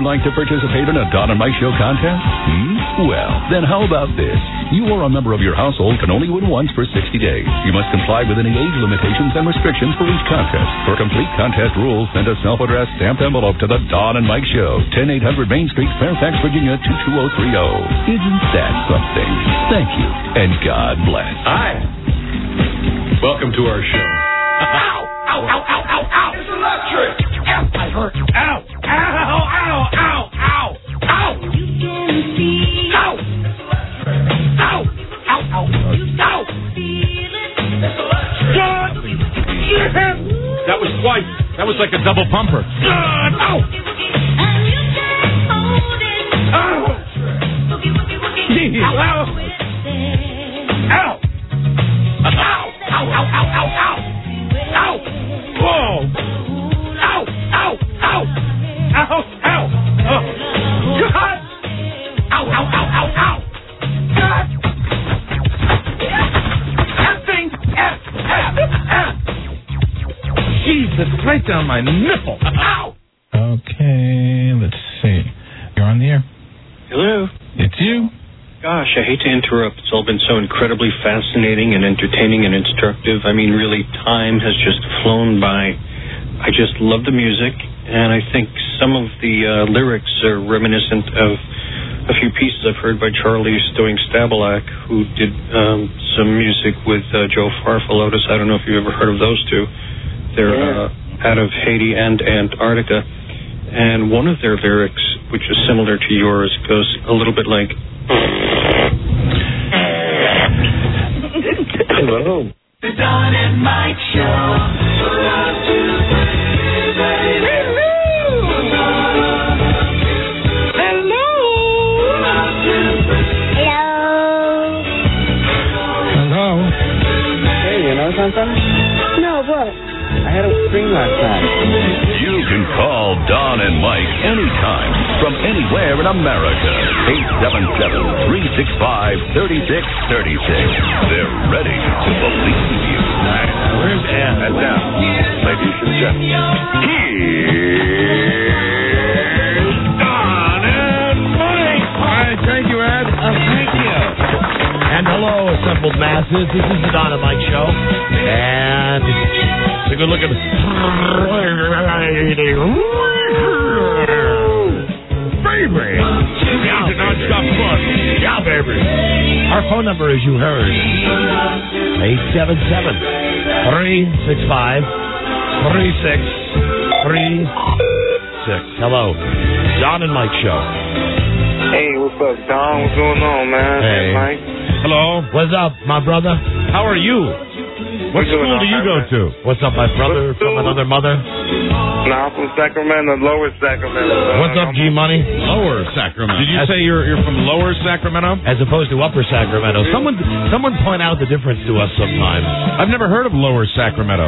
you like to participate in a Don and Mike Show contest? Well, then how about this? You or a member of your household can only win once for 60 days. You must comply with any age limitations and restrictions for each contest. For complete contest rules, send a self-addressed stamped envelope to the Don and Mike Show, 10800 Main Street, Fairfax, Virginia, 22030. Isn't that something? Thank you, and God bless. Hi. Welcome to our show. Ow! Ow, ow, ow, ow, ow! It's electric! Ow, I hurt. Ow! Ow, ow, ow, ow, ow! Ow! You can see. Ow! Ow! Ow, ow, ow! It's electric! That was like a double pumper. Ow! Ow! Ow! Ow! Ow! Ow, ow, ow, ow, ow! Ow! Whoa! Ow! Ow! Ow! Ow! Ow! Oh! God! Ow! Ow! Ow! Ow! Ow! God! Effing F! F! F! Jesus, right down my nipple. Ow! Okay, let's see. You're on the air. Hello. It's you. Gosh, I hate to interrupt. It's all been so incredibly fascinating and entertaining and instructive. I mean, really, time has just flown by. I just love the music, and I think some of the lyrics are reminiscent of a few pieces I've heard by Charlie Stowing Stabalak, who did some music with Joe Farfalotus. I don't know if you've ever heard of those two. They're out of Haiti and Antarctica. And one of their lyrics, which is similar to yours, goes a little bit like... Hello. The Don and Mike Show. Hello. Hey, you know something? No, what? I had a dream last night. You can call Don and Mike anytime from anywhere in America. 877-365-3636. They're ready to believe you. Where's Ann? That's down. Ladies and gentlemen. Here's Don and Mike. All right, thank you, Ed. Thank you. And hello, assembled masses. This is the Don and Mike Show. And take a look at baby. Yeah, non-stop fun. Yeah, baby. Our phone number, as you heard, 877-365-3636. Hello, Don and Mike Show. Hey, what's up, Don? What's going on, man? Hey. Mike? Hello. What's up, my brother? How are you? What school do you go to? What's up, my brother from another mother? Nah, I'm from Sacramento, Lower Sacramento. What's up, G-Money? Lower Sacramento. Did you say you're from Lower Sacramento? As opposed to Upper Sacramento. Someone point out the difference to us sometimes. I've never heard of Lower Sacramento.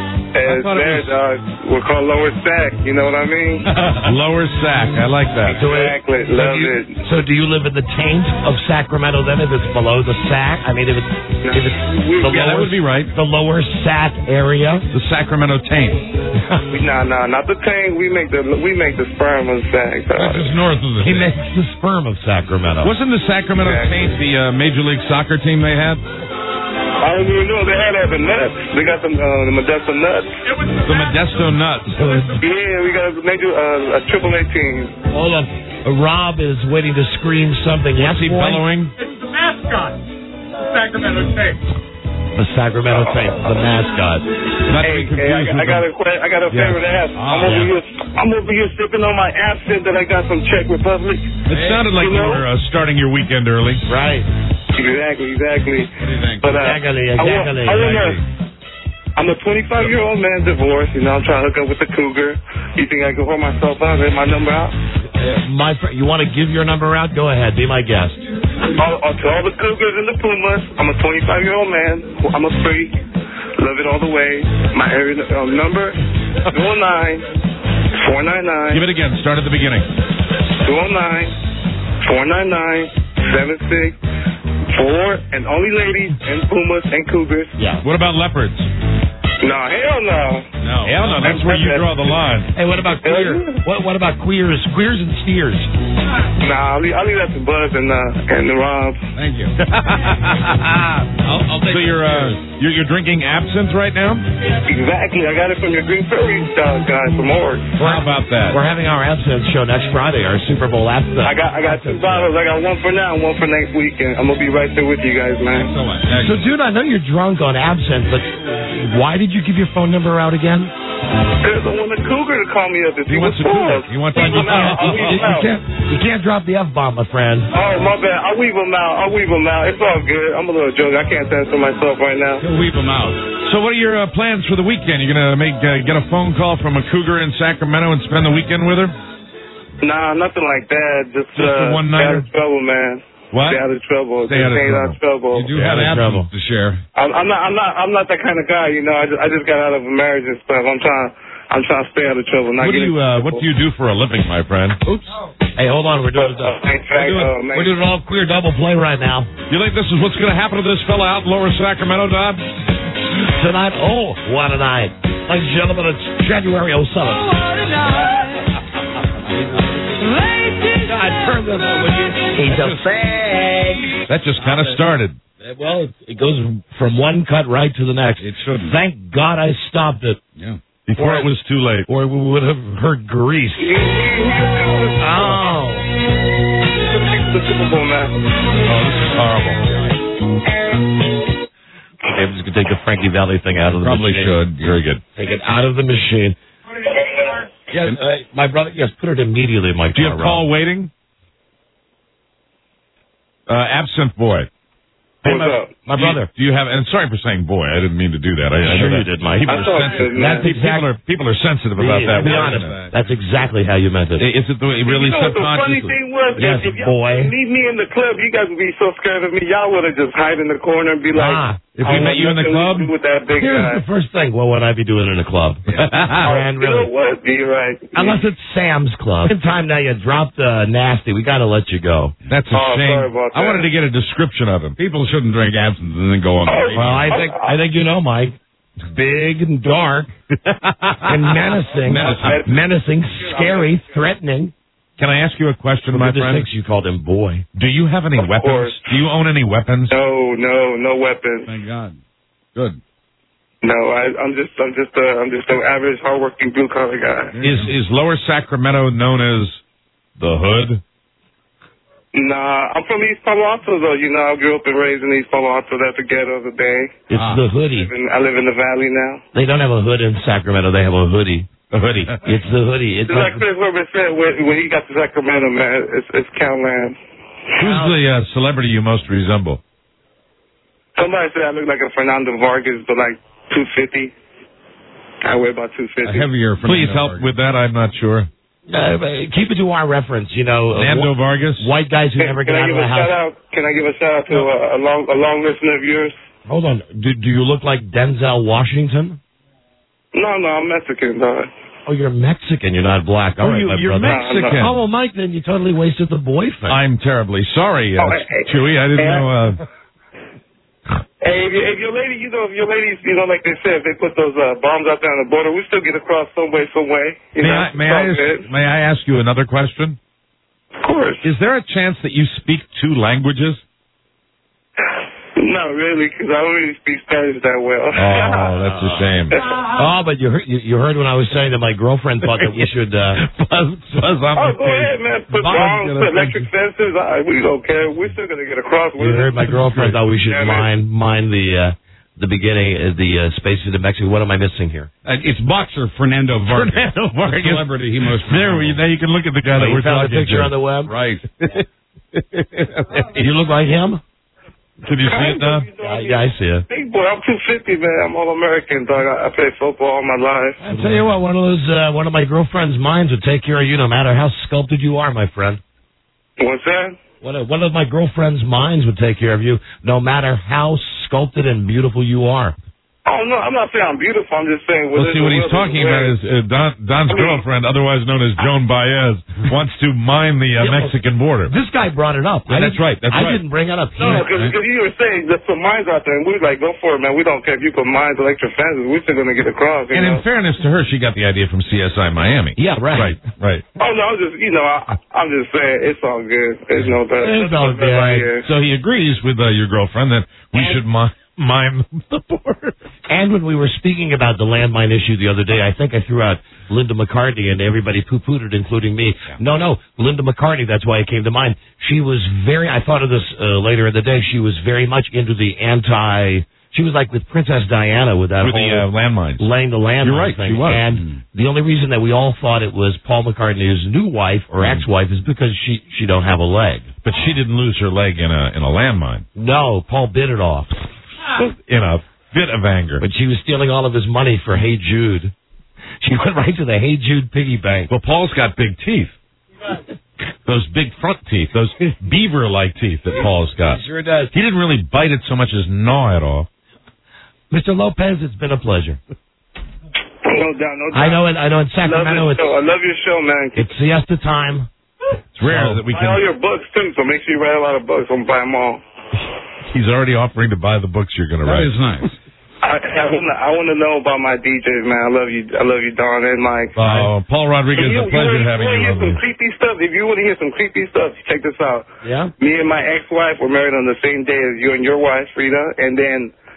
We're called Lower Sac, you know what I mean? Lower Sac, I like that. Exactly, love it. So do you live in the taint of Sacramento then, if it's below the Sac? I mean, if it's the Yeah, that would be right. The Lower Sac area? The Sacramento taint. Nah, not the tank. We make the sperm of Sac. That's just north of the He taint. makes the sperm of Sacramento. Wasn't the Sacramento taint the Major League Soccer team they had? I don't even know. They had the nuts. They got some the Modesto nuts. The Modesto Nuts. Yeah, we got a AAA team. Hold on. Rob is waiting to scream something. What's he bellowing? It's the mascot. Sacramento Tape. The Sacramento taint, the mascot. Not to be confused I got a favor to ask. I'm over here sipping on my absinthe that I got from Czech Republic. It sounded like you were starting your weekend early. Right. Exactly. What do you think? But Exactly. I'm a 25-year-old man divorced. You know, I'm trying to hook up with the cougar. You think I can hold myself out? Get my number out? My friend, you want to give your number out? Go ahead. Be my guest. To all the cougars and the pumas, I'm a 25-year-old man. I'm a freak. Love it all the way. My area number, 209-499. Give it again. Start at the beginning. 209-499-76. For and only ladies and pumas and cougars. Yeah. What about leopards? No, hell no. No? no. Hell no, that's where you draw the line. Hey, what about queer? What about queers? Queers and steers. Nah, I'll leave that to Buzz and the Rob. Thank you. I'll take so you're drinking absinthe right now? Exactly. I got it from your Green Prairie guy from Org. How about that? We're having our absinthe show next Friday, our Super Bowl absinthe. I got 2 bottles. I got one for now and one for next week, and I'm gonna be right there with you guys, man. So, dude, I know you're drunk on absinthe, but why did you give your phone number out again? Because I want a cougar to call me up. If He wants a cougar. You want to You can't drop the F-bomb, my friend. Oh, my bad. I'll weave them out. It's all good. I'm a little joke. I can't censor myself right now. He'll weave them out. So what are your plans for the weekend? You're going to get a phone call from a cougar in Sacramento and spend the weekend with her? Nah, nothing like that. Just a one-nighter? Stay out of trouble, man. What? Stay out of trouble. Stay out of trouble. You do have absence to share. I'm not that kind of guy, you know. I just got out of a marriage and stuff. I'm trying to stay out of trouble. What do you do for a living, my friend? Oops. Hey, hold on. We're doing an all queer double play right now. You think this is what's going to happen to this fella out in Lower Sacramento, Dodd? Tonight? Oh, what a night. Ladies and gentlemen, it's January 07. What a night. God, turn this over. He's a fag. That just kind of started. Well, it goes from one cut right to the next. It shouldn't. Thank God I stopped it. Yeah. Before it was too late. Or we would have heard grease. Oh. The Super Bowl, man. Oh, this is horrible. Okay, I'm just going to take the Frankie Valli thing out of the Probably machine. should. Very good. Take it out of the machine. Yes, my brother, put it immediately in my car. Do you have call waiting? Absent boy. What's up? My brother. Do you have, and sorry for saying boy, I didn't mean to do that. I Sure know you did, Mike. People are sensitive. People are sensitive about that. Be honest. That's exactly how you meant it. Is it really You know what the funny subconsciously? thing was? Yes, if y'all boy. meet me in the club, you guys would be so scared of me. Y'all would have just hide in the corner and be like, if we met you in the club? with that big Here's guy. the first thing. What would I be doing in a club? And You really, know what? You're right. unless it's Sam's Club. In time now, you dropped nasty. We got to let you go. That's a shame. Sorry about that. I wanted to get a description of him. People shouldn't drink absinthe and then go on. Well, I think you know, Mike. Big and dark and menacing, scary, threatening. Can I ask you a question, my friend? You called him boy. Do you have any weapons? course. Do you own any weapons? No weapons. Thank God. Good. No, I'm just an average, hardworking blue collar guy. Is Lower Sacramento known as the Hood? Nah, I'm from East Palo Alto, though. You know, I grew up and raised in East Palo Alto. That's the ghetto of the Bay. It's the hoodie. I live in the valley now. They don't have a hood in Sacramento. They have a hoodie. A hoodie. It's the hoodie. It's like Chris Webber said when he got to Sacramento, man. It's Countland. Who's the celebrity you most resemble? Somebody said I look like a Fernando Vargas, but like 250. I weigh about 250. A heavier Fernando Please help Vargas. With that. I'm not sure. Keep it to our reference, you know. Nando Vargas? White guys who never get out of the house. Can I give a shout out to a long listener of yours? Hold on. Do you look like Denzel Washington? No, I'm Mexican, dog. Oh, you're Mexican. You're not black. All right, you're brother. Mexican. Oh, well, Mike, then you totally wasted the boyfriend. I'm terribly sorry, Chewy. I didn't know. Hey, if your lady, ladies, like they said, if they put those bombs out there on the border, we still get across some way. May I ask you another question? Of course. Is there a chance that you speak 2 languages? Not really, because I don't really speak Spanish that well. Oh, that's a shame. Oh, but you heard when I was saying that my girlfriend thought that we should buzz on go ahead, man. Put bombs, put electric fences. We don't care. We're still going to get across. You heard my girlfriend thought we should mine the beginning, the space into Mexico. What am I missing here? It's boxer Fernando Vargas. Fernando Vargas. The celebrity he most there you can look at the guy that we're talking to. You found the picture on the web? Right. You look like him? Can you see it now? Yeah, I see it. Big boy, I'm 250, man. I'm all-American, dog. I played football all my life. I tell you what, one of my girlfriend's minds would take care of you no matter how sculpted you are, my friend. What's that? One of my girlfriend's minds would take care of you no matter how sculpted and beautiful you are. Oh, no, I'm not saying I'm beautiful. I'm just saying... Well, see, what he's talking about is Don's girlfriend, otherwise known as Joan Baez, wants to mine the Mexican border. This guy brought it up. Yeah, that's right. I didn't bring it up. No, because you were saying there's some mines out there, and we were like, go for it, man. We don't care if you put mines, electric fences. We're still going to get across. And in fairness to her, she got the idea from CSI Miami. Yeah, right. Right. Oh, no, I'm just, I'm just saying, it's all good. It's no better. It's all good. Right. So he agrees with your girlfriend that we should mine the border. And when we were speaking about the landmine issue the other day, I think I threw out Linda McCartney, and everybody poo-pooed it, including me. Yeah. No, Linda McCartney, that's why it came to mind. She was I thought of this later in the day, she was very much into the she was like with Princess Diana with that the landmines. Laying the landmine You're right, thing. she was. And the only reason that we all thought it was Paul McCartney's new wife or ex-wife is because she don't have a leg. But she didn't lose her leg in a landmine. No, Paul bit it off. In a fit of anger. But she was stealing all of his money for Hey Jude. She went right to the Hey Jude piggy bank. Well, Paul's got big teeth. Those big front teeth. Those beaver-like teeth that Paul's got. He sure does. He didn't really bite it so much as gnaw it off. Mr. Lopez, it's been a pleasure. No doubt. I know in Sacramento I love your show, man. It's siesta time. It's rare that we can... buy all your books, too, so make sure you write a lot of books. I'm buy them all. He's already offering to buy the books you're going to write. That is nice. I want to know about my DJs, man. I love you, Don and Mike. Oh, Paul Rodriguez, a pleasure having you on. Some creepy stuff. If you want to hear some creepy stuff, check this out. Yeah. Me and my ex-wife were married on the same day as you and your wife, Frida, and then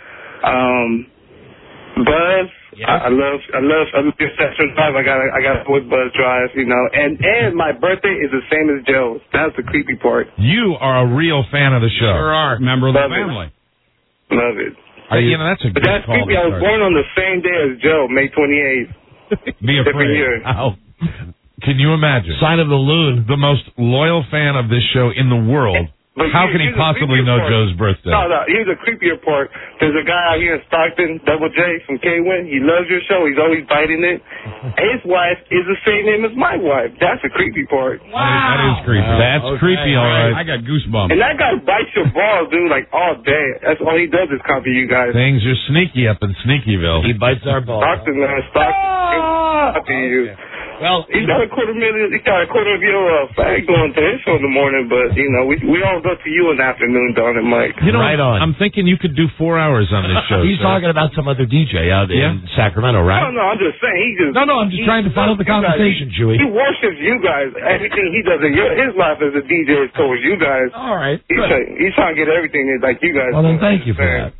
Buzz. Yes. I love your Session 5. I got with Buzz Drive, and my birthday is the same as Joe's. That's the creepy part. You are a real fan of the show. Sure are. Member of the family. Love it. That's a good That's call. creepy. I was born on the same day as Joe, May 28th. Be afraid. Wow. Can you imagine? Sign of the loon. The most loyal fan of this show in the world. But how can he possibly know Joe's birthday? No, here's the creepier part. There's a guy out here in Stockton, Double J from K-Win. He loves your show. He's always biting it. His wife is the same name as my wife. That's the creepy part. Wow. That is creepy. That's creepy, all right. I got goosebumps. And that guy bites your balls, dude, like all day. That's all he does is copy you guys. Things are sneaky up in Sneakyville. He bites our balls. Stockton, man. Stockton. Copy you. Well, he got a quarter of your fag going to his show in the morning, but we all go to you in the afternoon, Don and Mike. Right on. I'm thinking you could do 4 hours on this show. He's talking about some other DJ out in Sacramento, right? No, I'm just saying I'm just trying to follow the conversation, Chewy. He worships you guys. Everything he does in his life as a DJ is towards you guys. All right. He's trying to get everything like you guys. Well, then thank you for that.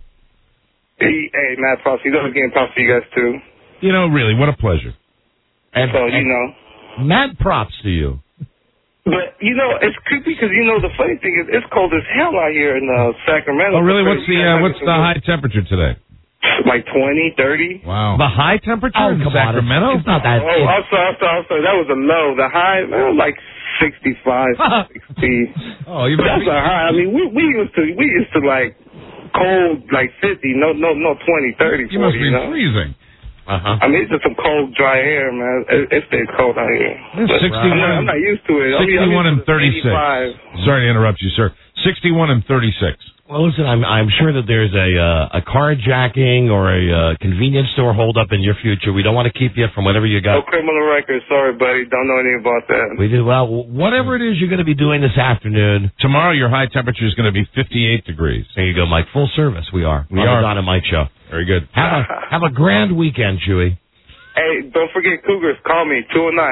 Hey, Matt Props. He's always getting props to you guys too. Really, what a pleasure. And so, mad props to you. But, it's creepy because, the funny thing is it's cold as hell out here in Sacramento. Oh, really? What's the high temperature today? Like 20, 30. Wow. The high temperature in Sacramento? It's not that. Oh, I'm sorry. That was a low. The high, like 65, 60. Oh, that's a high. I mean, we used to like cold, like 50, no 20, 30, 40. You must be freezing. I mean, it's just some cold, dry air, man. It stays cold out here. 61. I'm not used to it. 61 and 36. 85. Sorry to interrupt you, sir. 61 and 36. Well, listen, I'm sure that there's a carjacking or a convenience store holdup in your future. We don't want to keep you from whatever you got. No criminal record. Sorry, buddy. Don't know anything about that. We do. Well, whatever it is you're going to be doing this afternoon. Tomorrow, your high temperature is going to be 58 degrees. There you go, Mike. Full service. We are. We are. On a Mike show. Very good. Have a grand weekend, Chewy. Hey, don't forget Cougars. Call me,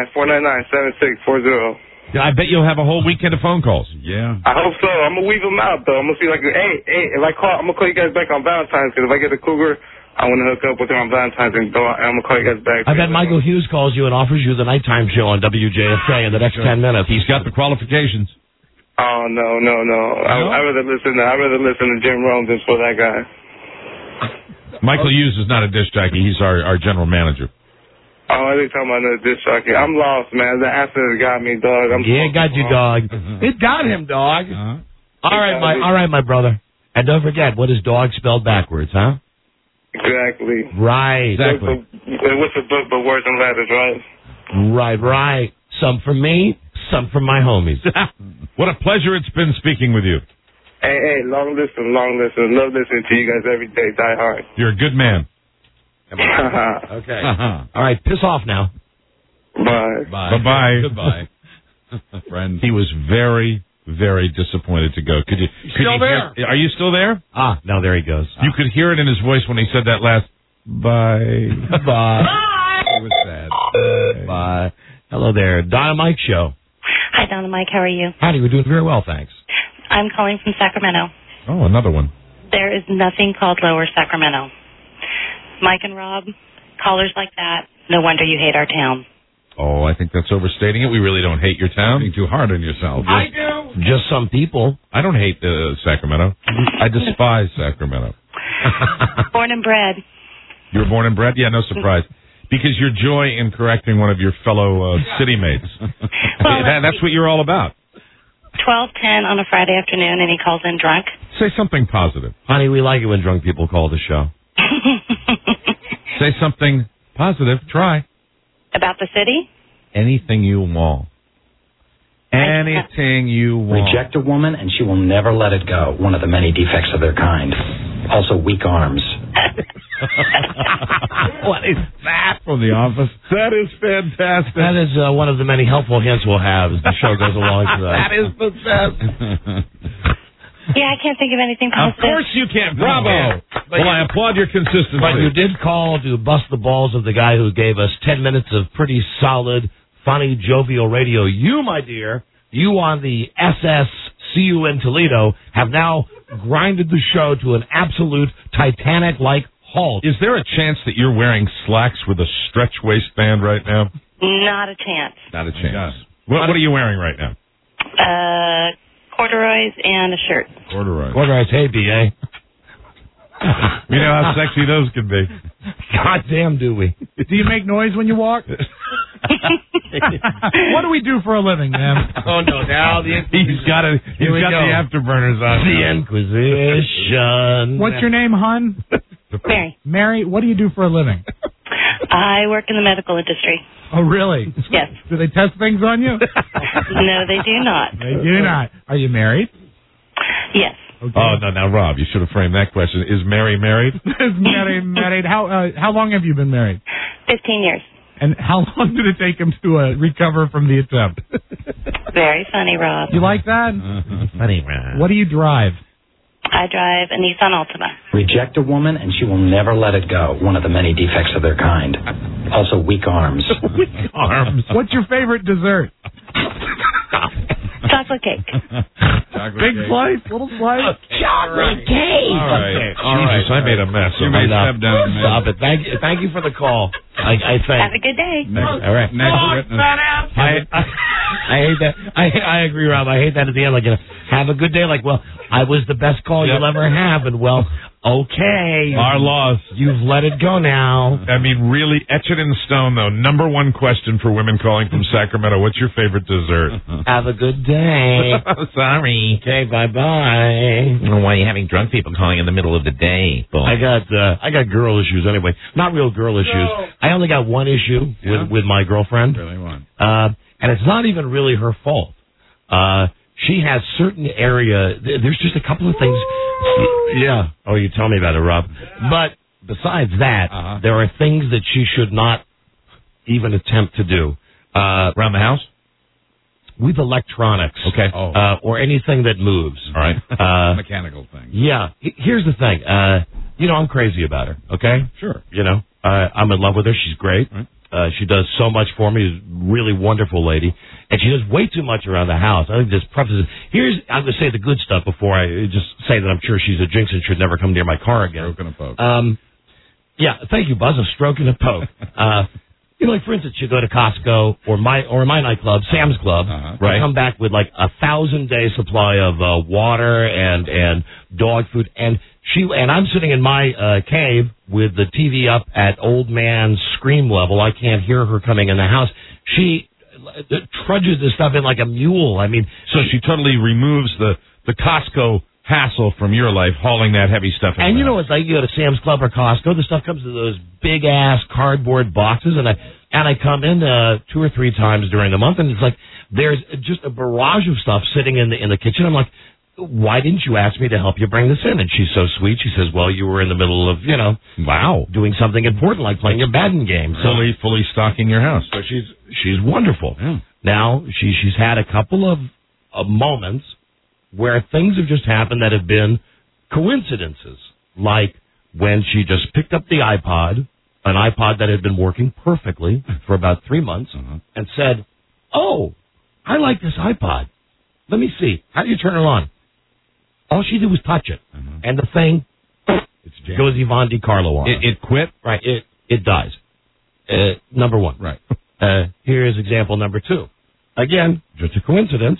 209-499-7640. I bet you'll have a whole weekend of phone calls. Yeah. I hope so. I'm going to weave them out, though. I'm going to see, if I call, I'm going to call you guys back on Valentine's, because if I get a Cougar, I want to hook up with her on Valentine's, and I'm going to call you guys back. I bet Michael Hughes calls you and offers you the nighttime show on WJFK in the next 10 minutes. He's got the qualifications. Oh, no. I'd rather listen to Jim Rome than for that guy. Michael Hughes is not a disc jockey. He's our general manager. Oh, every time I know disc jockey, I'm lost, man. The accident got me, dog. It got you, dog. It got him, dog. All right, my brother. And don't forget, what is dog spelled backwards, huh? Exactly. Right. Exactly. What's the book but words and letters, right? Right. Some from me, some from my homies. What a pleasure it's been speaking with you. Hey, long listen. Love listening to you guys every day. Die hard. You're a good man. Okay. All right, piss off now. Bye. Bye-bye. Goodbye. Friends. He was very, very disappointed to go. Could you there. Are you still there? Ah, now there he goes. You could hear it in his voice when he said that last bye. Bye. It was sad. Bye. Hello there. Donna Mike Show. Hi, Donna Mike. How are you? Howdy, we're doing very well, thanks. I'm calling from Sacramento. Oh, another one. There is nothing called Lower Sacramento. Mike and Rob, callers like that, no wonder you hate our town. Oh, I think that's overstating it. We really don't hate your town. Being too hard on yourself. I do. Just some people. I don't hate Sacramento. I despise Sacramento. Born and bred. You were born and bred? Yeah, no surprise. Because your joy in correcting one of your fellow city mates. That's what you're all about. 12:10 on a Friday afternoon, and he calls in drunk. Say something positive. Honey, we like it when drunk people call the show. Say something positive. Try. About the city? Anything you want. Anything you want. Reject a woman and she will never let it go. One of the many defects of their kind. Also weak arms. What is that from The Office? That is fantastic. That is one of the many helpful hints we'll have as the show goes along today. That is the best. Yeah, I can't think of anything Of positive. course you can. Bravo. Well, I applaud your consistency. But you did call to bust the balls of the guy who gave us 10 minutes of pretty solid, funny, jovial radio. You, my dear, you on the SSCU in Toledo, have now grinded the show to an absolute Titanic-like halt. Is there a chance that you're wearing slacks with a stretch waistband right now? Not a chance. Not a chance. What are you wearing right now? Corduroys and a shirt. Corduroys, hey, B.A. You know how sexy those can be. God damn, do we. Do you make noise when you walk? What do we do for a living, man? Oh, no, now He's got the afterburners on. The Inquisition. What's your name, hon? Mary. Mary, what do you do for a living? I work in the medical industry. Oh, really? Yes. Do they test things on you? No, they do not. They do not. Are you married? Yes. Okay. Oh, no, now, Rob, you should have framed that question. Is Mary married? Is Mary married? How long have you been married? 15 years. And how long did it take him to recover from the attempt? Very funny, Rob. You like that? Funny, man. What do you drive? I drive a Nissan Altima. Reject a woman and she will never let it go. One of the many defects of their kind. Also weak arms. Weak arms. What's your favorite dessert? Chocolate cake. Big slice? Little slice? Chocolate cake. All right. Jesus, I made a mess. You may step down. Stop it. Thank you for the call. I think. Have a good day. All right. Next witness. I hate that. I agree, Rob. I hate that at the end. Like, have a good day. Like, well, I was the best call you'll ever have. And, well, okay. Our loss. You've let it go now. I mean, really, etch it in stone, though. Number one question for women calling from Sacramento. What's your favorite dessert? Have a good day. Sorry. Okay, bye-bye. Why are you having drunk people calling in the middle of the day? Boy. I got girl issues anyway. Not real girl issues. No. I only got one issue with my girlfriend. Really one. And it's not even really her fault. She has certain area. There's just a couple of things. Yeah. Oh, you tell me about it, Rob. But besides that, there are things that she should not even attempt to do. Around the house? With electronics. Okay. Or anything that moves. All right. Mechanical thing. Yeah. Here's the thing. I'm crazy about her. Okay? Sure. I'm in love with her. She's great. Right. She does so much for me. She's a really wonderful lady. And she does way too much around the house. I think this prefaces. I'm going to say the good stuff before I just say that I'm sure she's a jinx and should never come near my car again. Stroke and a poke. Yeah, thank you, Buzz. A stroke and a poke. Like, for instance, you go to Costco or my nightclub, Sam's Club, right? Come back with like 1,000-day supply of water and dog food. And I'm sitting in my cave with the TV up at old man scream level. I can't hear her coming in the house. She trudges this stuff in like a mule. I mean, so she totally removes the Costco hassle from your life, hauling that heavy stuff in. And you know, it's like you go to Sam's Club or Costco. The stuff comes in those big ass cardboard boxes, and I come in 2 or 3 times during the month, and it's like there's just a barrage of stuff sitting in the kitchen. I'm like, why didn't you ask me to help you bring this in? And she's so sweet. She says, well, you were in the middle of, doing something important like playing a badminton game. So, fully stocking your house. So she's wonderful. Yeah. Now, she's had a couple of moments where things have just happened that have been coincidences, like when she just picked up the iPod, an iPod that had been working perfectly for about 3 months, and said, oh, I like this iPod. Let me see. How do you turn it on? All she did was touch it, and the thing goes Yvonne DiCarlo on. It quit? Right. It dies. Number one. Right. Here's example number 2. Again, just a coincidence.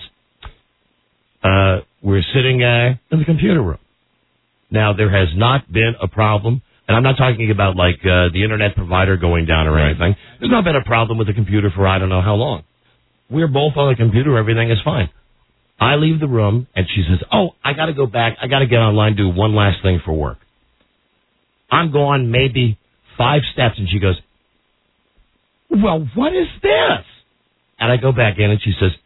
We're sitting in the computer room. Now, there has not been a problem, and I'm not talking about like the internet provider going down or anything. There's not been a problem with the computer for I don't know how long. We're both on the computer. Everything is fine. I leave the room, and she says, oh, I got to go back. I got to get online, do one last thing for work. I'm gone maybe 5 steps, and she goes, well, what is this? And I go back in, and she says,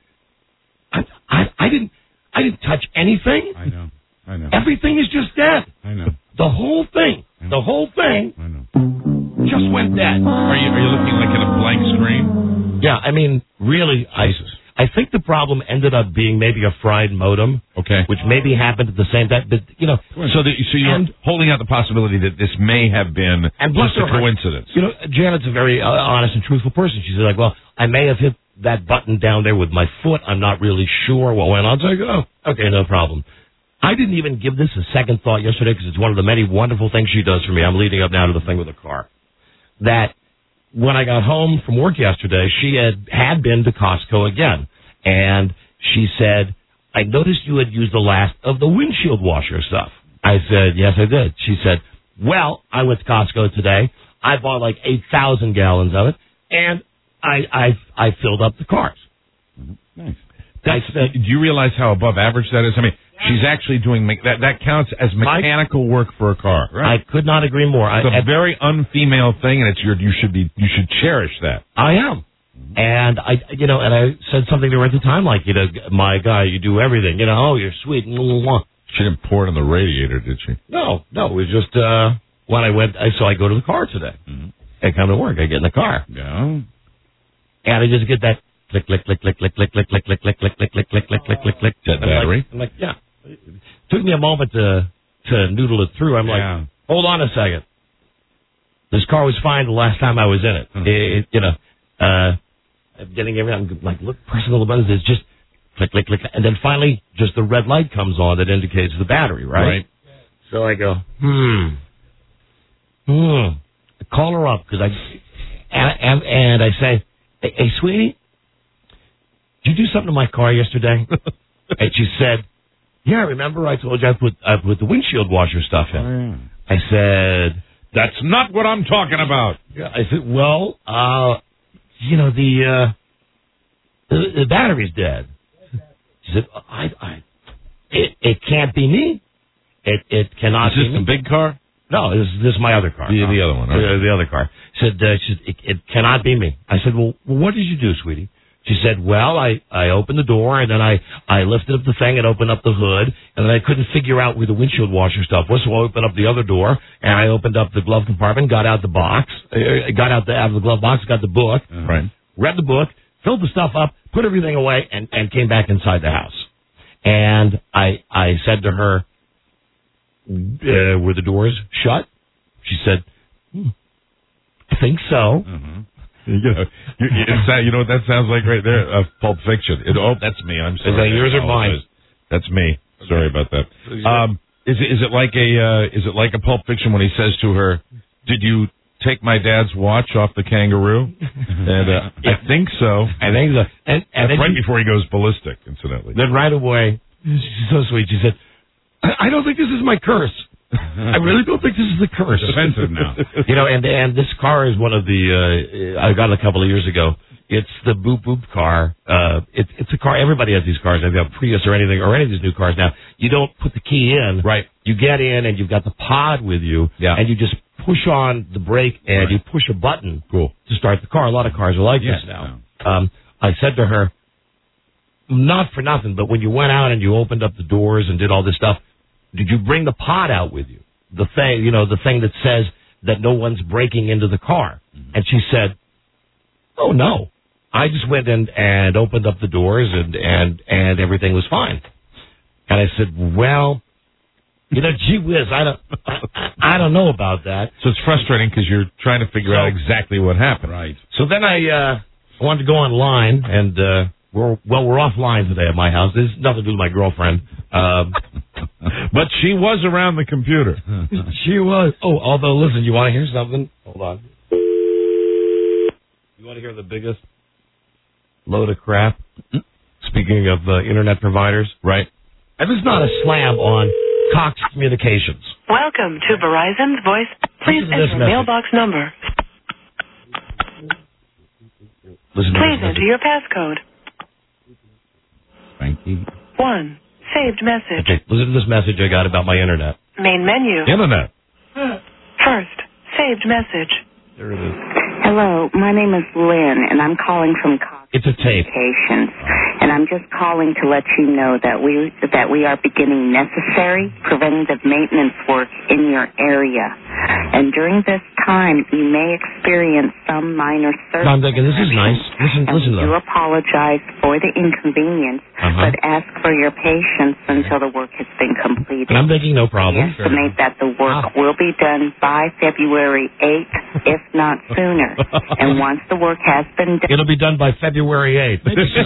I didn't touch anything. I know. Everything is just dead. I know. The whole thing I know. just went dead. Are you looking like at a blank screen? Yeah, I mean, really, I think the problem ended up being maybe a fried modem. Okay. Which maybe happened at the same time, but So you're holding out the possibility that this may have been just a coincidence. Janet's a very honest and truthful person. She said, like, well, I may have hit that button down there with my foot. I'm not really sure what went on. So I go, oh, okay, no problem. I didn't even give this a second thought yesterday because it's one of the many wonderful things she does for me. I'm leading up now to the thing with the car. That when I got home from work yesterday, she had been to Costco again. And she said, I noticed you had used the last of the windshield washer stuff. I said, yes, I did. She said, well, I went to Costco today. I bought like 8,000 gallons of it, and I filled up the cars. Nice. Do you realize how above average that is? I mean, she's actually doing that counts as mechanical work for a car. Right? I could not agree more. It's a very unfemale thing, and you should cherish that. I am. And I said something to her at the time, like, my guy, you do everything. Oh, you're sweet. She didn't pour it on the radiator, did she? No, it was just when I went. So I go to the car today. I come to work. I get in the car. Yeah. And I just get that click, click, click, click, click, click, click, click, click, click, click, click, click, click, click, click, click, click. That battery? I'm like, yeah. It took me a moment to noodle it through. I'm like, hold on a second. This car was fine the last time I was in it. I'm getting everything. I'm like, look, pressing all the buttons. It's just click, click, click. And then finally, just the red light comes on that indicates the battery, right? So I go, I call her up because and I say, hey, sweetie, did you do something to my car yesterday? And she said, yeah, remember I told you I put the windshield washer stuff in. I said, that's not what I'm talking about. Yeah, I said, well, the battery's dead. She said, it can't be me. It cannot be me. Is this the big car? No, this is my other car. The other one. Right? The other car. She said, it cannot be me. I said, well, what did you do, sweetie? She said, well, I opened the door, and then I lifted up the thing and opened up the hood, and then I couldn't figure out where the windshield washer stuff was, so I opened up the other door, and I opened up the glove compartment, got out the box, got out of the glove box, got the book, read the book, filled the stuff up, put everything away, and came back inside the house. And I said to her, were the doors shut? She said, I think so. You know what that sounds like right there? Pulp Fiction. That's me. I'm sorry. Is that yours or mine? That's me. Sorry about that. Is it like a Pulp Fiction when he says to her, "Did you take my dad's watch off the kangaroo?" And I think so. I think so. And that's right before he goes ballistic, incidentally. Then right away, she's so sweet. She said, I don't think this is my curse. I really don't think this is the curse. Defensive now. And this car is one of the, I got it a couple of years ago. It's the Boop Boop car. It's a car, everybody has these cars. If you have Prius or anything, or any of these new cars now, you don't put the key in. Right. You get in and you've got the pod with you. Yeah. And you just push on the brake and you push a button. Cool. To start the car. A lot of cars are like this now. I said to her, not for nothing, but when you went out and you opened up the doors and did all this stuff, did you bring the pod out with you? The thing, the thing that says that no one's breaking into the car. Mm-hmm. And she said, oh, no. I just went in and opened up the doors and everything was fine. And I said, well, gee whiz, I don't know about that. So it's frustrating because you're trying to figure out exactly what happened. Right. So then I wanted to go online, and we're offline today at my house. There's nothing to do with my girlfriend. But she was around the computer. She was. Oh, although, listen, you want to hear something? Hold on. You want to hear the biggest load of crap? Speaking of internet providers, right? And this is not a slam on Cox Communications. Welcome to Verizon's voice. Please enter mailbox number. Please enter your passcode. Thank you. 1. Saved message. Okay, listen to this message I got about my internet. Main menu. Internet. First, saved message. There it is. Hello, my name is Lynn, and I'm calling from Cox It's a tape. Communications, and I'm just calling to let you know that we are beginning necessary preventative maintenance work in your area. And during this time, you may experience some minor service. I'm thinking, this is nice. Listen to we do that. apologize for the inconvenience, but ask for your patience until the work has been completed. And I'm thinking, no problem. We estimate that the work will be done by February 8th, if not sooner. And once the work has been done... It'll be done by February 8th.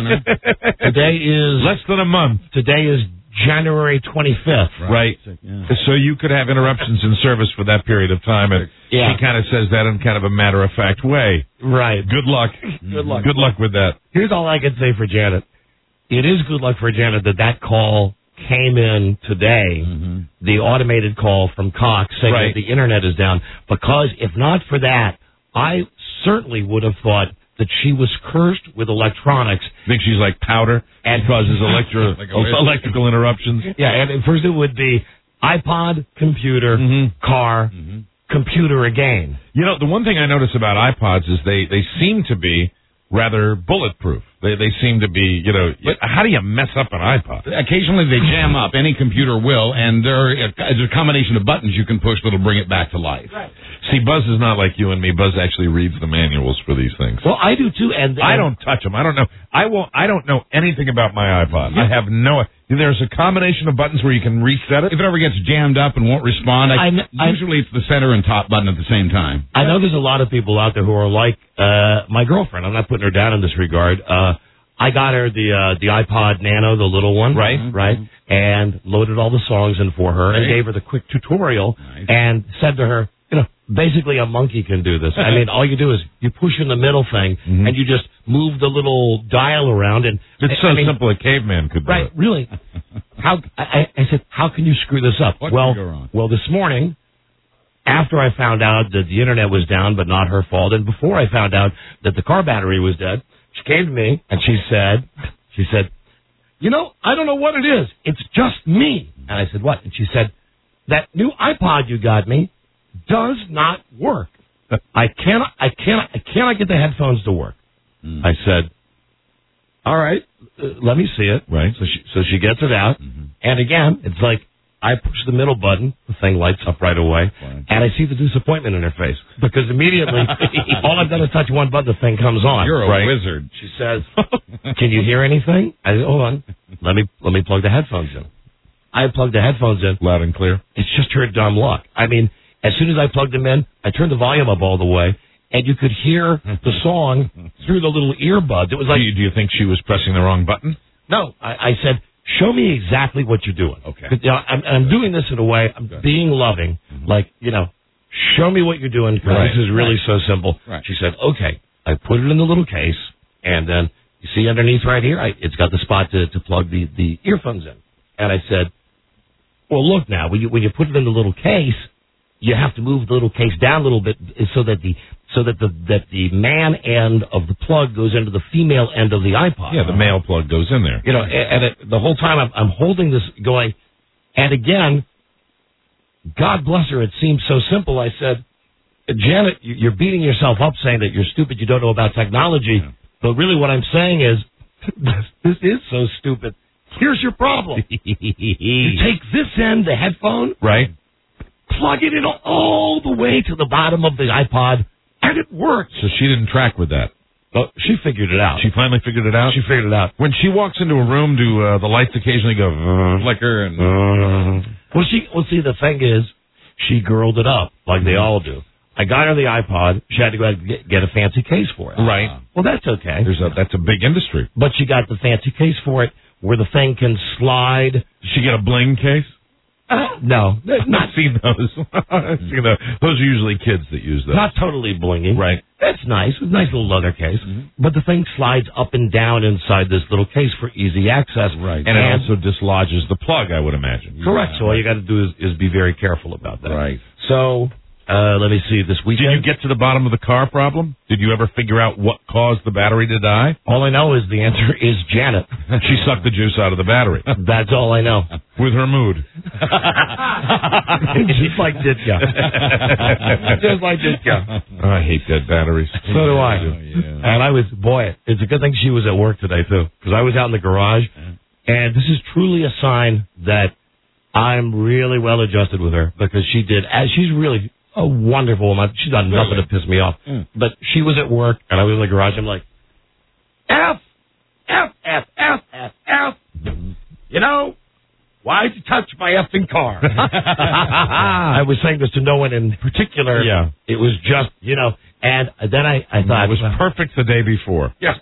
Today is... Less than a month. Today is January 25th. Right. Yeah. So you could have interruptions in service for that period of time, and she kind of says that in kind of a matter-of-fact way. Right. Good luck. Good luck. Good luck with that. Here's all I can say for Janet. It is good luck for Janet that call came in today, the automated call from Cox saying that the internet is down, because if not for that, I certainly would have thought that she was cursed with electronics. Think she's like powder and causes electrical interruptions? Yeah, and at first it would be iPod, computer, car, computer again. You know, the one thing I notice about iPods is they seem to be rather bulletproof. They seem to be, but how do you mess up an iPod? Occasionally they jam up. Any computer will, and there's a combination of buttons you can push that'll bring it back to life. Right. See, Buzz is not like you and me. Buzz actually reads the manuals for these things. Well, I do too, and I don't touch them. I don't know. I don't know anything about my iPod. I have no. There's a combination of buttons where you can reset it. If it ever gets jammed up and won't respond, usually it's the center and top button at the same time. I know there's a lot of people out there who are like my girlfriend. I'm not putting her down in this regard. I got her the iPod Nano, the little one, right, and loaded all the songs in for her and gave her the quick tutorial and said to her, basically a monkey can do this. I mean, all you do is you push in the middle thing and you just move the little dial around, and it's so simple a caveman could do it. Right, really. I said, how can you screw this up? What could go wrong? Well, this morning, after I found out that the internet was down, but not her fault, and before I found out that the car battery was dead, she came to me and she said, I don't know what it is. It's just me. And I said, what? And she said, that new iPod you got me does not work. I cannot get the headphones to work. I said, all right, let me see it. Right. So she gets it out, and again, it's like I push the middle button, the thing lights up right away, and I see the disappointment in her face, because immediately all I've done is touch one button, the thing comes on. You're a wizard. She says, "Can you hear anything?" I said, "Hold on, let me plug the headphones in." I plugged the headphones in, loud and clear. It's just her dumb luck. I mean, as soon as I plugged them in, I turned the volume up all the way, and you could hear the song through the little earbuds. It was like, do you think she was pressing the wrong button? No, I said, show me exactly what you're doing. Okay. I'm doing this in a way, I'm being loving, like, show me what you're doing, because this is really so simple. Right. She said, okay. I put it in the little case, and then you see underneath right here, it's got the spot to plug the earphones in. And I said, well, look now, when you put it in the little case, you have to move the little case down a little bit so that the man end of the plug goes into the female end of the iPod. Yeah, the male plug goes in there. The whole time I'm holding this going, and again, God bless her, it seems so simple. I said, Janet, you're beating yourself up saying that you're stupid, you don't know about technology. Yeah. But really what I'm saying is, This is so stupid. Here's your problem. You take this end, the headphone, Right. plug it in all the way to the bottom of the iPod, and it works. So she didn't track with that. Oh, she figured it out. She finally figured it out? She figured it out. When she walks into a room, do the lights occasionally go flicker? And Well, see, the thing is, she girled it up like they all do. I got her the iPod. She had to go out and get a fancy case for it. Right. Well, that's okay. That's a big industry. But she got the fancy case for it where the thing can slide. Did she get a bling case? No. I've seen those. I've seen those. Those are usually kids that use those. Not totally blingy. Right. That's nice. It's a nice little leather case. But the thing slides up and down inside this little case for easy access. Right. And it also dislodges the plug, I would imagine. Correct. So all you got to do is be very careful about that. Right. So, let me see. This weekend. Did you get to the bottom of the car problem? Did you ever figure out what caused the battery to die? All I know is the answer is Janet. She sucked the juice out of the battery. That's all I know. With her mood. Just like Ditka. Just like Ditka. Oh, I hate dead batteries. So do I. And it's a good thing she was at work today, too, because I was out in the garage, and this is truly a sign that I'm really well adjusted with her, because she's really a wonderful woman. She's done nothing to piss me off. But she was at work, and I was in the garage. I'm like, F. You know, why'd you touch my effing car? I was saying this to no one in particular. Yeah. It was just, and then I thought. It was perfect the day before. Yes.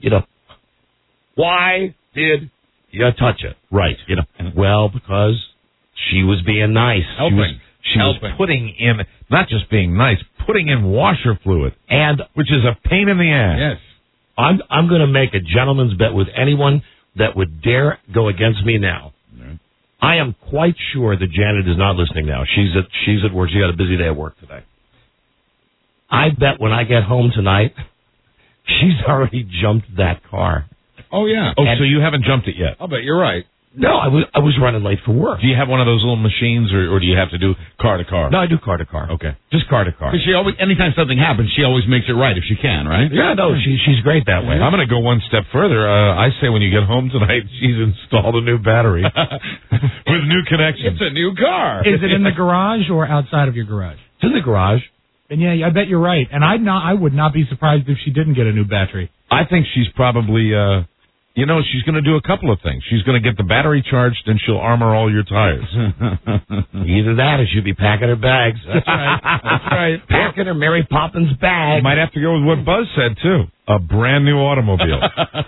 Why did you touch it? Right. Well, because she was being nice. She was putting in, not just being nice, putting in washer fluid, which is a pain in the ass. Yes. I'm going to make a gentleman's bet with anyone that would dare go against me now. I am quite sure that Janet is not listening now. She's at work. She got a busy day at work today. I bet when I get home tonight, she's already jumped that car. Oh, yeah. So you haven't jumped it yet? I'll bet you're right. No, I was running late for work. Do you have one of those little machines, or do you have to do car to car? No, I do car to car. Okay. Just car to car. Because anytime something happens, she always makes it right if she can, right? Yeah, no, she's great that way. I'm going to go one step further. I say when you get home tonight, she's installed a new battery with new connections. It's a new car. Is it in the garage or outside of your garage? It's in the garage. And yeah, I bet you're right. And I would not be surprised if she didn't get a new battery. I think she's probably, she's going to do a couple of things. She's going to get the battery charged, and she'll armor all your tires. Either that, or she'll be packing her bags. That's right. That's right. Packing her Mary Poppins bag. You might have to go with what Buzz said, too. A brand new automobile.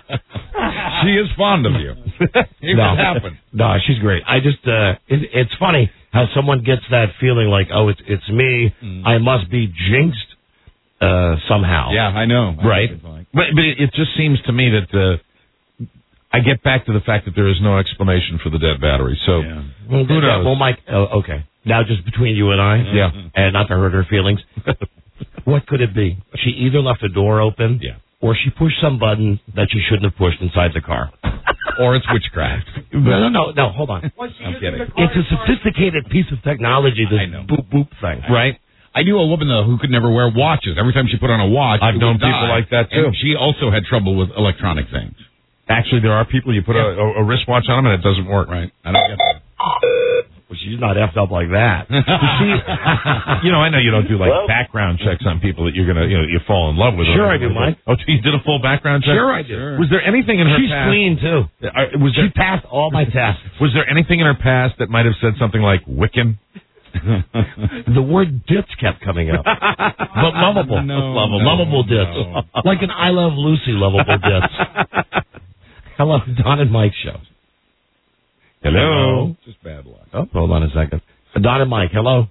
She is fond of you. It will happen. No, she's great. I just, it's funny how someone gets that feeling like, oh, it's me. I must be jinxed somehow. Yeah, I know. Right. But it just seems to me that I get back to the fact that there is no explanation for the dead battery. So who knows? Well, Mike, okay. Now just between you and I, and not to hurt her feelings, what could it be? She either left a door open, or she pushed some button that she shouldn't have pushed inside the car. Or it's witchcraft. No, hold on. I'm kidding. It's a sophisticated piece of technology, this boop thing. Right. I knew a woman, though, who could never wear watches. Every time she put on a watch, I've known people like that, too. And she also had trouble with electronic things. Actually, there are people, you put a wristwatch on them, and it doesn't work. Right. I don't get that. Well, she's not effed up like that. I know you don't do background checks on people that you're gonna, you fall in love with. Sure, I do, Mike. Oh, you did a full background check? Sure, I did. Was there anything in her She's past? She's clean too. She passed all my tests. Was there anything in her past that might have said something like Wiccan? The word ditz kept coming up. But lovable. Lovable ditz. Like an I Love Lucy lovable ditz. Hello, Don and Mike show. Hello. Just bad luck. Oh, hold on a second. Don and Mike, hello.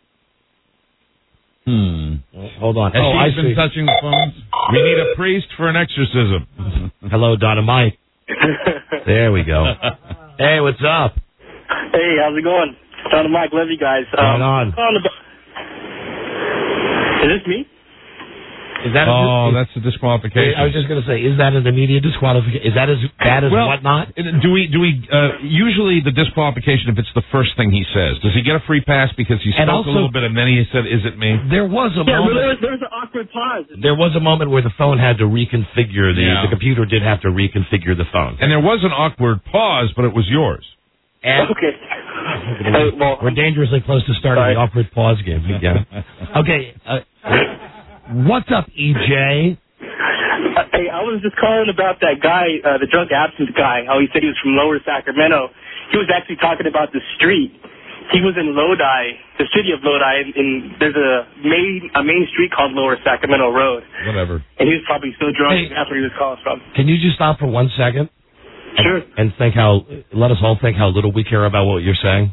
Hold on. Has she been touching the phones? We need a priest for an exorcism. Hello, Don and Mike. There we go. Hey, what's up? Hey, how's it going? Don and Mike, love you guys. Right on. Is this me? Is that that's a disqualification. I was just going to say, is that an immediate disqualification? Is that as bad as whatnot? Do we usually the disqualification if it's the first thing he says? Does he get a free pass because he spoke a little bit and then he said, "Is it me?" There was a moment. There was an awkward pause. There was a moment where the phone had to reconfigure the computer did have to reconfigure the phone, and there was an awkward pause, but it was yours. And okay. We're dangerously close to starting the awkward pause game again. Okay. What's up, EJ? Hey, I was just calling about that guy, the drunk absence guy, how he said he was from Lower Sacramento. He was actually talking about the street. He was in Lodi, the city of Lodi, and there's a main street called Lower Sacramento Road. Whatever. And he was probably still drunk. That's where he was calling from. Can you just stop for 1 second? Sure. And let us all think how little we care about what you're saying.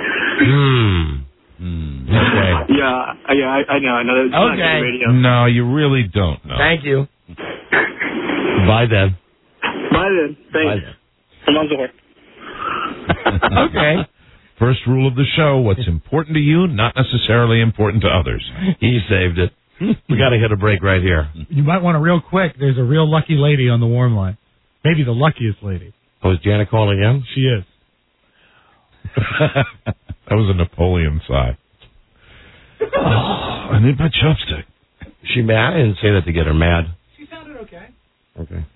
Okay. Yeah, I know. It's not good radio. No, you really don't know. Thank you. Bye then. Thanks. I'm on the way. Okay. First rule of the show, what's important to you, not necessarily important to others. He saved it. We got to hit a break right here. You might want to real quick. There's a real lucky lady on the warm line. Maybe the luckiest lady. Oh, is Janet calling in? She is. That was a Napoleon sigh. I need my chopstick. She mad? I didn't say that to get her mad. She sounded okay. Okay.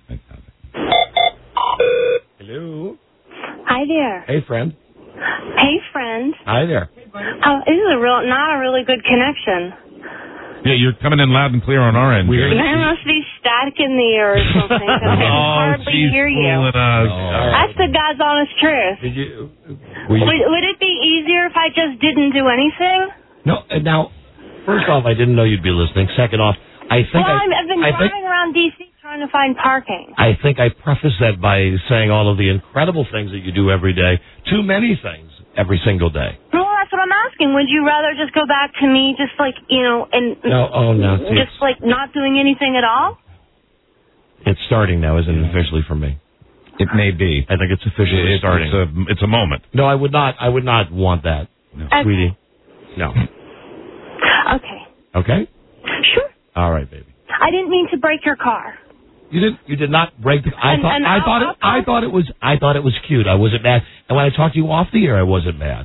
Hello. Hi there. Hey, friend. Hey, friend. Hi there. Oh, this is not a really good connection. Yeah, you're coming in loud and clear on our end. There must be static in the air or something. I can hardly hear you. That's the God's honest truth. Would it be easier if I just didn't do anything? No. Now, first off, I didn't know you'd be listening. Second off, I've been driving around D.C. trying to find parking. I think I prefaced that by saying all of the incredible things that you do every day. Too many things every single day. Well, that's what I'm asking. Would you rather just go back to me just like, and just like not doing anything at all? It's starting now, isn't it, officially for me? It may be. I think it's officially starting. It's a moment. No, I would not want that, sweetie. No. Okay? Sure. All right, baby. I didn't mean to break your car. You did not break the. I thought it was cute. I wasn't mad. And when I talked to you off the air, I wasn't mad.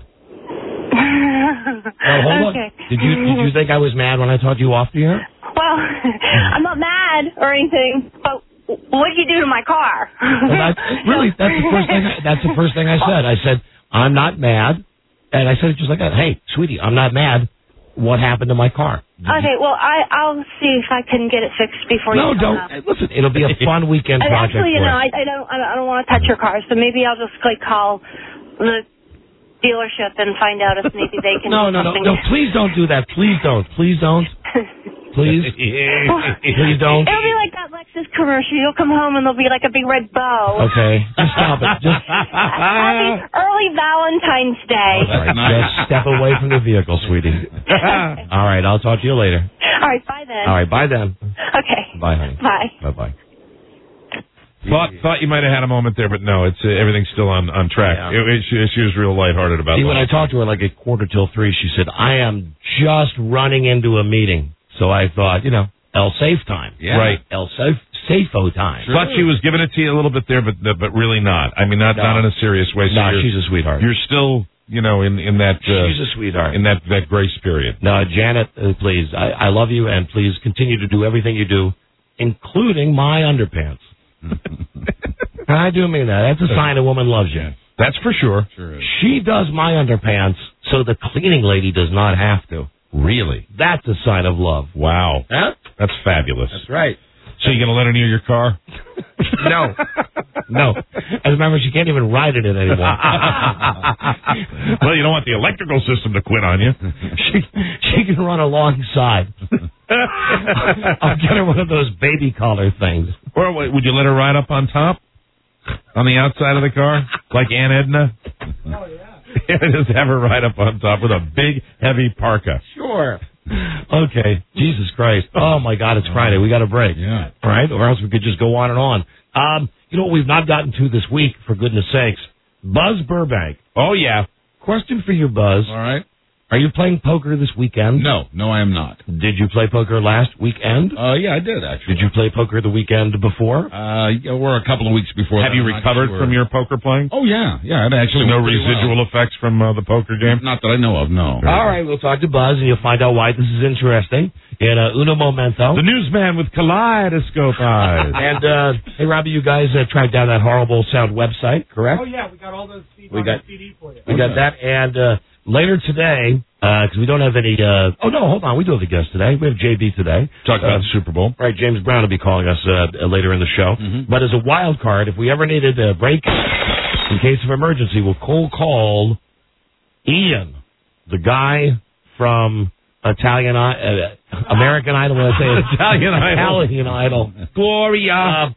Now, hold on. Did you think I was mad when I talked to you off the air? Well, I'm not mad or anything, but what did you do to my car? Well, that's the first thing I said. I said I'm not mad, and I said it just like that. Hey, sweetie, I'm not mad. What happened to my car? Okay, well, I'll see if I can get it fixed before you come out. Listen, it'll be a fun weekend project. Actually, I don't want to touch your car, so maybe I'll just call the dealership and find out if maybe they can. No, please don't do that. Please don't. Please. Please don't. It'll be like that Lexus commercial. You'll come home and there'll be like a big red bow. Okay, just stop it. Happy early Valentine's Day. Just step away from the vehicle, sweetie. All right, I'll talk to you later. All right, bye then. All right, bye then. Okay. Bye, honey. Bye. Bye. Thought you might have had a moment there, but no, it's everything's still on track. Yeah. She was real lighthearted about it. When I talked to her like at 2:45, she said, I am just running into a meeting. So I thought, El Safe time. Yeah. Right. El Safo time. Sure. Thought she was giving it to you a little bit there, but really not. I mean, not in a serious way. So she's a sweetheart. You're still, in that... she's a sweetheart. In that grace period. No, Janet, please, I love you, and please continue to do everything you do, including my underpants. I do mean that. That's a sign a woman loves you. That's for sure. Sure is. She does my underpants, so the cleaning lady does not have to. Really? That's a sign of love. Wow. Huh? That's fabulous. That's right. So you going to let her near your car? No. As a matter of fact, she can't even ride in it anymore. Well, you don't want the electrical system to quit on you. She can run alongside. I'll get her one of those baby collar things. Or would you let her ride up on top? On the outside of the car? Like Aunt Edna? Oh, yeah. Just have her ride up on top with a big, heavy parka. Sure. Okay. Jesus Christ. Oh, my God, it's Friday. We got a break. Yeah. Right? Or else we could just go on and on. You know what we've not gotten to this week, for goodness sakes? Buzz Burbank. Oh, yeah. Question for you, Buzz. All right. Are you playing poker this weekend? No, I am not. Did you play poker last weekend? Yeah, I did, actually. Did you play poker the weekend before? We're a couple of weeks before. Have you recovered from your poker playing? Oh, yeah. Yeah, it actually no went pretty residual effects from the poker game? Not that I know of, no. All right, we'll talk to Buzz, and you'll find out why this is interesting in uno momento. The newsman with kaleidoscope eyes. And, hey, Robbie, you guys tracked down that horrible sound website, correct? Oh, yeah, we got all those CDs CD for you. We got that, and later today, because we don't have any... hold on, we do have a guest today. We have JB today. Talk about the Super Bowl. Right, James Brown will be calling us later in the show. Mm-hmm. But as a wild card, if we ever needed a break in case of emergency, we'll cold call Ian, the guy from American Idol. When I say Italian Idol. Gloria.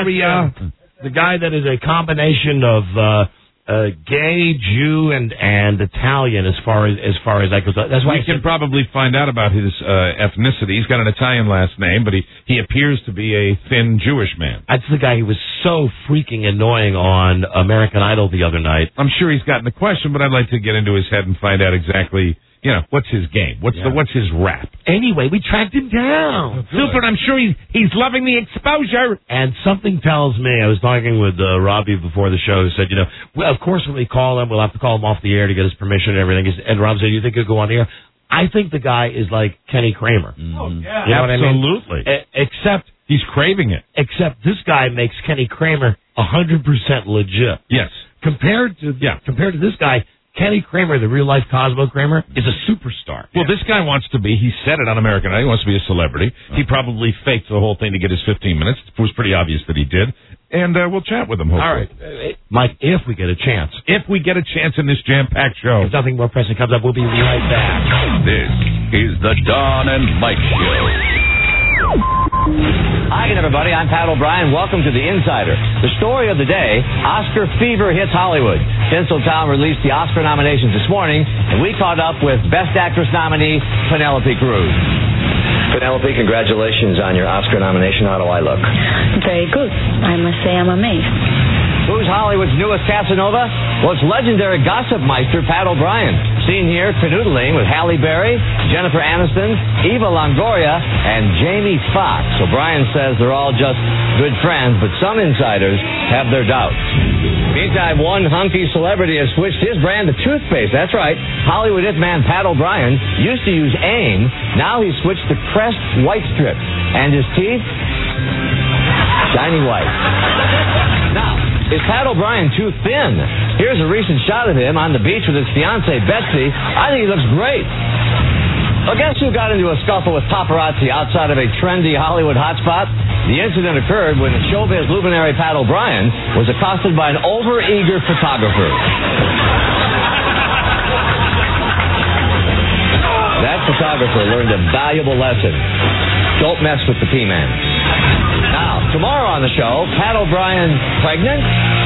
The guy that is a combination of gay, Jew, and Italian as far as that goes. That's why we can probably find out about his ethnicity. He's got an Italian last name, but he appears to be a thin Jewish man. That's the guy who was so freaking annoying on American Idol the other night. I'm sure he's gotten the question, but I'd like to get into his head and find out exactly, what's his game? What's his rap? Anyway, we tracked him down. Super, I'm sure he's loving the exposure. And something tells me, I was talking with Robbie before the show, who said, well, of course when we call him, we'll have to call him off the air to get his permission and everything. And Rob said, you think he'll go on the air? I think the guy is like Kenny Kramer. Oh, yeah. You know Absolutely. What I mean? Except he's craving it. Except this guy makes Kenny Kramer 100% legit. Yes. Compared to this guy, Kenny Kramer, the real-life Cosmo Kramer, is a superstar. Well, this guy wants to be, he said it on American Idol, he wants to be a celebrity. He probably faked the whole thing to get his 15 minutes. It was pretty obvious that he did. And we'll chat with him, hopefully. All right. Mike, if we get a chance. If we get a chance in this jam-packed show. If nothing more pressing comes up, we'll be right back. This is the Don and Mike Show. Hi again, everybody. I'm Pat O'Brien. Welcome to The Insider. The story of the day, Oscar fever hits Hollywood. Tinseltown released the Oscar nominations this morning, and we caught up with Best Actress nominee Penelope Cruz. Penelope, congratulations on your Oscar nomination. How do I look? Very good. I must say I'm amazed. Who's Hollywood's newest Casanova? Well, it's legendary gossip meister Pat O'Brien. Seen here canoodling with Halle Berry, Jennifer Aniston, Eva Longoria, and Jamie Foxx. O'Brien says they're all just good friends, but some insiders have their doubts. Meantime, one hunky celebrity has switched his brand to toothpaste. That's right. Hollywood hitman Pat O'Brien used to use AIM. Now he's switched to Crest White Strip. And his teeth? Shiny white. Now, is Pat O'Brien too thin? Here's a recent shot of him on the beach with his fiancée, Betsy. I think he looks great. Well, guess who got into a scuffle with paparazzi outside of a trendy Hollywood hotspot? The incident occurred when showbiz luminary Pat O'Brien was accosted by an over-eager photographer. That photographer learned a valuable lesson. Don't mess with the P-Man. Now, tomorrow on the show, Pat O'Brien pregnant?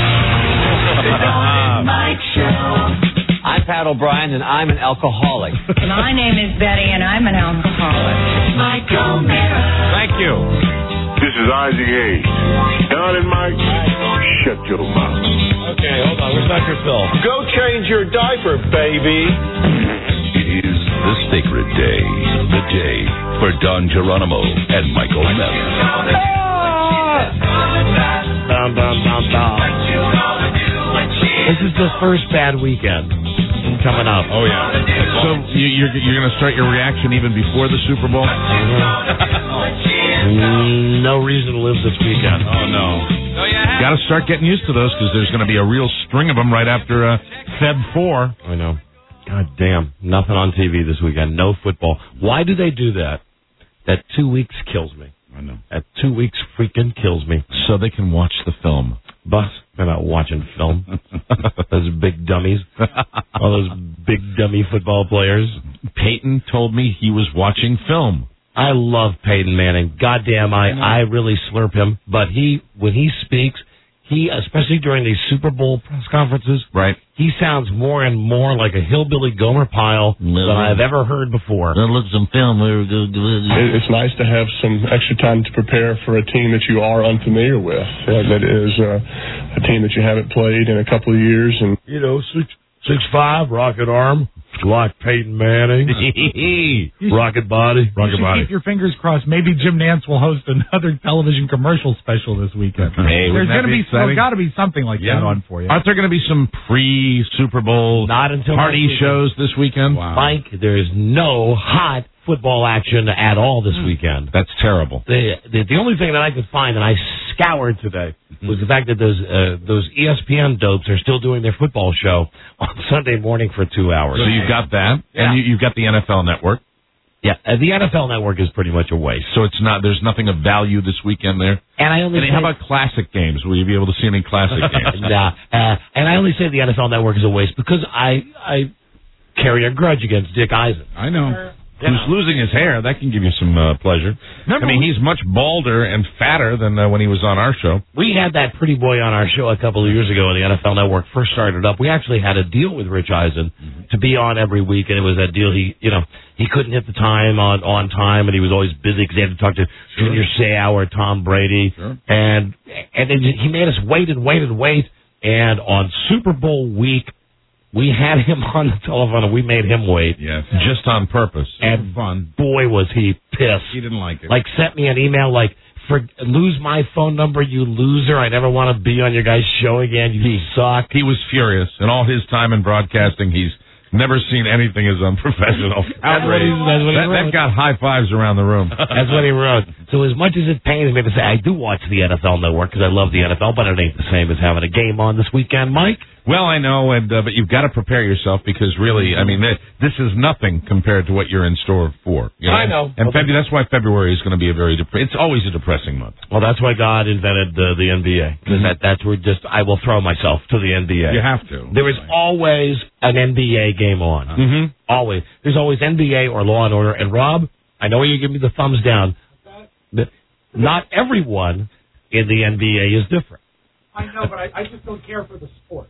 I'm Pat O'Brien, and I'm an alcoholic. My name is Betty, and I'm an alcoholic. Mike O'Mara. Thank you. This is Isaac Hayes. Don and Mike, shut your mouth. Okay, hold on. Where's Dr. Phil? Go change your diaper, baby. It is the sacred day. The day for Don Geronimo and Michael O'Mara. Bum, bum, bum, bum. This is the first bad weekend coming up. Oh, yeah. So you're going to start your reaction even before the Super Bowl? No reason to live this weekend. Oh, no. Got to start getting used to those because there's going to be a real string of them right after Feb 4. I know. God damn. Nothing on TV this weekend. No football. Why do they do that? That 2 weeks kills me. I know. That 2 weeks freaking kills me. So they can watch the film. But they're not watching film. Those big dummies. All those big dummy football players. Peyton told me he was watching film. I love Peyton Manning. Goddamn, I really slurp him. But when he speaks, especially during these Super Bowl press conferences, right? He sounds more and more like a hillbilly Gomer Pyle than I've ever heard before. Look some film. It's nice to have some extra time to prepare for a team that you are unfamiliar with. That is a team that you haven't played in a couple of years, and 6'5", rocket arm. Like Peyton Manning. Rocket Body. You should keep your fingers crossed. Maybe Jim Nantz will host another television commercial special this weekend. Hey, there's got to be something like that on for you. Aren't there going to be some pre-Super Bowl Not until party shows this weekend? Wow. Mike, there's no hot football action at all this weekend. That's terrible. The only thing that I could find, and I scoured today, was the fact that those ESPN dopes are still doing their football show on Sunday morning for 2 hours. So you've got that, and you've got the NFL Network. Yeah, the NFL Network is pretty much a waste. So it's not. There's nothing of value this weekend there. And how about classic games? Will you be able to see any classic games? Nah. And I only say the NFL Network is a waste because I carry a grudge against Dick Eisen. I know. Who's losing his hair. That can give you some pleasure. He's much balder and fatter than when he was on our show. We had that pretty boy on our show a couple of years ago when the NFL Network first started up. We actually had a deal with Rich Eisen to be on every week, and it was that deal. He couldn't hit the time on time, and he was always busy because he had to talk to Junior Seau or Tom Brady. Sure. And then he made us wait. And on Super Bowl week, we had him on the telephone, and we made him wait. Yes. Just on purpose. And fun. Boy, was he pissed. He didn't like it. Like, sent me an email like, lose my phone number, you loser. I never want to be on your guys' show again. You suck. He was furious. In all his time in broadcasting, he's never seen anything as unprofessional. That got high fives around the room. That's what he wrote. So as much as it pains me to say, I do watch the NFL Network because I love the NFL, but it ain't the same as having a game on this weekend, Mike. Well, I know, but you've got to prepare yourself because really, this is nothing compared to what you're in store for. You know? I know. And that's why February is going to be it's always a depressing month. Well, that's why God invented the NBA. Because that's where I will throw myself to the NBA. You have to. There is always an NBA game on. Mm-hmm. Always. There's always NBA or Law and Order. And Rob, I know you give me the thumbs down. Not everyone in the NBA is different. I know, but I just don't care for the sport.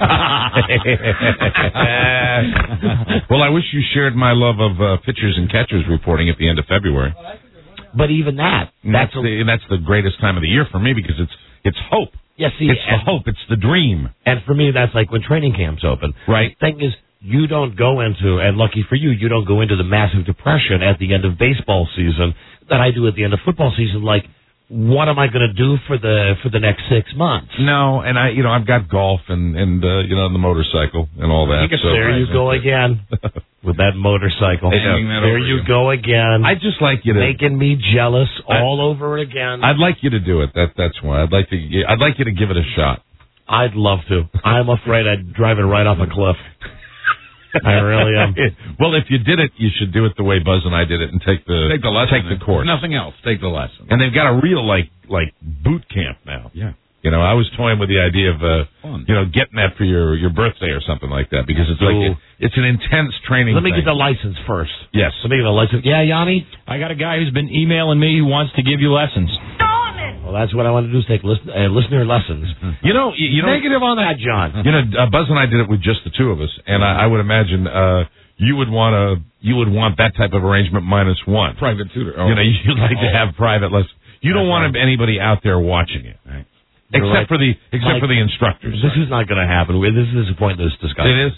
Well, I wish you shared my love of pitchers and catchers reporting at the end of February. But even that's the greatest time of the year for me because it's hope. Yes, see, it's the hope. It's the dream. And for me, that's like when training camps open. Right. The thing is, you don't go into, and lucky for you, you don't go into the massive depression at the end of baseball season that I do at the end of football season. Like, what am I going to do for the next 6 months? No, and I've got golf and the motorcycle and all that. There you go again with that motorcycle. There you go again. I'd just like you to making me jealous all over again. I'd like you to do it. That's why I'd like you to give it a shot. I'd love to. I'm afraid I'd drive it right off a cliff. I really am. Well, if you did it, you should do it the way Buzz and I did it and take the lesson. Take the course. Nothing else. Take the lesson. And they've got a real like boot camp now. Yeah. I was toying with the idea of getting that for your birthday or something like that because it's it's an intense training. Let me get the license first. Yes. Let me get the license. Yeah, Yanni? I got a guy who's been emailing me who wants to give you lessons. Well, that's what I want to do is take listener lessons. You know, negative on that, John. Buzz and I did it with just the two of us, and I would imagine you would want that type of arrangement -1 private tutor. You'd like to have private lessons. You don't want anybody out there watching it, right? Except for the instructors. This is not going to happen. This is a pointless discussion. It is.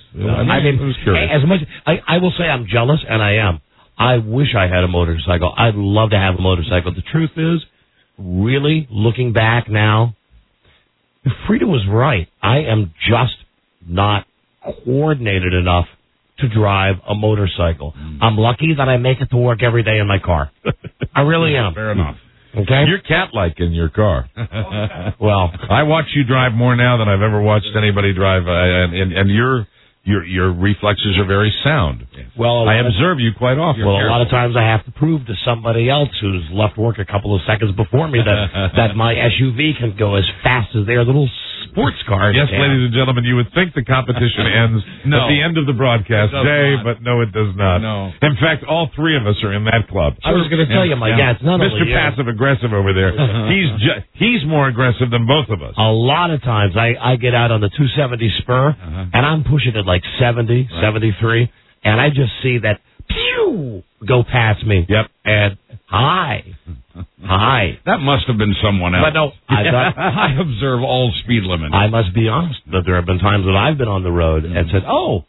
As much I will say I'm jealous, and I am. I wish I had a motorcycle. I'd love to have a motorcycle. The truth is, really, looking back now, Frida was right. I am just not coordinated enough to drive a motorcycle. I'm lucky that I make it to work every day in my car. I really am. Fair enough. Okay? You're cat-like in your car. Well, I watch you drive more now than I've ever watched anybody drive, and your reflexes are very sound. Well, I observe you quite often. Well, a lot of times I have to prove to somebody else who's left work a couple of seconds before me that my SUV can go as fast as their little sports car. Yes, ladies and gentlemen, you would think the competition ends at the end of the broadcast day, but no, it does not. No. In fact, all three of us are in that club. I was going to tell you, Mike, it's not Mr. only Passive-Aggressive over there. He's more aggressive than both of us. A lot of times I get out on the 270 spur, and I'm pushing it like 70, 73, and I just see that pew go past me. Yep. And hi. That must have been someone else. But no, I observe all speed limits. I must be honest that there have been times that I've been on the road and said, oh,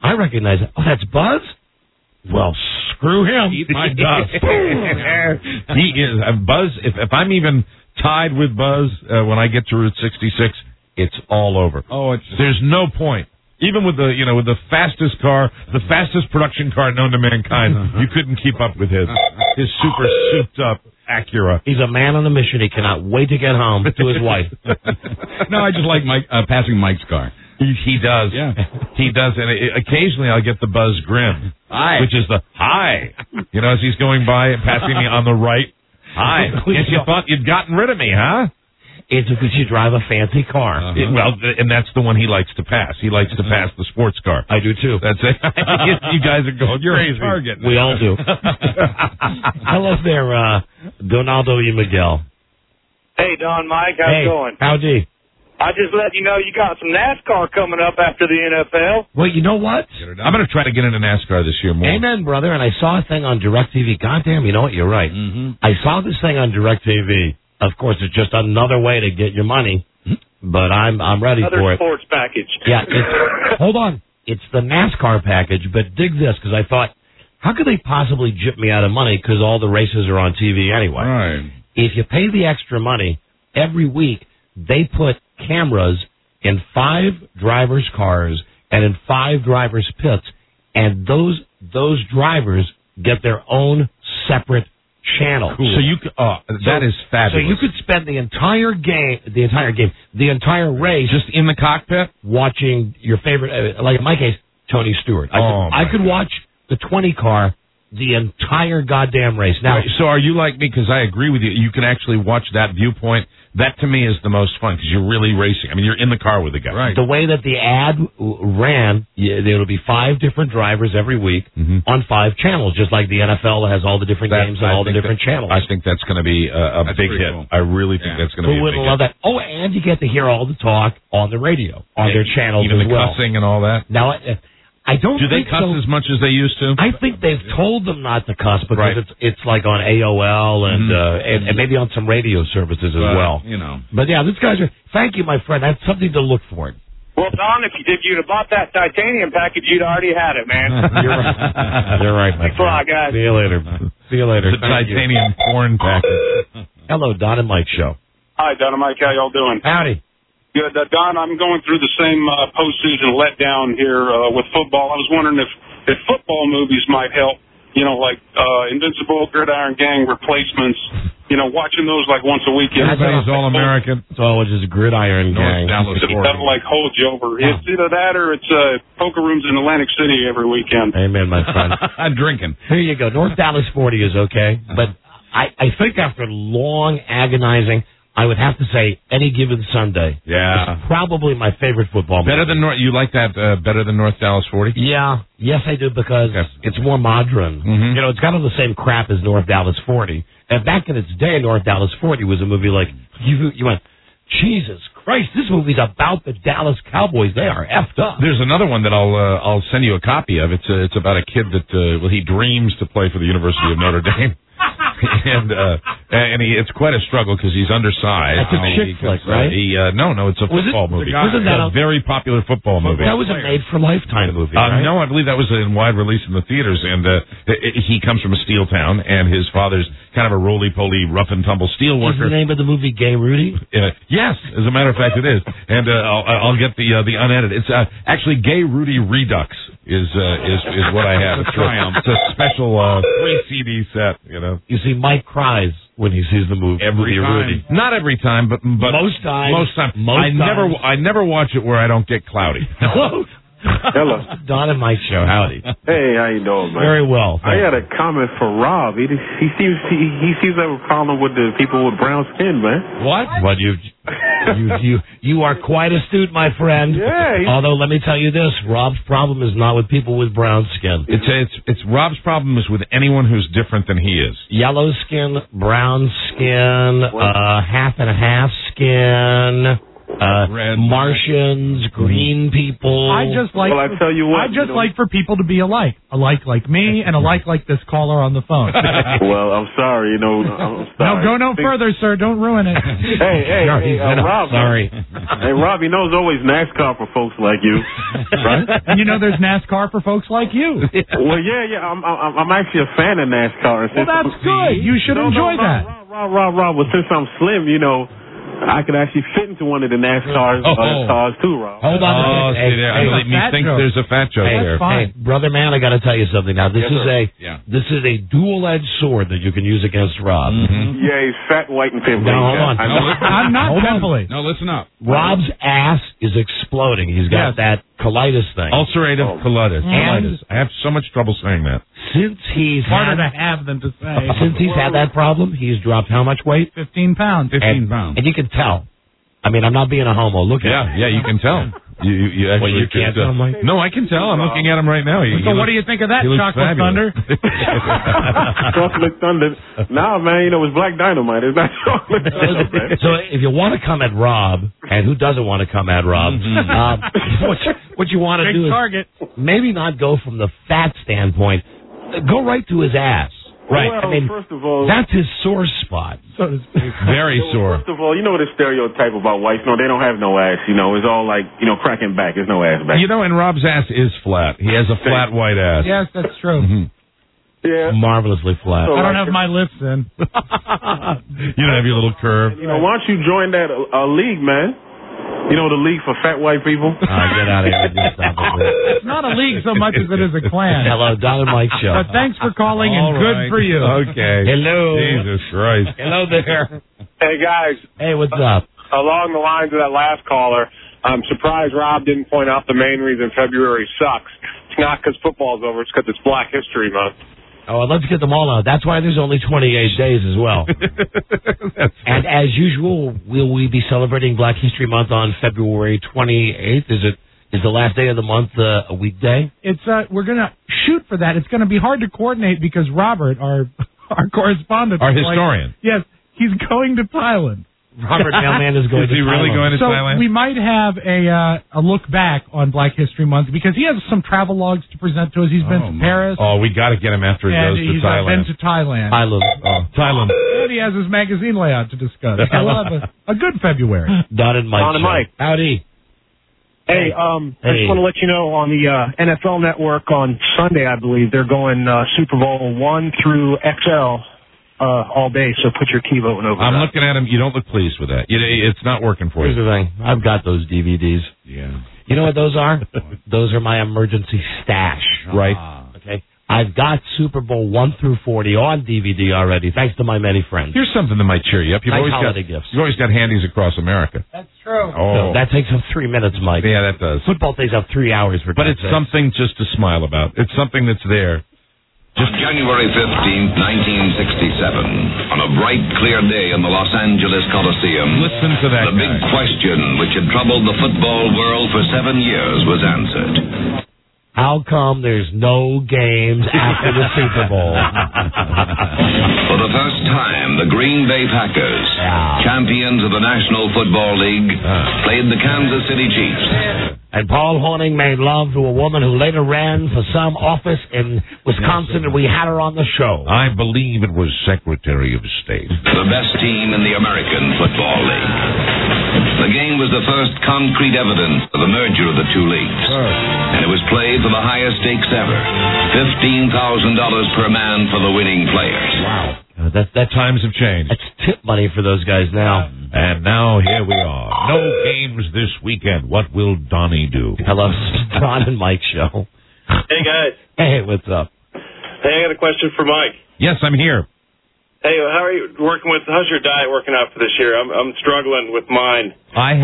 I recognize it. Oh, that's Buzz? Well, screw him. Eat my dust. He is. Buzz, if I'm even tied with Buzz when I get to Route 66, it's all over. Oh, there's no point. Even with the fastest car, the fastest production car known to mankind, you couldn't keep up with his super souped up Acura. He's a man on a mission. He cannot wait to get home to his wife. No, I just like passing Mike's car. He does. Yeah. He does. And occasionally I'll get the Buzz grin. Hi. Which is the hi. As he's going by and passing me on the right. Hi. Guess you thought you'd gotten rid of me, huh? It's because you drive a fancy car. And that's the one he likes to pass. He likes to pass the sports car. I do, too. That's it. You guys are going crazy. Target. We all do. Hello there, Donaldo E. Miguel. Hey, Don Mike. How's it going? Howdy. I just let you know you got some NASCAR coming up after the NFL. Well, you know what? I'm going to try to get into NASCAR this year more. Amen, brother. And I saw a thing on DirecTV. Goddamn, you know what? You're right. Mm-hmm. I saw this thing on DirecTV. Of course, it's just another way to get your money, but I'm ready Another for it. sports package. Yeah, hold on. It's the NASCAR package, but dig this, because I thought, how could they possibly jip me out of money because all the races are on TV anyway? Right. If you pay the extra money, every week they put cameras in 5 drivers' cars and in 5 drivers' pits, and those drivers get their own separate channel. Cool. So that is fabulous. So you could spend the entire race just in the cockpit watching your favorite, like in my case, Tony Stewart. I could watch the 20 car the entire goddamn race. Now, right. So are you like me? Because I agree with you. You can actually watch that viewpoint. That to me is the most fun because you're really racing. I mean, you're in the car with the guy. Right. The way that the ad ran, there'll be 5 different drivers every week on 5 channels, just like the NFL has all the different games on all the different channels. I think that's going to be a big hit. Cool. I really think that's going to be a big hit. Who would love that? Oh, and you get to hear all the talk on the radio, on their channels even as the well. Cussing and all that. Now, I don't. Do they cuss as much as they used to? I think they've told them not to cuss because it's like on AOL and maybe on some radio services as well. But yeah, these guys are. Thank you, my friend. That's something to look for. Well, Don, if you'd have bought that titanium package, you'd already had it, man. You're right. You're right, my friend. Thanks a lot, guys. See you later. See you later. The titanium porn package. Hello, Don and Mike show. Hi, Don and Mike. How y'all doing? Howdy. Good. Don, I'm going through the same postseason letdown here with football. I was wondering if football movies might help, like Invincible, Gridiron Gang, Replacements, watching those like once a week. Everybody's All-American. It's always just Gridiron Gang. That'll like hold you over. It's either that or it's poker rooms in Atlantic City every weekend. Amen, my friend. I'm drinking. Here you go. North Dallas 40 is okay, but I think after long agonizing, I would have to say Any Given Sunday. Yeah. It's probably my favorite football movie. Better than you like that better than North Dallas 40? Yeah. Yes, I do because it's more modern. Mm-hmm. It's got all the same crap as North Dallas 40. And back in its day, North Dallas 40 was a movie like you went, Jesus Christ, this movie's about the Dallas Cowboys. They are effed up. There's another one that I'll send you a copy of. It's about a kid that he dreams to play for the University of Notre Dame. and it's quite a struggle because he's undersized. That's a chick flick, right? No, it's a football movie. Wasn't that a very popular football movie? That was a made-for-lifetime movie, right? No, I believe that was in wide release in the theaters. And he comes from a steel town, and his father's kind of a roly-poly, rough-and-tumble steel worker. Is the name of the movie Gay Rudy? Yes, as a matter of fact, it is. And I'll get the unedited. It's actually Gay Rudy Redux is what I have. It's a special 3-CD set. You see, Mike cries when he sees the movie. Every time. Rudy. Not every time, but most times. I never watch it where I don't get cloudy. Hello. Hello. Don and Mike show. Howdy. Hey, how you doing, man? Very well. I had a comment for Rob. He seems to have a problem with the people with brown skin, man. What? What you are quite astute, my friend. Yeah. Although let me tell you this, Rob's problem is not with people with brown skin. It's Rob's problem is with anyone who's different than he is. Yellow skin, brown skin, half and half skin. Martians, green people. I just like. Well, I tell you what. I just like for people to be alike. Alike like me, and alike like this caller on the phone. Well, I'm sorry. I'm sorry. No, go no further, sir. Don't ruin it. Hey, Rob. Sorry. Hey, Rob, you know there's always NASCAR for folks like you, right? And you know there's NASCAR for folks like you. Well, yeah. I'm actually a fan of NASCAR. Well, that's good. You should enjoy that. Rob. Well, since I'm slim, I could actually fit into one of the NASCAR cars too, Rob. Hold on. Oh, see there. I believe me think there's a fat joke there. Hey, brother man, I got to tell you something now. This is a dual-edged sword that you can use against Rob. Mm-hmm. Yeah, he's fat, white, and pimply. No, hold on. I'm not pimply. No, listen up. Rob's ass is exploding. He's got that colitis thing. Ulcerative colitis. And I have so much trouble saying that. Since he's harder to have than to say. Since he's had that problem, he's dropped how much weight? 15 pounds. 15 pounds. And you can tell. I mean, I'm not being a homo. Look at him. Yeah, you can tell. You actually you can't tell, Mike? No, I can tell. I'm looking at him right now. So what do you think of that, Chocolate Thunder? Chocolate Thunder. Nah, man, it's Black Dynamite. It's not Chocolate Thunder, man. So if you want to come at Rob, and who doesn't want to come at Rob, what you want to do is maybe not go from the fat standpoint. Go right to his ass. Right. Well, I mean, first of all, that's his sore spot. So to speak. Very sore. First of all, the stereotype about whites. They don't have no ass. It's all like, cracking back. There's no ass back. And Rob's ass is flat. He has a flat white ass. Yes, that's true. Mm-hmm. Yeah. Marvelously flat. So I don't have my lips in. You don't have your little curve. Why don't you join that league, man? The league for fat white people? Get out of here. Just stop it. It's not a league so much as it is a clan. Hello, Don and Mike Show. But thanks for calling, and good for you. Okay. Hello. Jesus Christ. Hello there. Hey, guys. Hey, what's up? Along the lines of that last caller, I'm surprised Rob didn't point out the main reason February sucks. It's not because football's over. It's because it's Black History Month. Oh, I'd love to get them all out. That's why there's only 28 days as well. And as usual, will we be celebrating Black History Month on February 28th? Is the last day of the month a weekday? It's we're gonna shoot for that. It's gonna be hard to coordinate because Robert, our correspondent, our historian, yes, he's going to Thailand. Robert Mailman is going to Thailand. Is he really going to Thailand? So we might have a look back on Black History Month because he has some travel logs to present to us. He's been to Paris. Oh, we got to get him after he goes to Thailand. He's been to Thailand. Thailand. And he has his magazine layout to discuss. He'll have a good February. Don and Mike. Don and Mike. Howdy. Hey, I just want to let you know on the NFL Network on Sunday, I believe, they're going Super Bowl 1 through XL. All day, so put your key voting over. I'm looking at him. You don't look pleased with that. It's not working for you. Here's the thing. I've got those DVDs. Yeah. You know what those are? Those are my emergency stash. Right. Okay. I've got Super Bowl 1 through 40 on DVD already, thanks to my many friends. Here's something that might cheer you up. You've always got gifts. You've always got handies across America. That's true. Oh, no, that takes up 3 minutes, Mike. Yeah, that does. Football takes up 3 hours for. But it's something just to smile about. It's something that's there. On January 15th, 1967, on a bright, clear day in the Los Angeles Coliseum, listen to that. The big question which had troubled the football world for 7 years was answered. How come there's no games after the Super Bowl? For the first time, the Green Bay Packers, champions of the National Football League, played the Kansas City Chiefs. And Paul Hornung made love to a woman who later ran for some office in Wisconsin, and we had her on the show. I believe it was Secretary of State. The best team in the American Football League. The game was the first concrete evidence of the merger of the two leagues. And it was played for the highest stakes ever, $15,000 per man for the winning players. Wow. That times have changed. That's tip money for those guys now. And now here we are. No games this weekend. What will Donnie do? Hello, Don and Mike Show. Hey, guys. Hey, what's up? Hey, I got a question for Mike. Yes, I'm here. Hey, how's your diet working out for this year? I'm struggling with mine.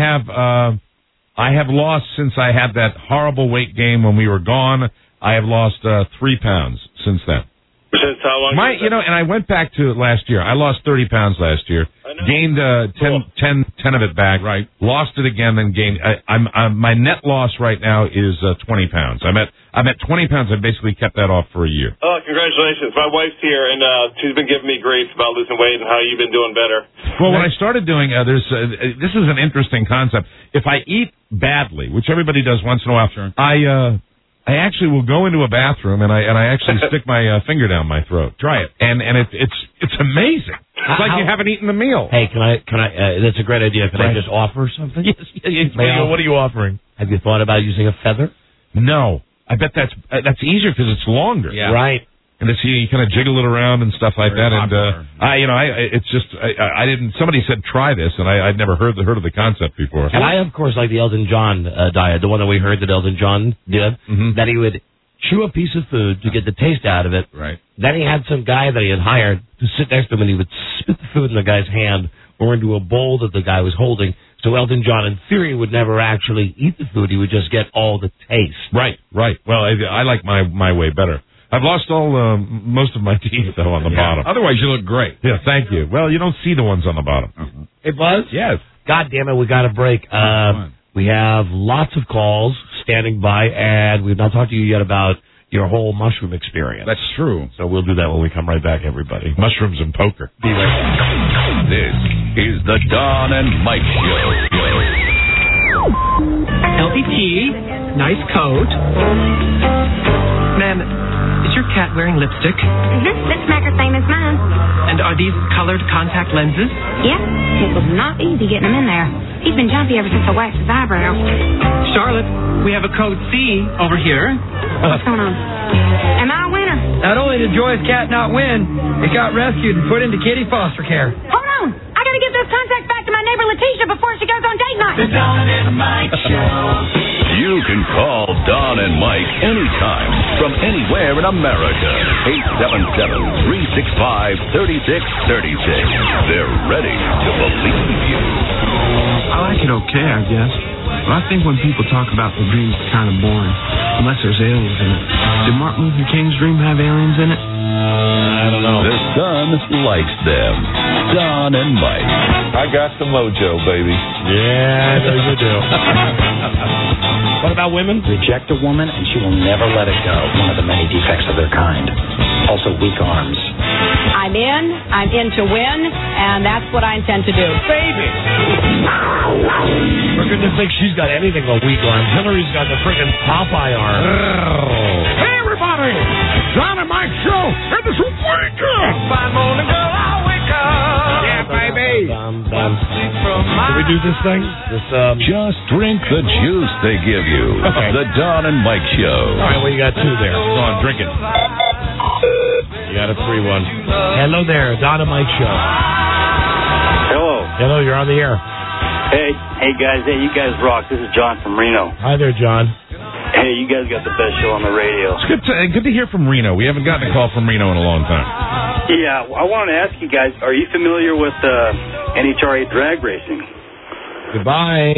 I have lost since I had that horrible weight gain when we were gone. I have lost 3 pounds since then. Since how long? And I went back to last year. I lost 30 pounds last year. Gained 10 of it back. Right. Lost it again, then gained. My net loss right now is 20 pounds. I'm at 20 pounds. I basically kept that off for a year. Oh, congratulations! My wife's here, and she's been giving me grief about losing weight and how you've been doing better. Well, what I started doing, this is an interesting concept. If I eat badly, which everybody does once in a while, sure. I actually will go into a bathroom and I actually stick my finger down my throat. Try it, and it's amazing. It's like you haven't eaten the meal. Hey, can I? That's a great idea. Can I just offer something? Yes. What are you offering? Have you thought about using a feather? No, I bet that's easier because it's longer. Yeah. Right. And you kind of jiggle it around and stuff like that. And I didn't. Somebody said try this, and I'd never heard of the concept before. And I, of course, like the Elton John diet, the one that we heard that Elton John did, that he would chew a piece of food to get the taste out of it. Right. Then he had some guy that he had hired to sit next to him, and he would spit the food in the guy's hand or into a bowl that the guy was holding. So Elton John, in theory, would never actually eat the food. He would just get all the taste. Right. Well, I like my way better. I've lost most of my teeth, though, on the bottom. Otherwise, you look great. Yeah, thank you. Well, you don't see the ones on the bottom. It was? Yes. God damn it, we got a break. We have lots of calls standing by, and we've not talked to you yet about your whole mushroom experience. That's true. So we'll do that when we come right back, everybody. Mushrooms and poker. Be right back. This is the Don and Mike Show. LVP, nice coat. Ma'am, is your cat wearing lipstick? Lip smacker same as mine. And are these colored contact lenses? Yep. It was not easy getting them in there. He's been jumpy ever since I waxed his eyebrows. Charlotte, we have a code C over here. What's going on? Am I a winner? Not only did Joy's cat not win, it got rescued and put into kitty foster care. Hold on. I gotta get those contacts back to my neighbor Letitia before she goes on date night. The Don and Mike Show. You can call Don and Mike anytime from anywhere in America. 877-365-3636. They're ready to believe you. I like it okay, I guess. But I think when people talk about the dream, it's kind of boring. Unless there's aliens in it. Did Martin Luther King's dream have aliens in it? I don't know. The sun likes them. Don and Mike. I got the mojo, baby. Yeah, I know you do. What about women? Reject a woman and she will never let it go. One of the many defects of their kind. Also weak arms. I'm in to win, and that's what I intend to do. Baby! For goodness sake, she's got anything but weak arms. Hillary's got the friggin' Popeye arm. Hey, everybody! Don and Mike Show, and this is Wake Up! Fine morning, girl, I'll wake up. Yeah, baby! Can we do this thing? Just drink the juice they give you. Okay. The Don and Mike Show. All right, well, you got two there. Go on, drink it. You got a free one. Hello there, Don and Mike Show. Hello, you're on the air. Hey guys, you guys rock. This is John from Reno. Hi there, John. Hey, you guys got the best show on the radio. It's good to hear from Reno. We haven't gotten a call from Reno in a long time. Yeah, I wanted to ask you guys, are you familiar with NHRA drag racing? Goodbye.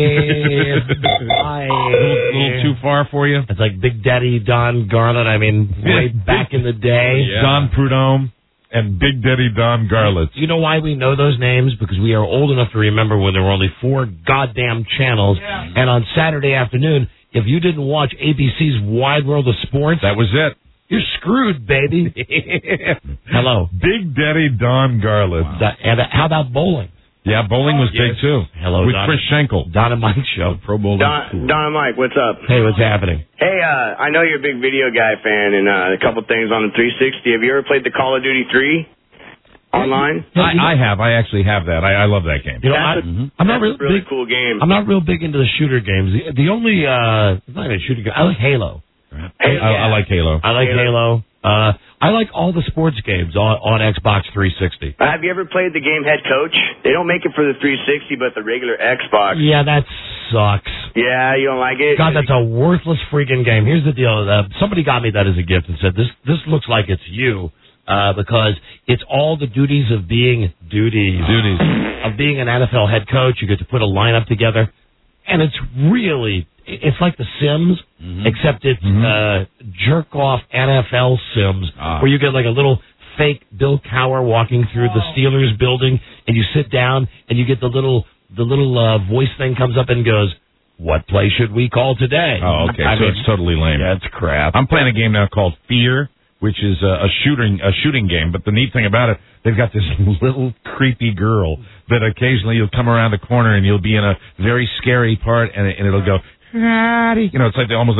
A little too far for you? It's like Big Daddy Don Garland. I mean, way back in the day. Yeah. Don Prudhomme and Big Daddy Don Garlitz. You know why we know those names? Because we are old enough to remember when there were only 4 goddamn channels. Yeah. And on Saturday afternoon, if you didn't watch ABC's Wide World of Sports, that was it. You're screwed, baby. Hello. Big Daddy Don Garlitz. Wow. And how about bowling? Yeah, bowling was big, too. Hello, with Chris Schenkel. Don and Mike Show. Pro Bowling. Don and Mike, what's up? Hey, what's happening? Hey, I know you're a big video guy fan, and a couple things on the 360. Have you ever played the Call of Duty 3 online? I have. I actually have that. I love that game. You know, I'm not a really cool game. I'm not real big into the shooter games. The only, it's not even a shooter game. I like Halo. I like Halo. I like Halo. I like all the sports games on Xbox 360. Have you ever played the game Head Coach? They don't make it for the 360, but the regular Xbox. Yeah, that sucks. Yeah, you don't like it? God, that's a worthless freaking game. Here's the deal. Somebody got me that as a gift and said, this looks like it's you. Because it's all the duties of being of being an NFL head coach. You get to put a lineup together, and it's like The Sims, except it's jerk-off NFL sims where you get like a little fake Bill Cowher walking through the Steelers building, and you sit down, and you get the little voice thing comes up and goes, "What play should we call today?" Oh, okay. So it's totally lame. That's crap. I'm playing a game now called Fear, which is a shooting game. But the neat thing about it, they've got this little creepy girl that occasionally you'll come around the corner and you'll be in a very scary part, and it'll go, it's like almost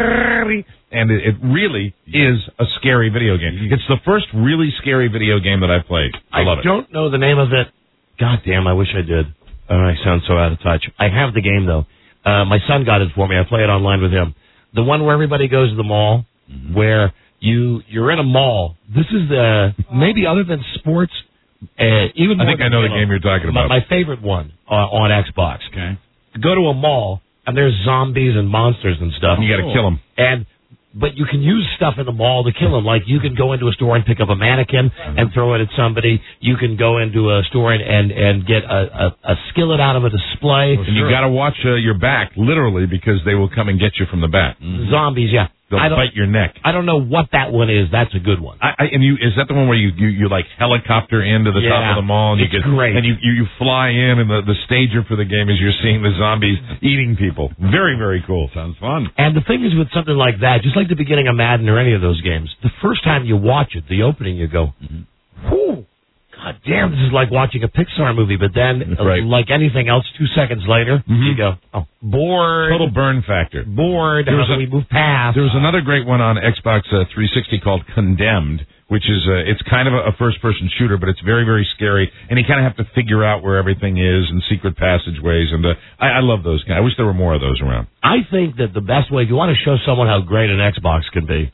and it really is a scary video game. It's the first really scary video game that I've played. I love it. I don't know the name of it. God damn, I wish I did. I sound so out of touch. I have the game, though. My son got it for me. I play it online with him. The one where everybody goes to the mall, where you're in a mall. This is maybe other than sports, even more. I think I know the game you're talking about. My favorite one on Xbox. Okay. Go to a mall, and there's zombies and monsters and stuff. And you got to kill them. But you can use stuff in the mall to kill them. Like you can go into a store and pick up a mannequin and throw it at somebody. You can go into a store and get a skillet out of a display. And you got to watch your back, literally, because they will come and get you from the back. Zombies, yeah. They'll bite your neck. I don't know what that one is. That's a good one. Is that the one where you like helicopter into the top of the mall? And it's great. And you fly in, and the stager for the game is you're seeing the zombies eating people. Very, very cool. Sounds fun. And the thing is with something like that, just like the beginning of Madden or any of those games, the first time you watch it, the opening, you go, whew, God damn, this is like watching a Pixar movie. But then, like anything else, 2 seconds later, you go, bored. Total burn factor. Bored. How do we move past? There was another great one on Xbox 360 called Condemned, which is it's kind of a first-person shooter, but it's very, very scary, and you kind of have to figure out where everything is and secret passageways. And I love those guys. I wish there were more of those around. I think that the best way, if you want to show someone how great an Xbox can be,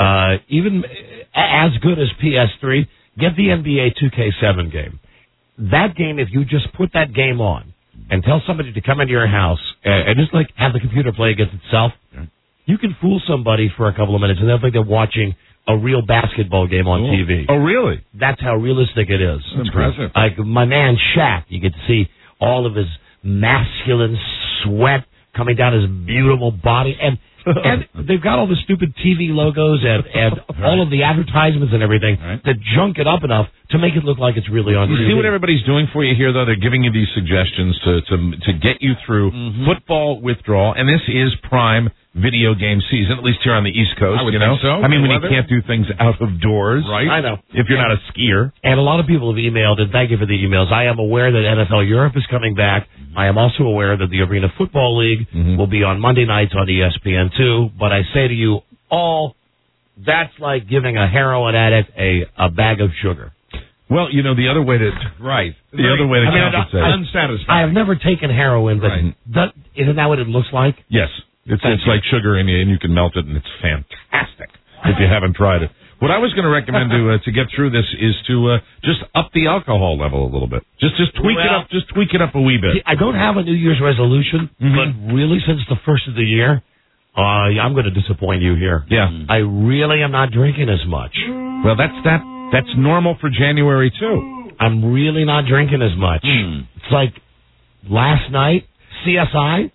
even as good as PS3, get the NBA 2K7 game. That game, if you just put that game on and tell somebody to come into your house and just like have the computer play against itself, you can fool somebody for a couple of minutes and they'll think they're watching a real basketball game on TV. Oh, really? That's how realistic it is. That's impressive. Like my man Shaq, you get to see all of his masculine sweat coming down his beautiful body. And they've got all the stupid TV logos and all of the advertisements and everything to junk it up enough to make it look like it's really on TV. You see what everybody's doing for you here, though? They're giving you these suggestions to get you through football withdrawal, and this is prime video game season, at least here on the East Coast. I would think so. I mean, when you can't do things out of doors. Right. I know. If you're not a skier. And a lot of people have emailed, and thank you for the emails. I am aware that NFL Europe is coming back. I am also aware that the Arena Football League will be on Monday nights on ESPN2. But I say to you all, that's like giving a heroin addict a bag of sugar. Well, you know, the other way to... Right. The other way to compensate. Unsatisfying. I have never taken heroin, but isn't that what it looks like? Yes. It's like sugar, and you can melt it, and it's fantastic if you haven't tried it. What I was going to recommend to get through this is to just up the alcohol level a little bit. Just tweak it up. Just tweak it up a wee bit. I don't have a New Year's resolution, but really, since the first of the year, I'm going to disappoint you here. Yeah, I really am not drinking as much. Well, that's normal for January too. I'm really not drinking as much. It's like last night, CSI.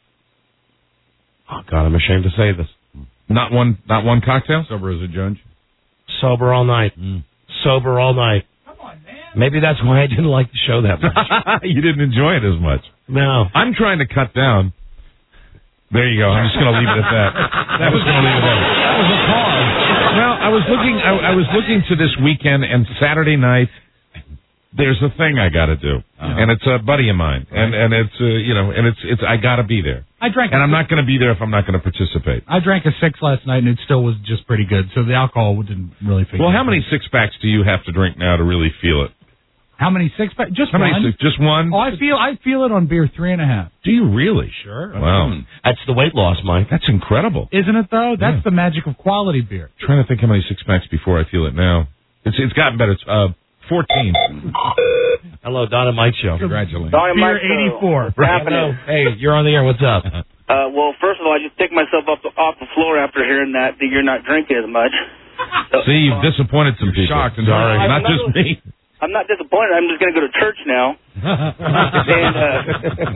Oh God, I'm ashamed to say this. Not one cocktail? Sober as a judge. Sober all night. Sober all night. Come on, man. Maybe that's why I didn't like the show that much. You didn't enjoy it as much. No. I'm trying to cut down. There you go. I'm just going to leave it at that. That was going to leave it at that. That was a pause. Well, I was looking to this weekend and Saturday night. There's a thing I got to do, and it's a buddy of mine, and it's it's I got to be there. I drank, and I'm not going to be there if I'm not going to participate. I drank a 6 last night, and it still was just pretty good. So the alcohol didn't really figure. Well, how many 6-packs do you have to drink now to really feel it? How many 6-packs? Just how one. Many, just one. Oh, I feel it on beer 3.5. Do you really? Sure. Wow. That's the weight loss, Mike. That's incredible, isn't it? Though that's the magic of quality beer. I'm trying to think how many 6-packs before I feel it now. It's gotten better. It's 14. Hello, Don and Mike Show. Congratulations. Don and Beer Mike 84. Happening. Hey, you're on the air. What's up? Well, first of all, I just picked myself up off the floor after hearing that you're not drinking as much. See, you've disappointed some people. Shocked and sorry, not just me. I'm not disappointed. I'm just going to go to church now. And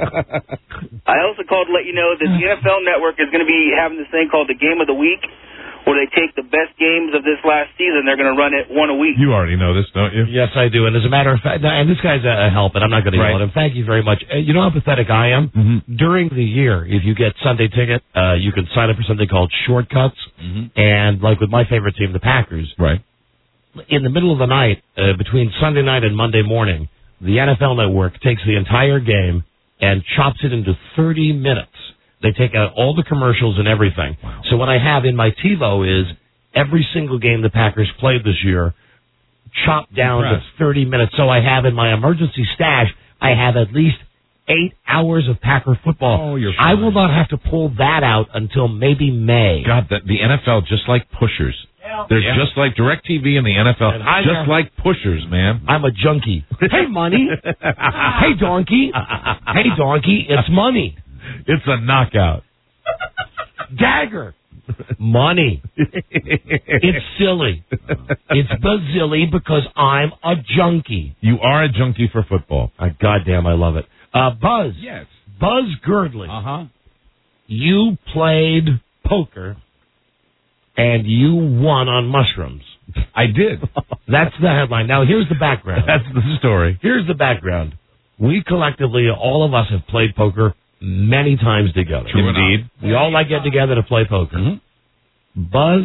I also called to let you know that the NFL Network is going to be having this thing called the Game of the Week, where they take the best games of this last season, they're going to run it one a week. You already know this, don't you? Yes, I do. And as a matter of fact, and this guy's a help, and I'm not going to yell at him. Thank you very much. You know how pathetic I am? Mm-hmm. During the year, if you get Sunday ticket, you can sign up for something called Shortcuts. Mm-hmm. And like with my favorite team, the Packers, right? In the middle of the night, between Sunday night and Monday morning, the NFL Network takes the entire game and chops it into 30 minutes. They take out all the commercials and everything. Wow. So what I have in my TiVo is every single game the Packers played this year chopped down to 30 minutes. So I have in my emergency stash, I have at least 8 hours of Packer football. Oh, you're I fine. will not have to pull that out until maybe May. God, the NFL just like pushers. They're just like DirecTV and the NFL, just like pushers, man. I'm a junkie. Hey, money. Hey, donkey. Hey, donkey. It's money. It's a knockout. Dagger. Money. It's silly. It's bazilly because I'm a junkie. You are a junkie for football. Goddamn, I love it. Buzz. Yes. Buzz Girdley. Uh-huh. You played poker and you won on mushrooms. I did. That's the headline. Now, here's the background. That's the story. Here's the background. We collectively, all of us have played poker many times together. True Indeed. Enough. We all like get together to play poker. Mm-hmm. Buzz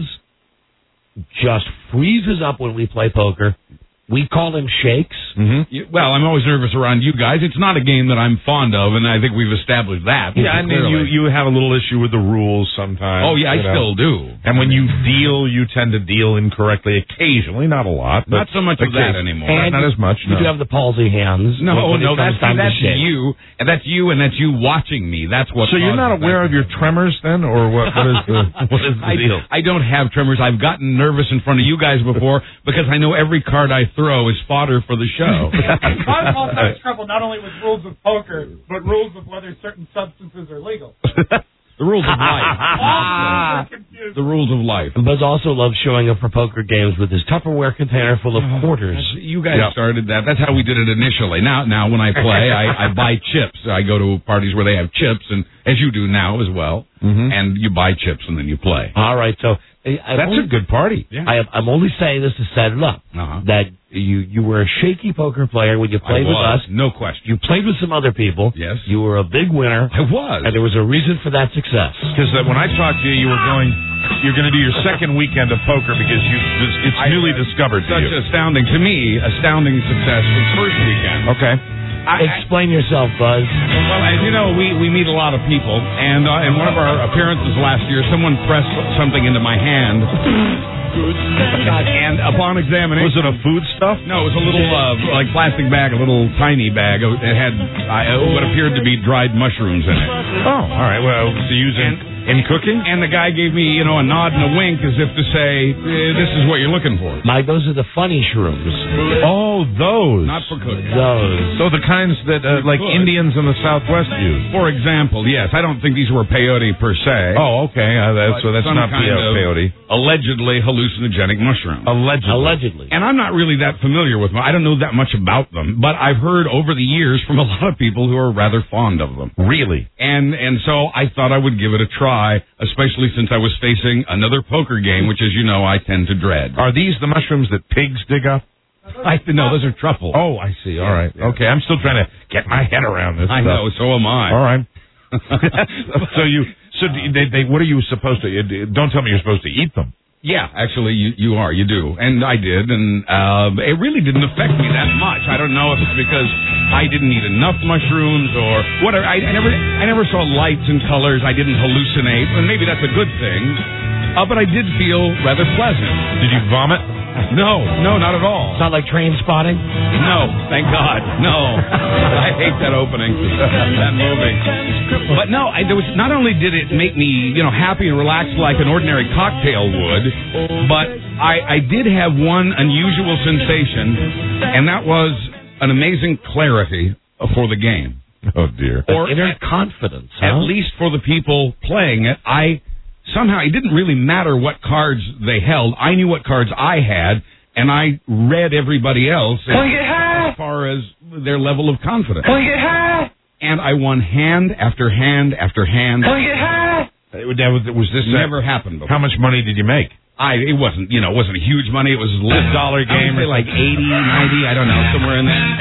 just freezes up when we play poker. We call him Shakes. Mm-hmm. Well, I'm always nervous around you guys. It's not a game that I'm fond of, and I think we've established that. Yeah, I mean, you have a little issue with the rules sometimes. Oh, yeah, I still do. And when you deal, you tend to deal incorrectly occasionally, not a lot. But not so much of that anymore. And not as much, You do have the palsy hands. No, that's you. And that's you, and that's you watching me. That's what. So you're not aware of your tremors then, or what is the deal? I don't have tremors. I've gotten nervous in front of you guys before because I know every card I throw is fodder for the show. I've also had trouble not only with rules of poker, but rules of whether certain substances are legal. The rules of life. The rules of life. Buzz also loves showing up for poker games with his Tupperware container full of quarters. You guys started that. That's how we did it initially. Now when I play, I buy chips. I go to parties where they have chips, and as you do now as well. Mm-hmm. And you buy chips and then you play. All right, so that's a good party. Yeah. I'm only saying this to set it up. That you were a shaky poker player when you played with us. No question. You played with some other people. Yes. You were a big winner. I was. And there was a reason for that success. Because when I talked to you, you're going to do your second weekend of poker because it's newly discovered to you. Such astounding success for the first weekend. Okay. Explain yourself, Buzz. Well, as you know, we meet a lot of people, and in one of our appearances last year, someone pressed something into my hand. And upon examination, was it a food stuff? No, it was a little like plastic bag, a little tiny bag. It had what appeared to be dried mushrooms in it. Oh, all right. Well, to use in cooking? And the guy gave me, a nod and a wink as if to say, this is what you're looking for. Mike, those are the funny shrooms. Oh, those. Not for cooking. Those. So the kinds that, like Indians in the Southwest use. For example, yes. I don't think these were peyote per se. Oh, okay. So that's not peyote. Allegedly hallucinogenic mushroom. Allegedly. And I'm not really that familiar with them. I don't know that much about them, but I've heard over the years from a lot of people who are rather fond of them. Really? And so I thought I would give it a try, especially since I was facing another poker game, which, as you know, I tend to dread. Are these the mushrooms that pigs dig up? No, those are truffles. Oh, I see. All right. Yeah. Okay, I'm still trying to get my head around this I stuff. know, so am I. All right. What are you supposed to? Don't tell me you're supposed to eat them. Yeah, actually, you do, and I did, and it really didn't affect me that much. I don't know if it's because I didn't eat enough mushrooms or whatever. I never saw lights and colors. I didn't hallucinate, and maybe that's a good thing. But I did feel rather pleasant. Did you vomit? No, not at all. It's not like Train Spotting? No, thank God. No. I hate that opening, that movie. But no, there was, not only did it make me, happy and relaxed like an ordinary cocktail would, but I did have one unusual sensation, and that was an amazing clarity for the game. Oh, dear. Or inner confidence, huh? At least for the people playing it, somehow it didn't really matter what cards they held. I knew what cards I had, and I read everybody else as far as their level of confidence. And I won hand after hand after hand. Was this Never happened before. How much money did you make? It wasn't huge money. It was a $dollar game. Or like 80, 90, I don't know, somewhere in there.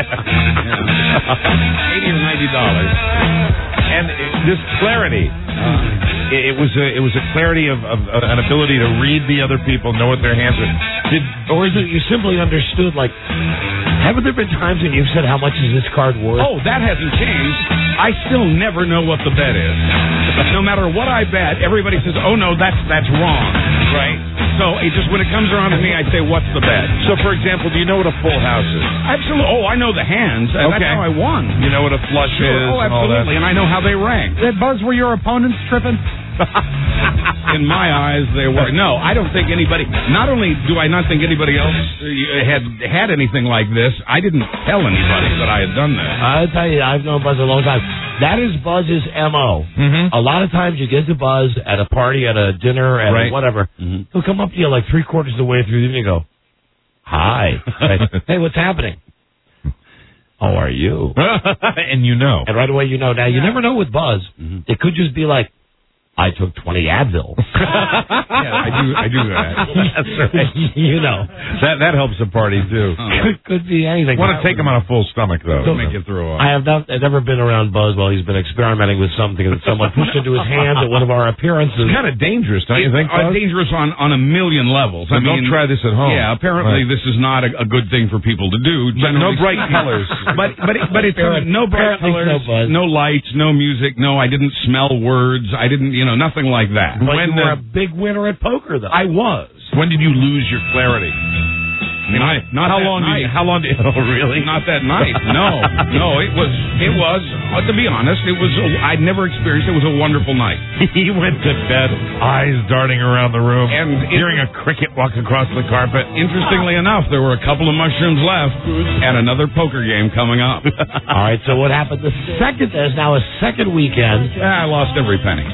$80 or $90. And this clarity, it was a clarity of an ability to read the other people, know what their hands are. Or is it you simply understood, like, haven't there been times when you've said, how much is this card worth? Oh, that hasn't changed. I still never know what the bet is. No matter what I bet, everybody says, oh, no, that's wrong, right? So when it comes around to me, I say, what's the bet? So, for example, do you know what a full house is? Absolutely. Oh, I know the hands. Okay. That's how I won. You know what a flush is? Oh, and all that? absolutely. And I know how they rank. Buzz, were your opponents tripping? In my eyes, they were. No, I don't think anybody. Not only do I not think anybody else had anything like this, I didn't tell anybody that I had done that. I'll tell you, I've known Buzz a long time. That is Buzz's MO. Mm-hmm. A lot of times you get to Buzz at a party, at a dinner, at a whatever. Mm-hmm. He'll come up to you like 3/4 of the way through the evening and go, hi. Hey, what's happening? How are you? And you know. And right away you know. Now, you never know with Buzz. Mm-hmm. It could just be like, I took 20 Advil. Yeah, I do that. That's right. You know. That helps the party, too. Could be anything. Want to take him on a full stomach, though. Don't make you throw up. I have never been around Buzz while he's been experimenting with something that someone pushed into his hands at one of our appearances. It's kind of dangerous, don't you think, Buzz? Dangerous on a million levels. So don't try this at home. Yeah, apparently this is not a good thing for people to do. But no bright colors. But it's no bright colors, no lights, no music, no, I didn't smell words, I didn't, nothing like that. But you were a big winner at poker, though. I was. When did you lose your clarity? Not how long? How long did? Oh, really? Not that night. No. It was. To be honest, I'd never experienced. It was a wonderful night. He went to bed, eyes darting around the room, and hearing a cricket walk across the carpet. Interestingly enough, there were a couple of mushrooms left, and another poker game coming up. All right. So what happened? There's now a second weekend. I lost every penny.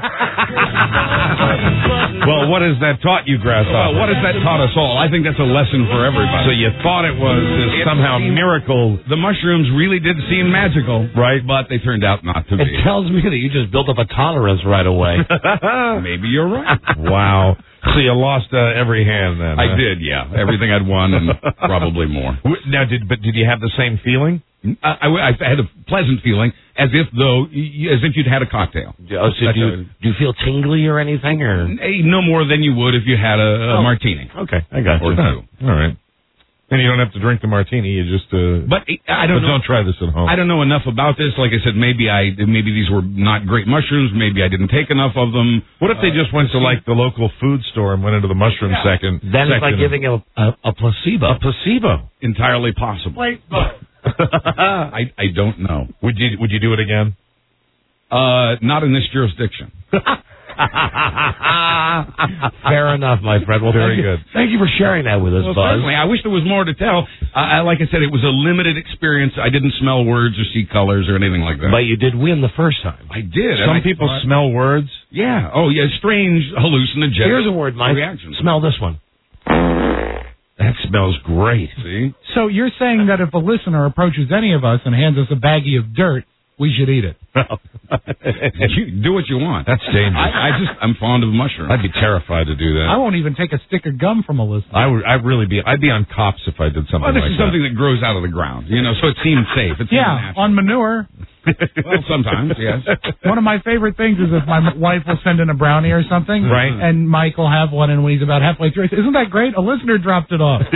Well, what has that taught you, Grasshopper? Well, what has that taught us all? I think that's a lesson for everybody. So you thought it was somehow miracle. The mushrooms really did seem magical. Right. But they turned out not to be. It tells me that you just built up a tolerance right away. Maybe you're right. Wow. So you lost every hand then. I did, yeah. Everything I'd won and probably more. Now, did you have the same feeling? I had a pleasant feeling, as if you'd had a cocktail. Oh, so do you feel tingly or anything, or no more than you would if you had a martini? Okay, I got you. Or two. All right. And you don't have to drink the martini. You just. But I don't know. Don't try this at home. I don't know enough about this. Like I said, maybe these were not great mushrooms. Maybe I didn't take enough of them. What if they just went to like the local food store and went into the mushroom section? Then it's like giving a placebo. A placebo. Entirely possible. Wait. I don't know. Would you do it again? Not in this jurisdiction. Fair enough, my friend. Well, very good. Thank you for sharing that with us, Buzz. Certainly. I wish there was more to tell. Like I said, it was a limited experience. I didn't smell words or see colors or anything like that. But you did win the first time. I did. Some people smell words. Yeah. Oh, yeah. Strange hallucinogenic. Here's a word, Mike. Reactions. Smell this one. That smells great. See? So you're saying that if a listener approaches any of us and hands us a baggie of dirt, we should eat it? You do what you want. That's dangerous. I'm fond of mushrooms. I'd be terrified to do that. I won't even take a stick of gum from a listener. I'd be on cops if I did something like that. Well, this is something that grows out of the ground, so it seems safe. It seems natural. On manure. Well, sometimes, yes. One of my favorite things is if my wife will send in a brownie or something, right? And Mike will have one, and when he's about halfway through, he says, "Isn't that great? A listener dropped it off."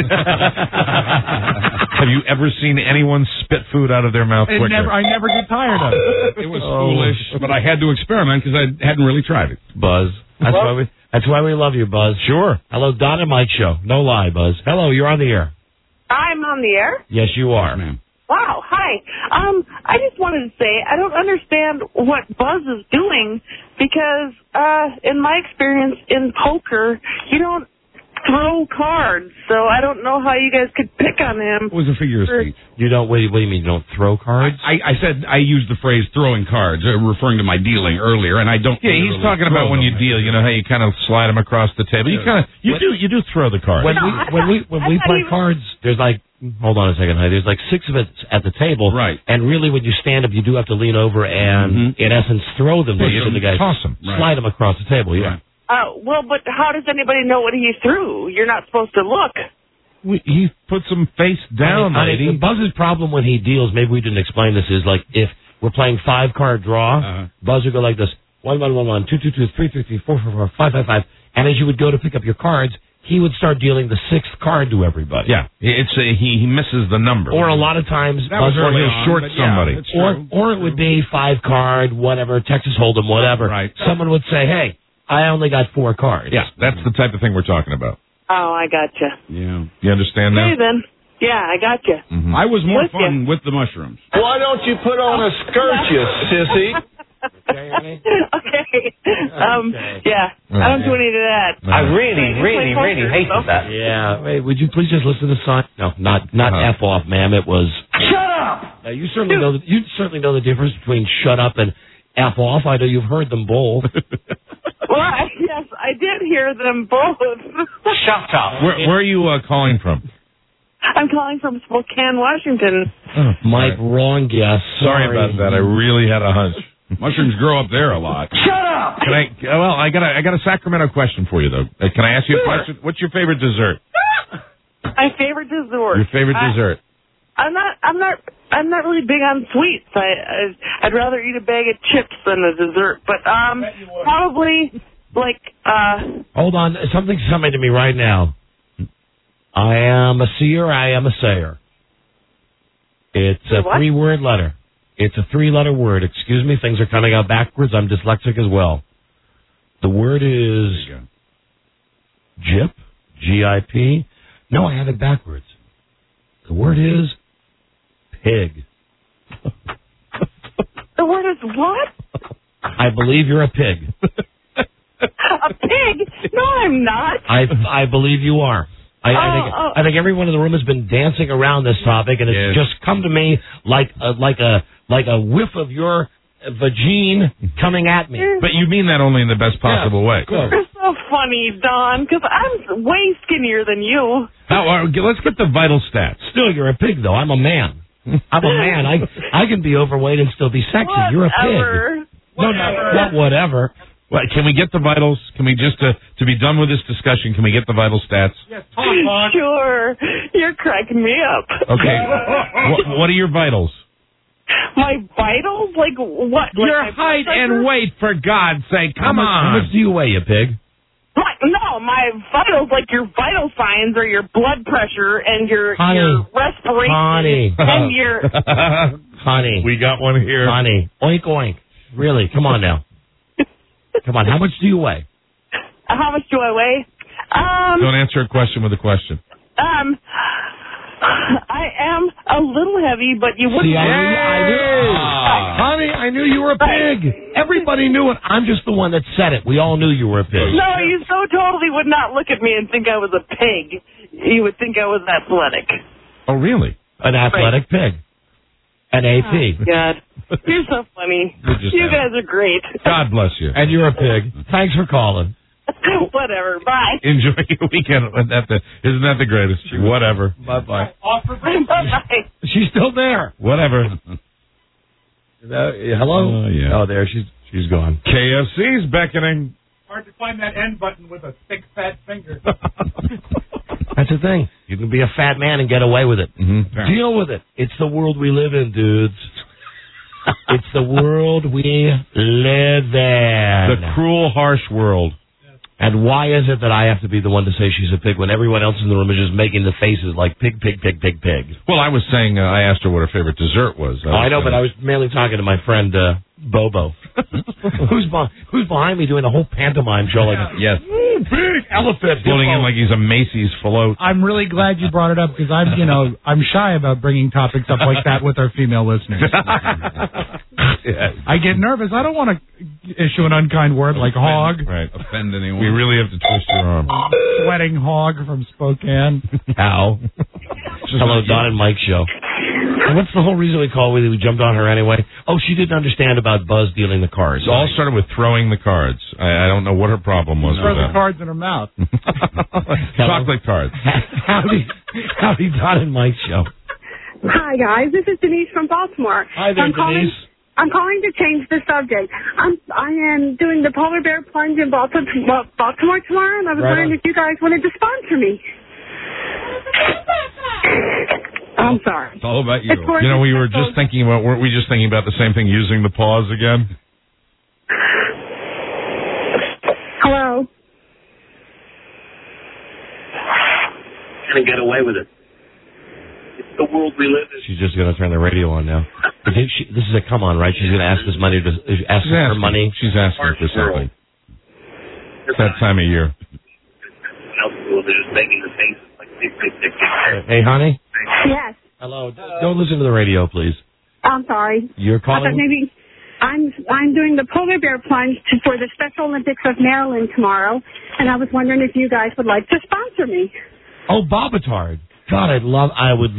Have you ever seen anyone spit food out of their mouth quicker? I never get tired of it. It was foolish, but I had to experiment because I hadn't really tried it. Buzz, that's why we love you, Buzz. Sure. Hello, Don and Mike show. No lie, Buzz. Hello, you're on the air. I'm on the air? Yes, you are. Yes, ma'am. Wow, hi. I just wanted to say I don't understand what Buzz is doing because in my experience in poker, you don't throw cards, so I don't know how you guys could pick on him. It was a figure of speech. You don't. What do you mean? You don't throw cards? I said I used the phrase throwing cards, referring to my dealing earlier, and I don't. Yeah, he's talking about when you deal. You know how you kind of slide them across the table. You kind of you do throw the cards. When we play cards, there's like. Hold on a second, honey. There's like 6 of us at the table, right? And really, when you stand up, you do have to lean over and, in essence, throw them to the guys. Toss them, slide them across the table. Yeah. Well, but how does anybody know what he threw? You're not supposed to look. He puts them face down, lady. Buzz's problem when he deals, maybe we didn't explain this, is like if we're playing 5-card draw, Buzz would go like this: 1, 1, 1, 1, 2, 2, 2, 3, 3, 3, 4, 4, 4, 5, 5, 5. And as you would go to pick up your cards, he would start dealing the 6th card to everybody. Yeah, it's he misses the number. Or a lot of times, Buzz will short somebody. Or it would be 5-card, whatever, Texas Hold'em, whatever. Right. Someone would say, hey, I only got 4 cards. Yeah, that's the type of thing we're talking about. Oh, I gotcha. Yeah. You understand that? Okay, then. Yeah, I gotcha. Mm-hmm. I was more fun with the mushrooms. Why don't you put on a skirt, you sissy? Okay. Yeah. I don't do any of that. I really hate that. Yeah. Wait, would you please just listen to the sign? No, not F off, ma'am. It was shut up. You certainly know the difference between shut up and F off. I know you've heard them both. Well, yes, I did hear them both. Shut up. Where are you calling from? I'm calling from Spokane, Washington. Oh, Mike, wrong guess. Sorry about that. I really had a hunch. Mushrooms grow up there a lot. Shut up! I got a Sacramento question for you though. Can I ask you a question? What's your favorite dessert? My favorite dessert. Your favorite dessert? I'm not really big on sweets. I'd rather eat a bag of chips than a dessert. But probably like. Hold on, something's coming to me right now. I am a seer. I am a sayer. It's a 3-word letter. It's a 3-letter word. Excuse me, things are coming out backwards. I'm dyslexic as well. The word is GIP, G-I-P. No, I have it backwards. The word is pig. The word is what? I believe you're a pig. A pig? No, I'm not. I believe you are. I think everyone in the room has been dancing around this topic, and it's just come to me like a whiff of your vagine coming at me. But you mean that only in the best possible way. You're so funny, Don, because I'm way skinnier than you. Now, let's get the vital stats. Still, you're a pig, though. I'm a man. I'm a man. I can be overweight and still be sexy. Whatever. You're a pig. No, not whatever. Well, can we get the vitals? Can we just, to be done with this discussion, can we get the vital stats? Yes, sure. You're cracking me up. Okay. What are your vitals? My vitals? Like what? Your height and weight, for God's sake. Come on. How much do you weigh, you pig? No, my vitals, like your vital signs, are your blood pressure and your respiration and your... Honey. We got one here. Honey. Oink, oink. Really, come on now. Come on, how much do you weigh? How much do I weigh? Don't answer a question with a question. I am a little heavy, but you wouldn't... See, I knew. Honey, I knew you were a pig. Everybody knew it. I'm just the one that said it. We all knew you were a pig. No, you so totally would not look at me and think I was a pig. You would think I was athletic. Oh, really? An athletic pig. An AP. Oh, God. You're so funny. You guys are great. God bless you. And you're a pig. Thanks for calling. Whatever. Bye. Enjoy your weekend. Isn't that the greatest? Whatever. Bye-bye. Bye-bye. She's still there. Whatever. Hello? Yeah. Oh, there. She's gone. KFC's beckoning. Hard to find that end button with a thick, fat finger. That's the thing. You can be a fat man and get away with it. Mm-hmm. Deal with it. It's the world we live in, dudes. It's the world we live in. The cruel, harsh world. And why is it that I have to be the one to say she's a pig when everyone else in the room is just making the faces like pig, pig, pig, pig, pig? Well, I was saying, I asked her what her favorite dessert was. I know, but I was mainly talking to my friend Bobo, who's behind me doing the whole pantomime show. Like, yes, big elephant floating in like he's a Macy's float. I'm really glad you brought it up because I'm shy about bringing topics up like that with our female listeners. I get nervous. I don't want to, issue an unkind word like hog. Right. Offend anyone. We really have to twist your arm. Sweating hog from Spokane. Ow. Hello, Don and Mike show. And what's the whole reason we called? We jumped on her anyway. Oh, she didn't understand about Buzz dealing the cards. It all started with throwing the cards. I don't know what her problem was Throw with the that. cards in her mouth. Chocolate cards. Howdy, Don and Mike show. Hi, guys. This is Denise from Baltimore. Hi there, Denise. I'm calling to change the subject. I am doing the polar bear plunge in Baltimore tomorrow, and I was wondering if you guys wanted to sponsor me. I'm sorry. It's all about you. You know, we were just thinking about, weren't we just thinking about the same thing, using the paws again? Hello? Gonna get away with it. It's the world we live in. She's just going to turn the radio on now. This is a come on, right? She's going to ask us money to ask us for money. She's asking for something. It's that time of year. They're just making the faces like big. Hey, honey. Yes. Hello. Don't listen to the radio, please. I'm sorry. You're calling? I thought maybe I'm doing the polar bear plunge for the Special Olympics of Maryland tomorrow, and I was wondering if you guys would like to sponsor me. Oh, Bobatard. God, I'd love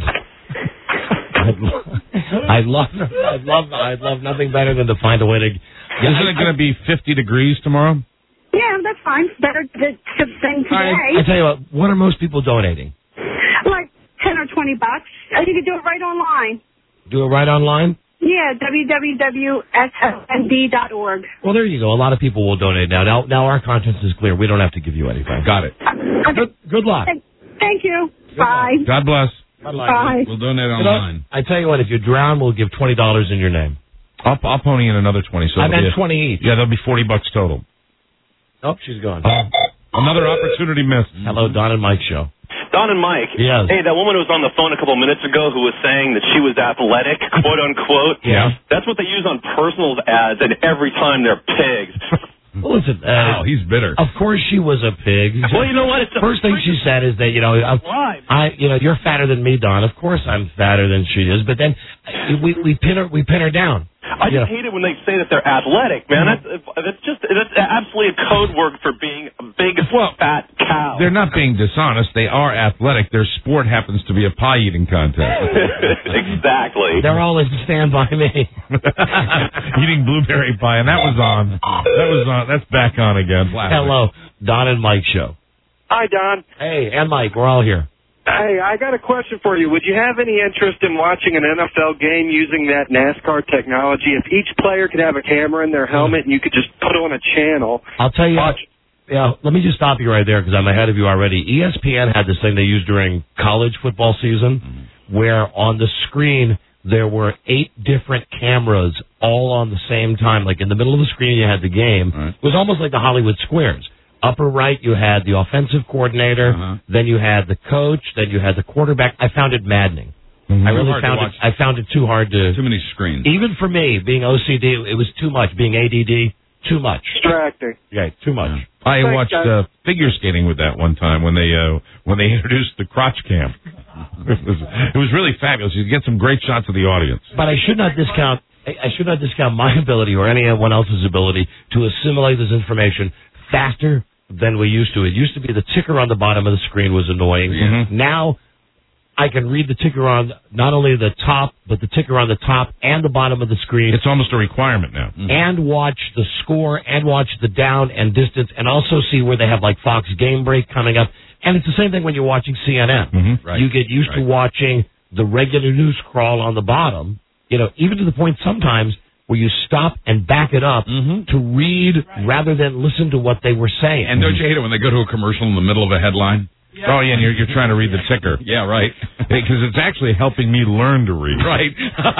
nothing better than to find a way to. Yeah, Isn't it going to be 50 degrees tomorrow? Yeah, that's fine. Better than today. I tell you what are most people donating? Like $10 or $20. You can do it right online. Do it right online? Yeah, www.slnd.org. Well, there you go. A lot of people will donate now. Now our conscience is clear. We don't have to give you anything. Got it. Good luck. Thank you. Bye. God bless. Bye. We'll donate online. I tell you what, if you drown, we'll give $20 in your name. I'll pony in another 20. So I meant 20 each. Yeah, that'll be $40 total. Oh, she's gone. Another opportunity missed. Hello, Don and Mike show. Don and Mike. Yes. Hey, that woman who was on the phone a couple minutes ago who was saying that she was athletic, quote unquote. Yeah. That's what they use on personals ads, and every time they're pigs. Well, listen, wow, he's bitter. Of course she was a pig. Well, you know what? It's the first thing she said is that, you're fatter than me, Don. Of course I'm fatter than she is. But then we pin her down. I just hate it when they say that they're athletic, man. That's absolutely a code word for being a big, fat cow. They're not being dishonest. They are athletic. Their sport happens to be a pie eating contest. Exactly. They're all in Stand By Me. Eating blueberry pie, and that was on. That's back on again. Hello, Don and Mike show. Hi, Don. Hey, and Mike, we're all here. Hey, I got a question for you. Would you have any interest in watching an NFL game using that NASCAR technology? If each player could have a camera in their helmet and you could just put on a channel. I'll tell you. Let me just stop you right there because I'm ahead of you already. ESPN had this thing they used during college football season where on the screen there were 8 different cameras all on the same time. Like in the middle of the screen you had the game. Right. It was almost like the Hollywood Squares. Upper right, you had the offensive coordinator, then you had the coach, then you had the quarterback. I found it maddening. I found it too hard to... Too many screens. Even for me, being OCD, it was too much. Being ADD, too much. Distracting. Yeah, too much. Yeah. I watched figure skating with that one time when they introduced the crotch cam. It was really fabulous. You get some great shots of the audience. But I should not discount my ability or anyone else's ability to assimilate this information faster than we used to. It used to be the ticker on the bottom of the screen was annoying. Mm-hmm. Now I can read the ticker on not only the top, but the ticker on the top and the bottom of the screen. It's almost a requirement now. Mm-hmm. And watch the score and watch the down and distance and also see where they have like Fox Game Break coming up. And it's the same thing when you're watching CNN. Mm-hmm. Right. You get used to watching the regular news crawl on the bottom, even to the point sometimes where you stop and back it up to read rather than listen to what they were saying. And don't you hate it when they go to a commercial in the middle of a headline? Yeah. Oh, yeah, and you're trying to read the ticker. Yeah, right. Because it's actually helping me learn to read. Right.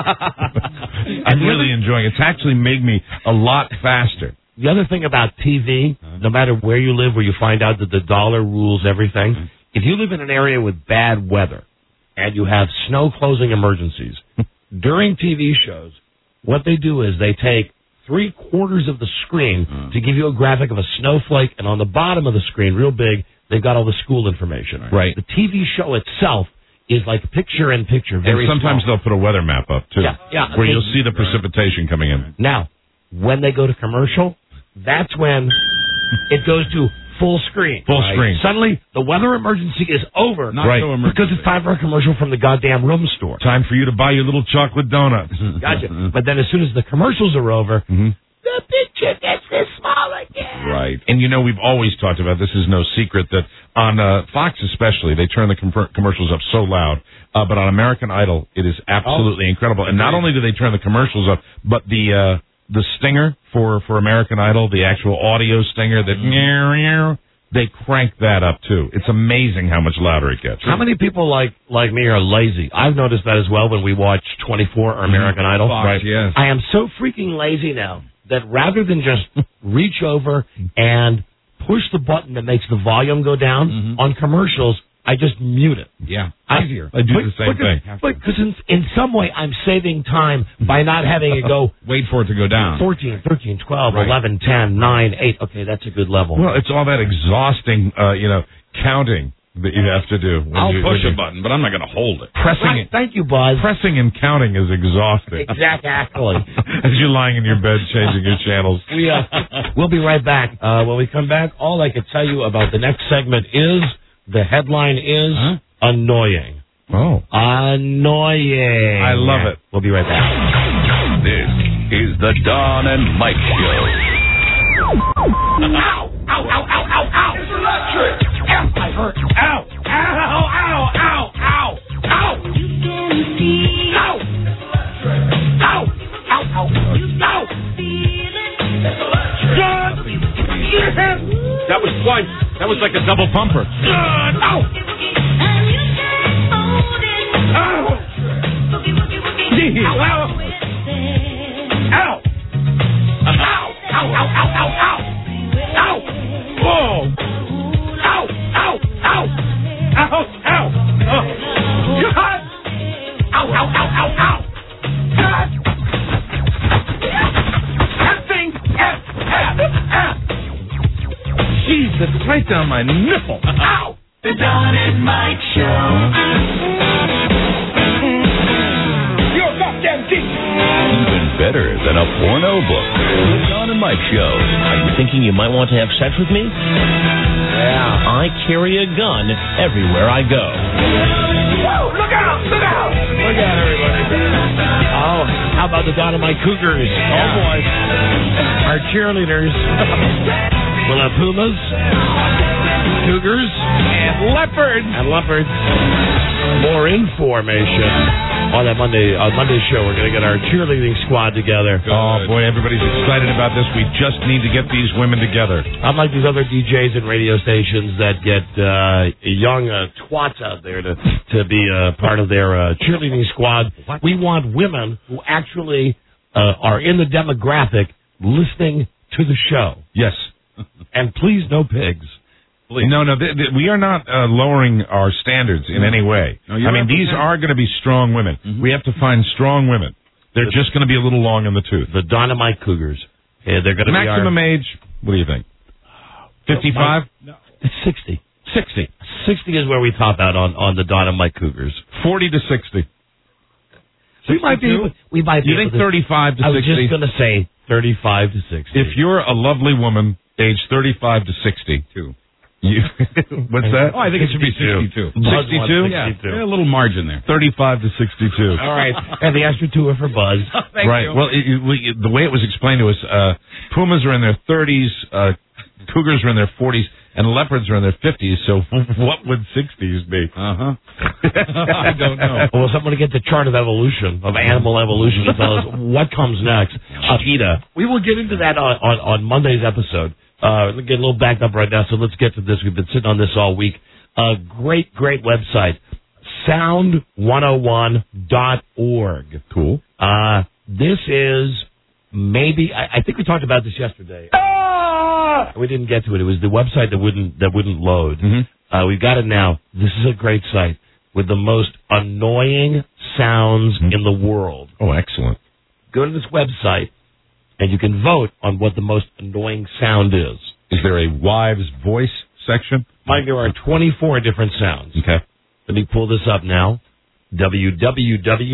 I'm really enjoying it. It's actually made me a lot faster. The other thing about TV, no matter where you live, where you find out that the dollar rules everything, if you live in an area with bad weather and you have snow closing emergencies, during TV shows, what they do is they take 3/4 of the screen to give you a graphic of a snowflake, and on the bottom of the screen, real big, they've got all the school information. Right. The TV show itself is like picture-in-picture, very and sometimes small. they'll put a weather map up, too, yeah, where you'll see the precipitation coming in. Now, when they go to commercial, that's when it goes to full screen. Full screen. Suddenly, the weather emergency is over. Not so emergency. Because it's time for a commercial from the goddamn room store. Time for you to buy your little chocolate donuts. Gotcha. But then as soon as the commercials are over, the picture gets this small again. Right. And we've always talked about, this is no secret, that on Fox especially, they turn the commercials up so loud. But on American Idol, it is absolutely incredible. And not only do they turn the commercials up, but the stinger for American Idol, the actual audio stinger, they crank that up too. It's amazing how much louder it gets. How many people like me are lazy? I've noticed that as well when we watch 24 or American Idol. Fox, right. Yes. I am so freaking lazy now that rather than just reach over and push the button that makes the volume go down on commercials, I just mute it. Yeah, easier. I do the same thing. Because in some way I'm saving time by not having it go... Wait for it to go down. 14, 13, 12, 11, 10, 9, 8. Okay, that's a good level. Well, it's all that exhausting, counting that you have to do. I'll push a button, but I'm not going to hold it. Pressing it. Thank you, Buzz. Pressing and counting is exhausting. Exactly. As you're lying in your bed changing your channels. We'll be right back. When we come back, all I can tell you about the next segment is... The headline is annoying. Oh. Annoying. I love it. We'll be right back. This is the Don and Mike Show. Ow! Ow! Ow! Ow! Ow! Ow! It's electric! Ow! I hurt. Ow! Ow! Ow! Ow! Ow! Ow! You can see. Ow! Ow! Ow! Ow! Ow! It's electric! Yes! That was twice. That was like a double pumper. Ow! Ow! Ow! Ow! Ow! Ow! Ow! Ow! Ow! Ow! Ow! Whoa! Ow! Ow! Ow! Ow! Ow! Oh! God! Ow! Ow! Ow! Ow! Ow! God! Effing F! Jeez, that's right down my nipple. Ow! The Don and Mike Show. You're goddamn deep. Even better than a porno book. The Don and Mike Show. Are you thinking you might want to have sex with me? Yeah. I carry a gun everywhere I go. Whoa! Look out! Look out! Look out, everybody. Oh, how about the Don and Mike Cougars? Oh, boy. Our cheerleaders. We'll have Pumas, Cougars, and Leopards. More information on that Monday show. We're going to get our cheerleading squad together. Oh, boy, everybody's excited about this. We just need to get these women together. Unlike these other DJs and radio stations that get young twats out there to be part of their cheerleading squad, we want women who actually are in the demographic listening to the show. Yes. And please, no pigs. Please. No, we are not lowering our standards in any way. No, I mean, these are going to be strong women. Mm-hmm. We have to find strong women. They're just going to be a little long in the tooth. The Dynamite Cougars. Yeah, they're going to be maximum age. What do you think? 55? No. It's 60. 60. 60 is where we top out on the Dynamite Cougars. 40 to 60. We might be able. You think 35 to 60? I was just going to say 35 to 60. If you're a lovely woman, age 35 to 60. What's that? Oh, I think it should be 62. 62? Yeah, a little margin there. 35 to 62. All right. And the extra two are for Buzz. Right. You. Well, the way it was explained to us, Pumas are in their 30s, Cougars are in their 40s, and Leopards are in their 50s, so what would 60s be? Uh-huh. I don't know. Well, someone to get the chart of evolution, of animal evolution, to tell us what comes next. PETA. We will get into that on Monday's episode. Let's get a little backed up right now, so let's get to this. We've been sitting on this all week. Great website. Sound101.org. Cool. This is maybe, I think we talked about this yesterday. We didn't get to it. It was the website that wouldn't load. Mm-hmm. We've got it now. This is a great site with the most annoying sounds in the world. Oh, excellent. Go to this website, and you can vote on what the most annoying sound is. Is there a wives' voice section? Mike, there are 24 different sounds. Okay. Let me pull this up now.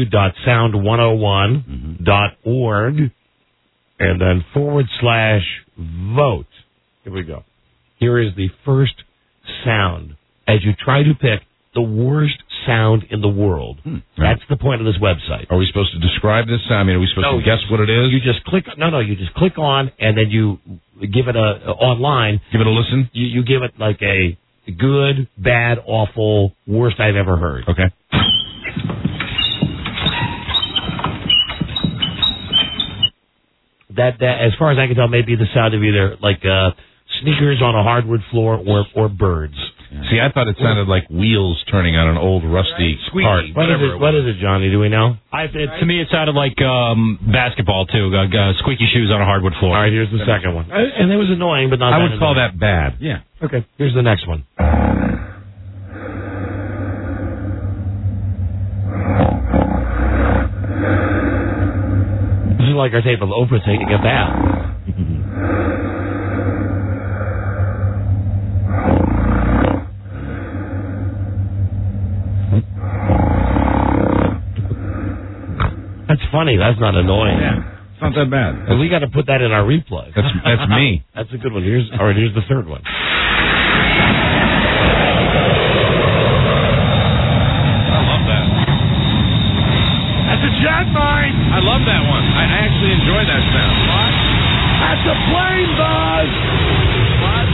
www.sound101.org, and then / vote. Here we go. Here is the first sound as you try to pick the worst sound in the world. That's the point of this website. Are we supposed to describe this sound? I mean, are we supposed to guess what it is? You just click. You just click on, and then you give it online. Give it a listen. You give it like a good, bad, awful, worst I've ever heard. Okay. That, as far as I can tell, may be the sound of either like sneakers on a hardwood floor or birds. See, I thought it sounded like wheels turning on an old rusty cart. What is it, Johnny? Do we know? To me, it sounded like basketball, too. Squeaky shoes on a hardwood floor. All right, here's the second one. And it was annoying, but not I that would call annoying. that bad. Yeah. Okay, here's the next one. This is like our tape of Oprah taking a bath. That's funny. That's not annoying. Yeah. It's not that bad. And we got to put that in our replay. That's me. That's a good one. Here's the third one. I love that. That's a jet mine. I love that one. I actually enjoy that sound. What? That's a plane, Buzz. What?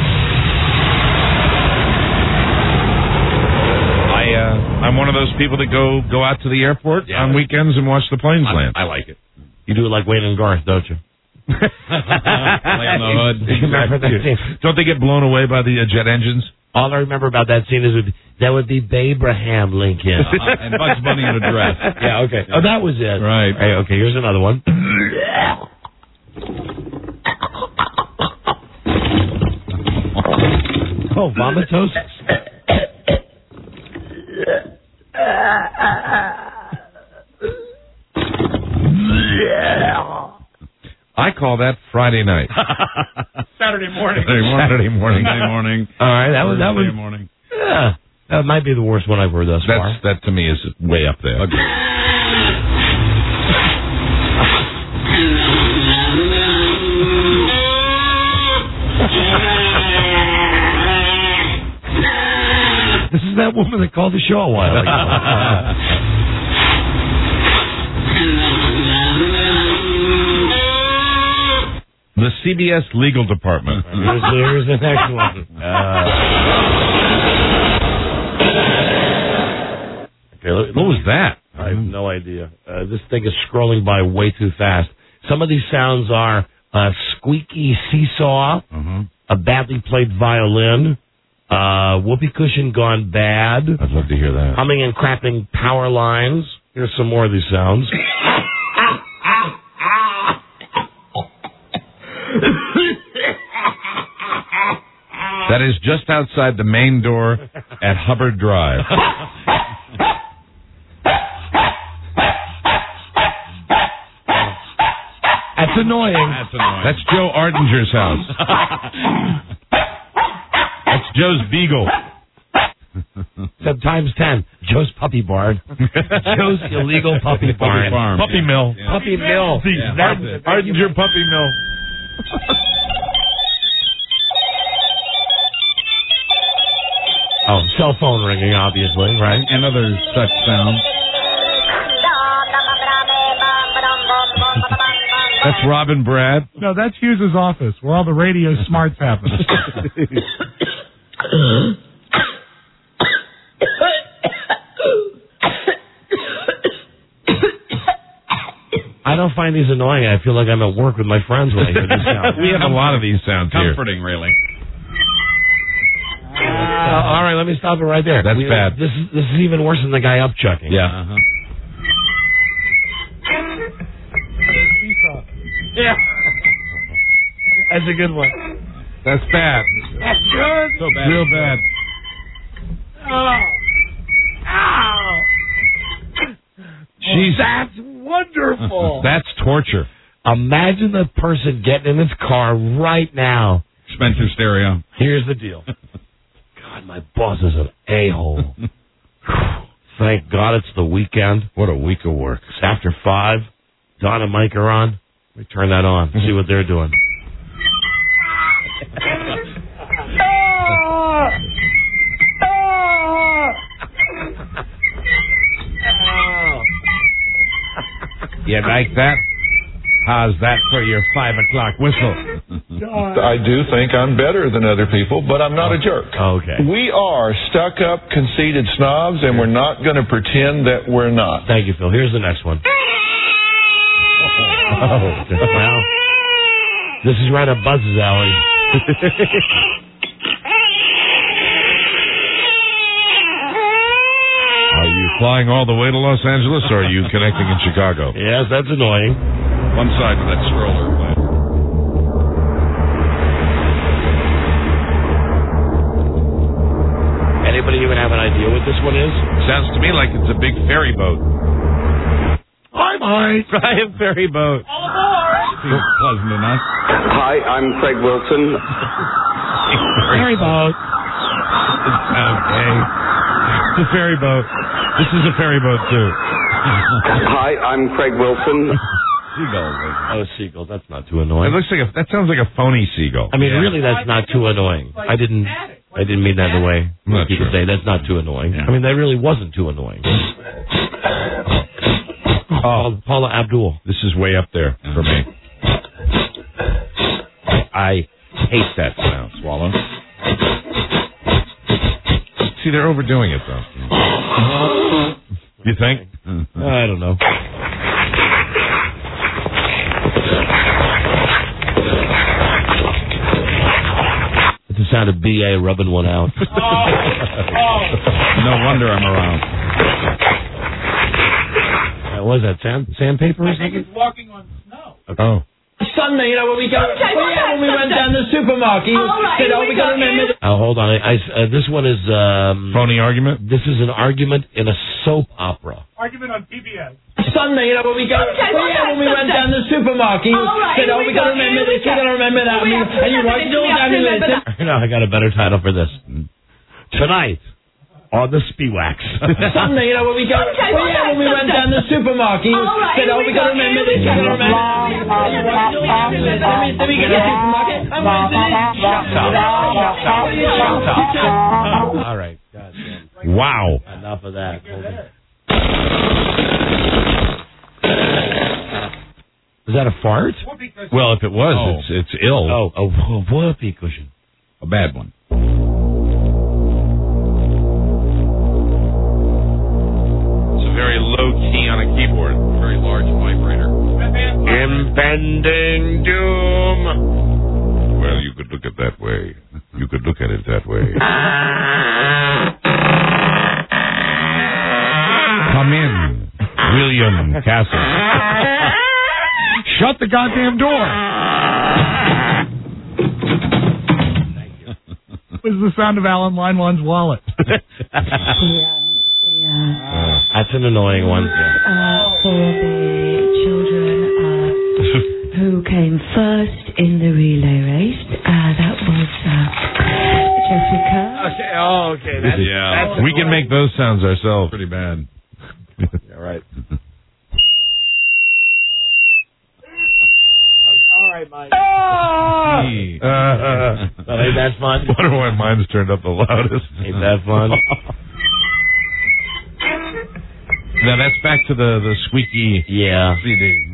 I'm one of those people that go out to the airport on weekends and watch the planes land. I like it. You do it like Wayne and Garth, don't you? Lay on the hood. Remember that scene? Don't they get blown away by the jet engines? All I remember about that scene is that would be Abraham Lincoln. And Bugs Bunny in a dress. Yeah, okay. Oh, that was it. Right. Hey, okay, here's another one. Oh, vomitosis. I call that Friday night. Saturday morning. Saturday morning. Sunday morning. All right, that was morning. Yeah, that might be the worst one I've heard thus far. That to me is way up there. This is that woman that called the show a while ago. The CBS legal department. Here's the next one. Okay, what was that? I have no idea. This thing is scrolling by way too fast. Some of these sounds are a squeaky seesaw, a badly played violin, whoopee cushion gone bad. I'd love to hear that. Humming and crapping power lines. Here's some more of these sounds. That is just outside the main door at Hubbard Drive. That's annoying. That's Joe Ardinger's house. That's Joe's Beagle. Except times 10. Joe's Puppy Barn. Joe's illegal puppy barn. Farm. Puppy Mill. Yeah. Puppy Mill. Yeah. Ardinger Puppy Mill. Oh, cell phone ringing, obviously, right? And other such sounds. That's Robin Brad. No, that's Hughes' office, where all the radio smarts happen. I don't find these annoying. I feel like I'm at work with my friends when I hear these sounds. We have a lot of these sounds here. Comforting, really. All right, let me stop it right there. That's bad. This is even worse than the guy upchucking. Yeah. Yeah. That's a good one. That's bad. That's good. So bad. Real bad. Oh. Ow. Jeez. That's wonderful. That's torture. Imagine the person getting in his car right now. Spencer Stereo. Here's the deal. God, my boss is an a-hole. Thank God it's the weekend. What a week of work. It's after 5. Don and Mike are on. Let me turn that on. See what they're doing. You like that? How's that for your 5 o'clock whistle? I do think I'm better than other people, but I'm not a jerk. Okay. We are stuck-up, conceited snobs, and we're not going to pretend that we're not. Thank you, Phil. Here's the next one. Well, this is right up Buzz's alley. Are you flying all the way to Los Angeles, or are you connecting in Chicago? Yes, that's annoying. One side of that stroller. Anybody even have an idea what this one is? Sounds to me like it's a big ferry boat. Hi, Mike. Giant ferry boat. All aboard! Pleasant enough. Hi, I'm Craig Wilson. Ferry boat. Okay. It's a ferry boat. This is a ferry boat, too. Hi, I'm Craig Wilson. Seagull. Oh, seagull. That's not too annoying. It looks like that sounds like a phony seagull. I mean, really, that's not too annoying. I didn't mean that in the way people say. That's not too annoying. Yeah. I mean, that really wasn't too annoying. Paula Abdul. This is way up there for me. I hate that sound, Swallow. See, they're overdoing it, though. You think? I don't know. It's the sound of B.A. rubbing one out. No wonder I'm around. What was that, sandpaper or I think something? it's walking on snow. Oh. Sunday, when we went down the supermarket, we got to remember. Hold on. This one is phony argument. This is an argument in a soap opera. Argument on PBS. Sunday, when we went down the supermarket, we got to remember this, we got to remember that. And you write it all down in the list. No, I got a better title for this. Tonight on the Spiwax. Sunday, when we went down the supermarket, we got to remember this, we got to remember that. Then we get to the supermarket. Shut up. All right. Goddamn. Wow. Enough of that. Is that a fart? Well, if it was, it's ill. Oh, a whoopee cushion. A bad one. Very low key on a keyboard. Very large vibrator. Impending doom. Well, you could look at it that way. You could look at it that way. Come in, William Castle. Shut the goddamn door. Thank you. This is the sound of Alan Linewan's wallet. That's an annoying one. For the children who came first in the relay race, that was Jessica. Okay. That's we can make those sounds ourselves. Pretty bad. Yeah, right. All right, Mike. Ain't that fun? I wonder why mine's turned up the loudest. Ain't that fun? Now that's back to the squeaky CD.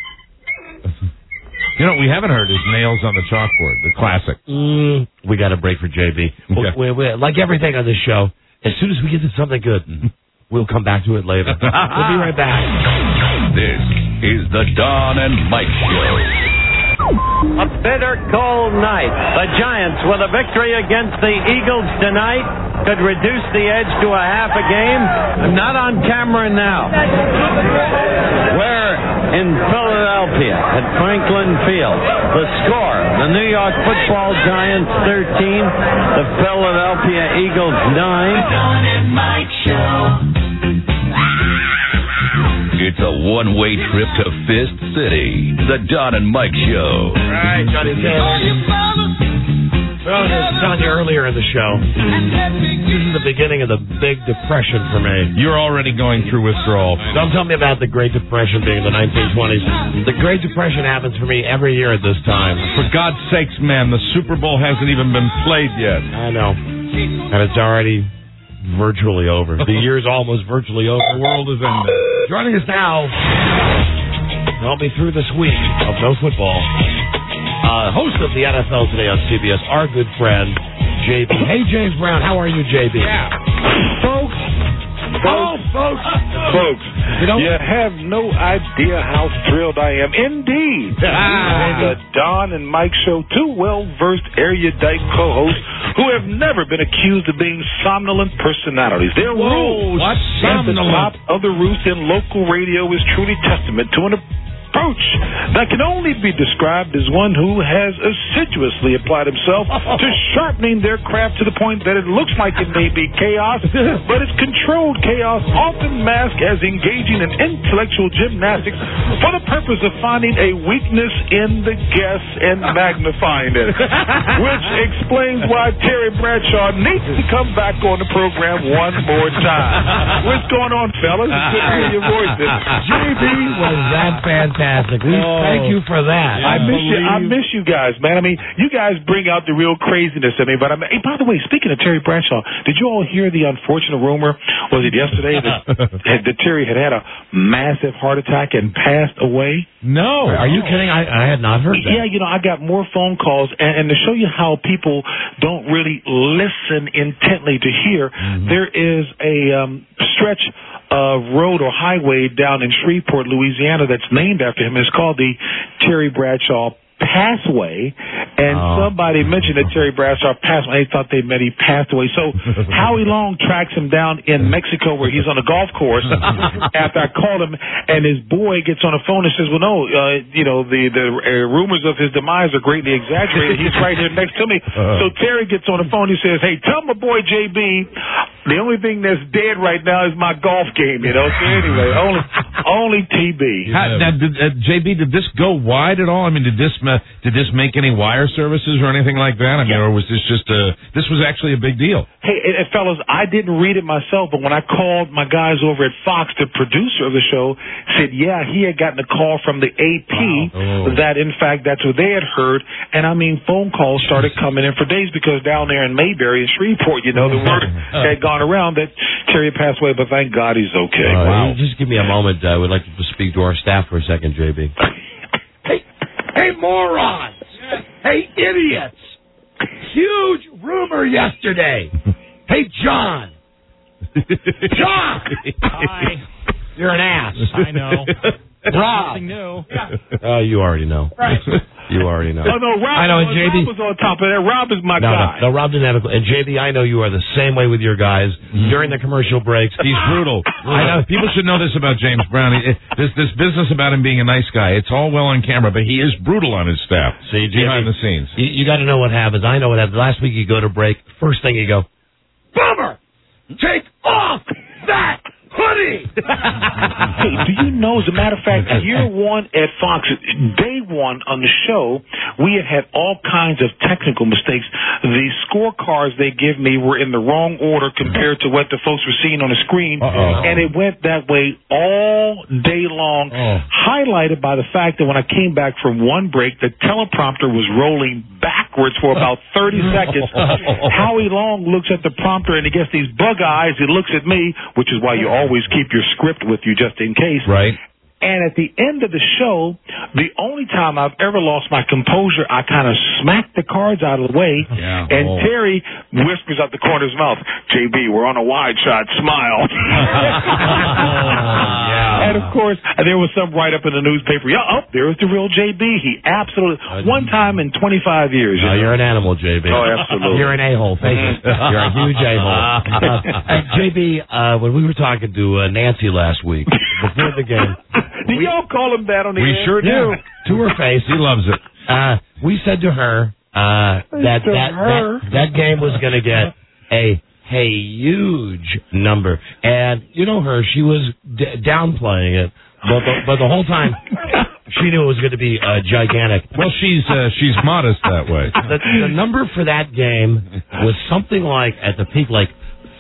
You know what we haven't heard is Nails on the Chalkboard, the classic. We got a break for JB. Yeah. We're, like everything on this show, as soon as we get to something good, we'll come back to it later. We'll be right back. This is the Don and Mike Show. A bitter cold night. The Giants, with a victory against the Eagles tonight, could reduce the edge to a half a game. Not on camera now. We're in Philadelphia at Franklin Field. The score, the New York Football Giants 13, the Philadelphia Eagles 9. Don and Mike Show. It's a one-way trip to Fist City. The Don and Mike Show. Right, Johnny Taylor. Well, I was telling you earlier in the show, this is the beginning of the big depression for me. You're already going through withdrawal. Don't tell me about the Great Depression being the 1920s. The Great Depression happens for me every year at this time. For God's sakes, man, the Super Bowl hasn't even been played yet. I know. And it's already virtually over. The year's almost virtually over. The world is ended. Joining us now, help me through this week of no football. Host of the NFL Today on CBS, our good friend, JB. Hey, James Brown, how are you, JB? Yeah. Folks, you have no idea how thrilled I am. Indeed. The Don and Mike Show, two well-versed, erudite co-hosts who have never been accused of being somnolent personalities. Their role at the top of the roost in local radio is truly testament to an approach that can only be described as one who has assiduously applied himself to sharpening their craft to the point that it looks like it may be chaos, but it's controlled chaos, often masked as engaging in intellectual gymnastics for the purpose of finding a weakness in the guests and magnifying it, which explains why Terry Bradshaw needs to come back on the program one more time. What's going on, fellas? It's good to hear your voices. JB, was that fantastic? We thank you for that. I miss you guys, man. I mean, you guys bring out the real craziness in me. But hey, by the way, speaking of Terry Bradshaw, did you all hear the unfortunate rumor? Was it yesterday that Terry had a massive heart attack and passed away? No. Are you kidding? I had not heard that. Yeah, I got more phone calls, and to show you how people don't really listen intently to hear, there is a stretch of road or highway down in Shreveport, Louisiana that's named after him. It's called the Terry Bradshaw Passway, and somebody mentioned that Terry Bradshaw passed away. They thought they meant he passed away. So Howie Long tracks him down in Mexico where he's on a golf course after I called him, and his boy gets on the phone and says, well, no, the rumors of his demise are greatly exaggerated. He's right here next to me. So Terry gets on the phone. He says, hey, tell my boy JB, the only thing that's dead right now is my golf game, So anyway, only TB. Now, JB, did this go wide at all? I mean, did this make any wire services or anything like that? I mean, or was this just this was actually a big deal? Hey, fellas, I didn't read it myself, but when I called my guys over at Fox, the producer of the show said, yeah, he had gotten a call from the AP that, in fact, that's what they had heard. And, I mean, phone calls started coming in for days because down there in Mayberry and Shreveport, the word had gone around that Terry passed away, but thank God he's okay. Just give me a moment. I would like to speak to our staff for a second, JB. Hey, morons! Hey, idiots! Huge rumor yesterday. Hey, John! John! Hi. You're an ass. I know. Rob. Nothing new. You already know. Right. You already know. Oh, no, Rob was on top of that. Rob is my guy. No, Rob didn't have a... And, JB, I know you are the same way with your guys during the commercial breaks. He's brutal. I know. People should know this about James Brown. This business about him being a nice guy, it's all well on camera, but he is brutal on his staff. See, behind the scenes. You got to know what happens. I know what happens. Last week you go to break. First thing you go, Bummer! Take off that hoodie! Hey, do you know, as a matter of fact, year one at Fox, day one on the show, we had all kinds of technical mistakes. The scorecards they give me were in the wrong order compared to what the folks were seeing on the screen, and it went that way all day long, highlighted by the fact that when I came back from one break, the teleprompter was rolling backwards for about 30 seconds. Howie Long looks at the prompter and he gets these bug eyes. He looks at me, which is why you always keep your script with you just in case. Right. And at the end of the show, the only time I've ever lost my composure, I kind of smacked the cards out of the way, and Terry whispers out the corner of his mouth, JB, we're on a wide shot, smile. And, of course, there was some write-up in the newspaper, there's the real JB. He absolutely, one time in 25 years. You're an animal, JB. Oh, absolutely. You're an a-hole. Thank you. You're a huge a-hole. JB, when we were talking to Nancy last week, before the game... Do y'all call him that on the air? We sure do. To her face. He loves it. We said to her that game was going to get a huge number. And you know her, she was downplaying it. But the whole time, She knew it was going to be gigantic. Well, she's modest that way. The number for that game was something like, at the peak, like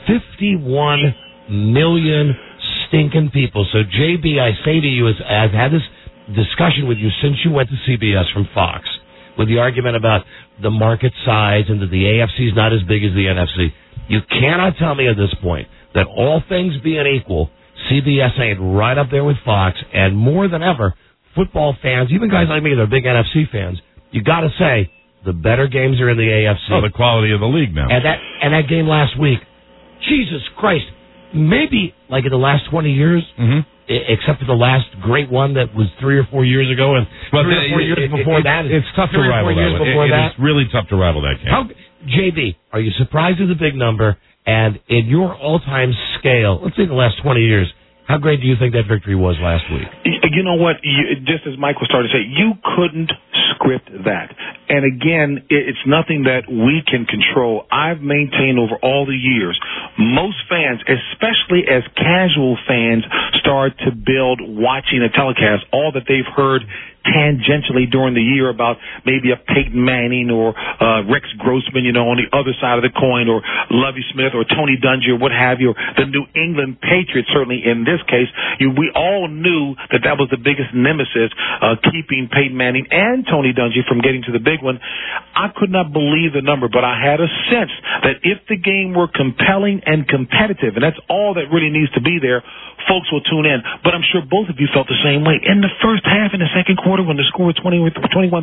51 million stinking people. So, JB, I say to you, I've had this discussion with you since you went to CBS from Fox, with the argument about the market size and that the AFC is not as big as the NFC. You cannot tell me at this point that, all things being equal, CBS ain't right up there with Fox, and more than ever, football fans, even guys like me that are big NFC fans, you got to say, the better games are in the AFC. Oh, the quality of the league now. And that game last week, Jesus Christ, maybe like in the last 20 years, except for the last great one that was 3 or 4 years ago, and 3 or 4 years before that. It's tough to rival that. It's really tough to rival that game. JB, are you surprised at the big number? And in your all-time scale, let's say the last 20 years, how great do you think that victory was last week? You know what? Just as Michael started to say, you couldn't script that. And again, it's nothing that we can control. I've maintained over all the years, most fans, especially as casual fans, start to build watching a telecast, all that they've heard tangentially during the year about maybe a Peyton Manning or Rex Grossman, on the other side of the coin, or Lovie Smith or Tony Dungy or what have you, or the New England Patriots, certainly in this case. We all knew that was the biggest nemesis, keeping Peyton Manning and Tony Dungy from getting to the big one. I could not believe the number, but I had a sense that if the game were compelling and competitive, and that's all that really needs to be there, folks will tune in. But I'm sure both of you felt the same way. In the first half, in the second quarter, when the score was 21-3,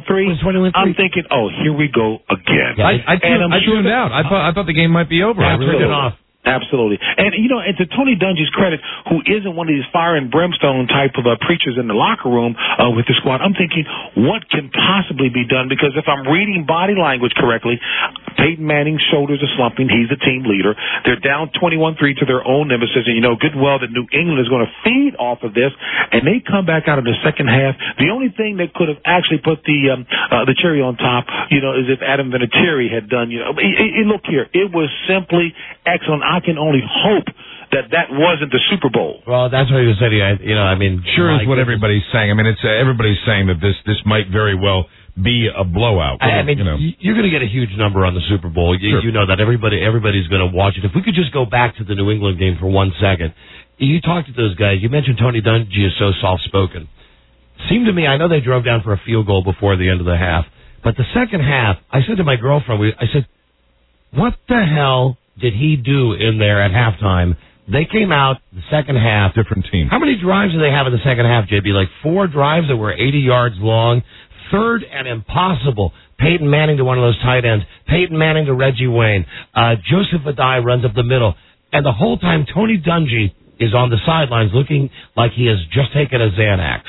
I'm thinking, oh, here we go again. Yeah, I tuned out. I thought the game might be over. I turned it off. Absolutely. And, and to Tony Dungy's credit, who isn't one of these fire and brimstone type of preachers in the locker room with the squad, I'm thinking, what can possibly be done? Because if I'm reading body language correctly, Peyton Manning's shoulders are slumping. He's the team leader. They're down 21-3 to their own nemesis. And, good and well that New England is going to feed off of this. And they come back out in the second half. The only thing that could have actually put the cherry on top, is if Adam Vinatieri had done, look here, it was simply excellent. I can only hope that wasn't the Super Bowl. Well, that's what he was saying. Sure is what everybody's saying. It's everybody's saying that this might very well be a blowout. You're going to get a huge number on the Super Bowl. Sure. You know that everybody's going to watch it. If we could just go back to the New England game for 1 second. You talked to those guys. You mentioned Tony Dungy is so soft-spoken. Seemed to me, I know they drove down for a field goal before the end of the half, but the second half, I said to my girlfriend, I said, what the hell did he do in there at halftime? They came out the second half. Different team. How many drives do they have in the second half, JB? Like 4 drives that were 80 yards long. Third and impossible. Peyton Manning to one of those tight ends. Peyton Manning to Reggie Wayne. Joseph Adai runs up the middle. And the whole time, Tony Dungy is on the sidelines looking like he has just taken a Xanax.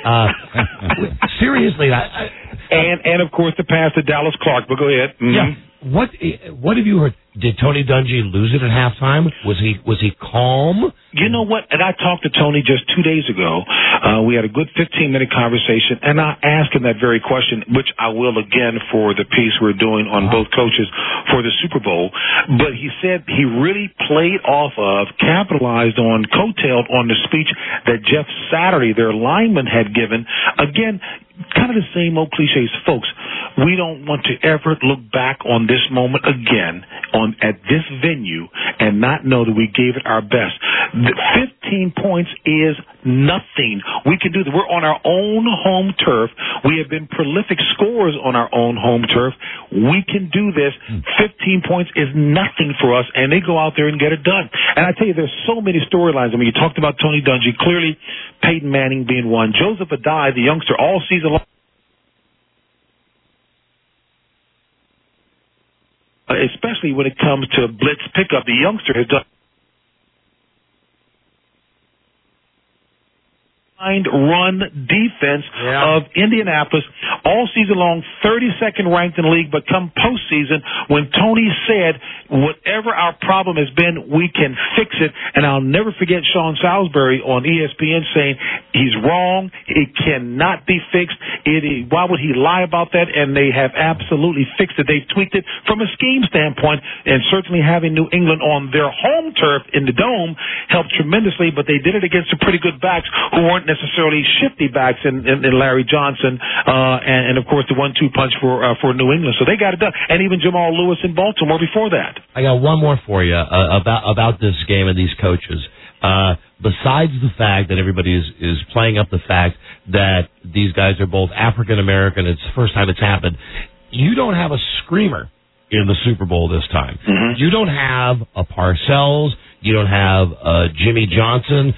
Seriously. And of course, the pass to Dallas Clark. But go ahead. Mm-hmm. Yeah. What have you heard? Did Tony Dungy lose it at halftime? Was he calm? You know what? And I talked to Tony just 2 days ago. We had a good 15-minute conversation, and I asked him that very question, which I will again for the piece we're doing on both coaches for the Super Bowl. But he said he really played off of, capitalized on, coattailed on the speech that Jeff Saturday, their lineman, had given. Again, kind of the same old cliches. Folks, we don't want to ever look back on this moment again at this venue and not know that we gave it our best. The 15 points is nothing. We can do that. We're on our own home turf. We have been prolific scorers on our own home turf. We can do this. 15 points is nothing for us, and they go out there and get it done. And I tell you, there's so many storylines. You talked about Tony Dungy. Clearly, Peyton Manning being one. Joseph Adai, the youngster, all season long, especially when it comes to blitz pickup, the youngster has done run defense of Indianapolis all season long, 32nd ranked in the league, but come postseason, when Tony said, whatever our problem has been, we can fix it. And I'll never forget Sean Salisbury on ESPN saying, he's wrong, it cannot be fixed. Why would he lie about that? And they have absolutely fixed it. They've tweaked it from a scheme standpoint, and certainly having New England on their home turf in the Dome helped tremendously, but they did it against some pretty good backs who weren't necessarily shifty backs in Larry Johnson and of course the 1-2 punch for New England. So they got it done, and even Jamal Lewis in Baltimore before that. I got one more for you about this game and these coaches. Besides the fact that everybody is playing up the fact that these guys are both African American, it's the first time it's happened. You don't have a screamer in the Super Bowl this time. Mm-hmm. You don't have a Parcells. You don't have Jimmy Johnson.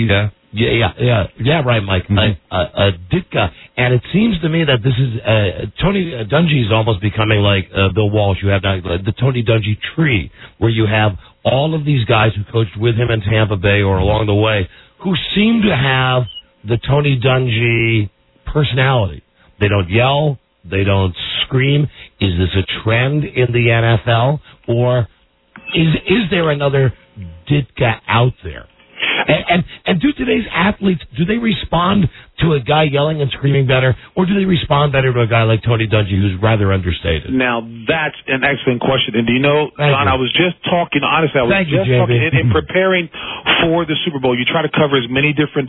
Yeah, right, Mike. Ditka. And it seems to me that this is Tony Dungy is almost becoming like Bill Walsh. You have the Tony Dungy tree, where you have all of these guys who coached with him in Tampa Bay or along the way, who seem to have the Tony Dungy personality. They don't yell. They don't scream. Is this a trend in the NFL, or is there another Ditka out there? And do today's athletes, do they respond to a guy yelling and screaming better, or do they respond better to a guy like Tony Dungy, who's rather understated? Now, that's an excellent question. And do you know, John, I was just talking, honestly, in preparing for the Super Bowl, you try to cover as many different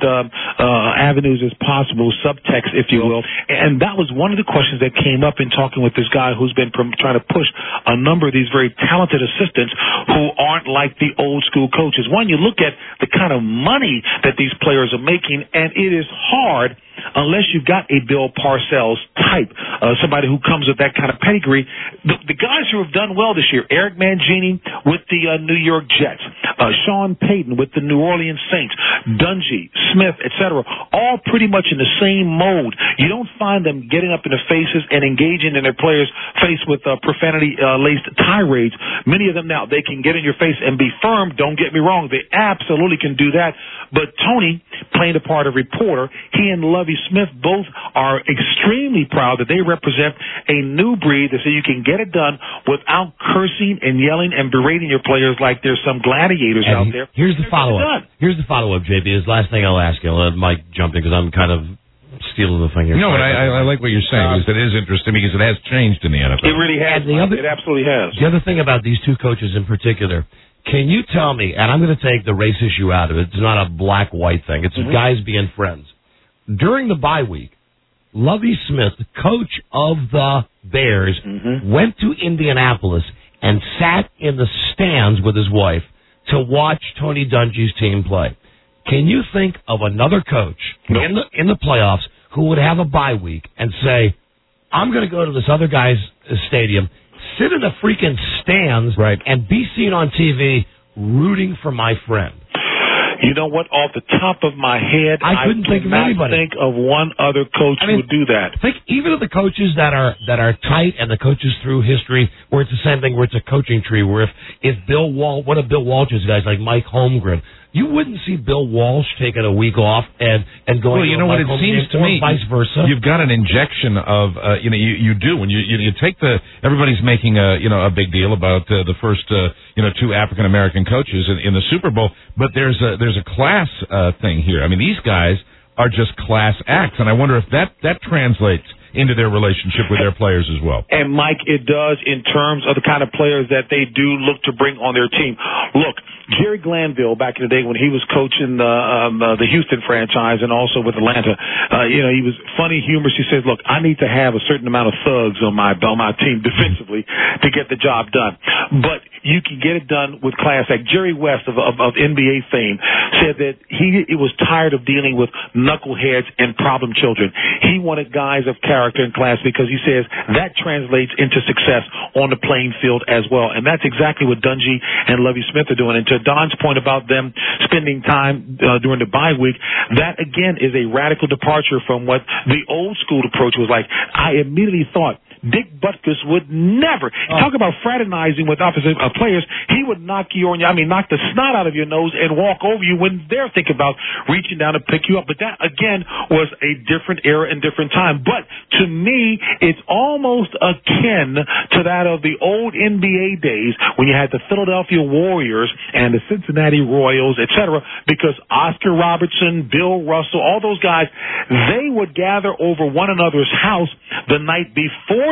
avenues as possible, subtext, if you will. And that was one of the questions that came up in talking with this guy who's been trying to push a number of these very talented assistants who aren't like the old school coaches. One, you look at the kind of money that these players are making, and it is hard unless you've got a Bill Parcells type, somebody who comes with that kind of pedigree. The guys who have done well this year, Eric Mangini with the New York Jets, Sean Payton with the New Orleans Saints, Dungy, Smith, etc., all pretty much in the same mode. You don't find them getting up in the faces and engaging in their players' face with profanity-laced tirades. Many of them now, they can get in your face and be firm. Don't get me wrong. They absolutely can do that. But Tony, playing the part of reporter, he and Lovie Smith both are extremely proud that they represent a new breed that say you can get it done without cursing and yelling and berating your players like there's some gladiators out there. Here's the follow-up. Here's the follow-up, JB. Is last thing I'll ask you. I'll let Mike jump in because I'm kind of stealing the thing here. No, but I like what you're saying. It is interesting because it has changed in the NFL. It really has. It absolutely has. The other thing about these two coaches in particular, can you tell me, and I'm going to take the race issue out of it. It's not a black-white thing. It's guys being friends. During the bye week, Lovie Smith, the coach of the Bears, went to Indianapolis and sat in the stands with his wife to watch Tony Dungy's team play. Can you think of another coach in the playoffs who would have a bye week and say, I'm going to go to this other guy's stadium, sit in the freaking stands, and be seen on TV rooting for my friend? You know what? Off the top of my head, I couldn't think of anybody. Think of one other coach who would do that. Think even of the coaches that are tight, and the coaches through history, where it's the same thing, where it's a coaching tree. Where if Bill Walsh, one of Bill Walsh's guys like Mike Holmgren, you wouldn't see Bill Walsh taking a week off and going. Well, you know what it seems to me, vice versa. You've got an injection of you do when you take everybody's making a big deal about the first two African American coaches in the Super Bowl, but there's a class thing here. I mean, these guys are just class acts, and I wonder if that translates into their relationship with their players as well. And Mike, it does in terms of the kind of players that they do look to bring on their team. Look, Jerry Glanville, back in the day when he was coaching the Houston franchise and also with Atlanta, he was funny, humorous. He says, look, I need to have a certain amount of thugs on my team defensively to get the job done. But you can get it done with class. Like Jerry West of NBA fame said that he was tired of dealing with knuckleheads and problem children. He wanted guys of character and class because he says that translates into success on the playing field as well. And that's exactly what Dungy and Lovie Smith are doing. And to Don's point about them spending time during the bye week, that again is a radical departure from what the old school approach was like. I immediately thought Dick Butkus would never talk about fraternizing with offensive players. He would knock the snot out of your nose and walk over you when they're thinking about reaching down to pick you up. But that again was a different era and different time. But to me, it's almost akin to that of the old NBA days when you had the Philadelphia Warriors and the Cincinnati Royals, etc. Because Oscar Robertson, Bill Russell, all those guys, they would gather over one another's house the night before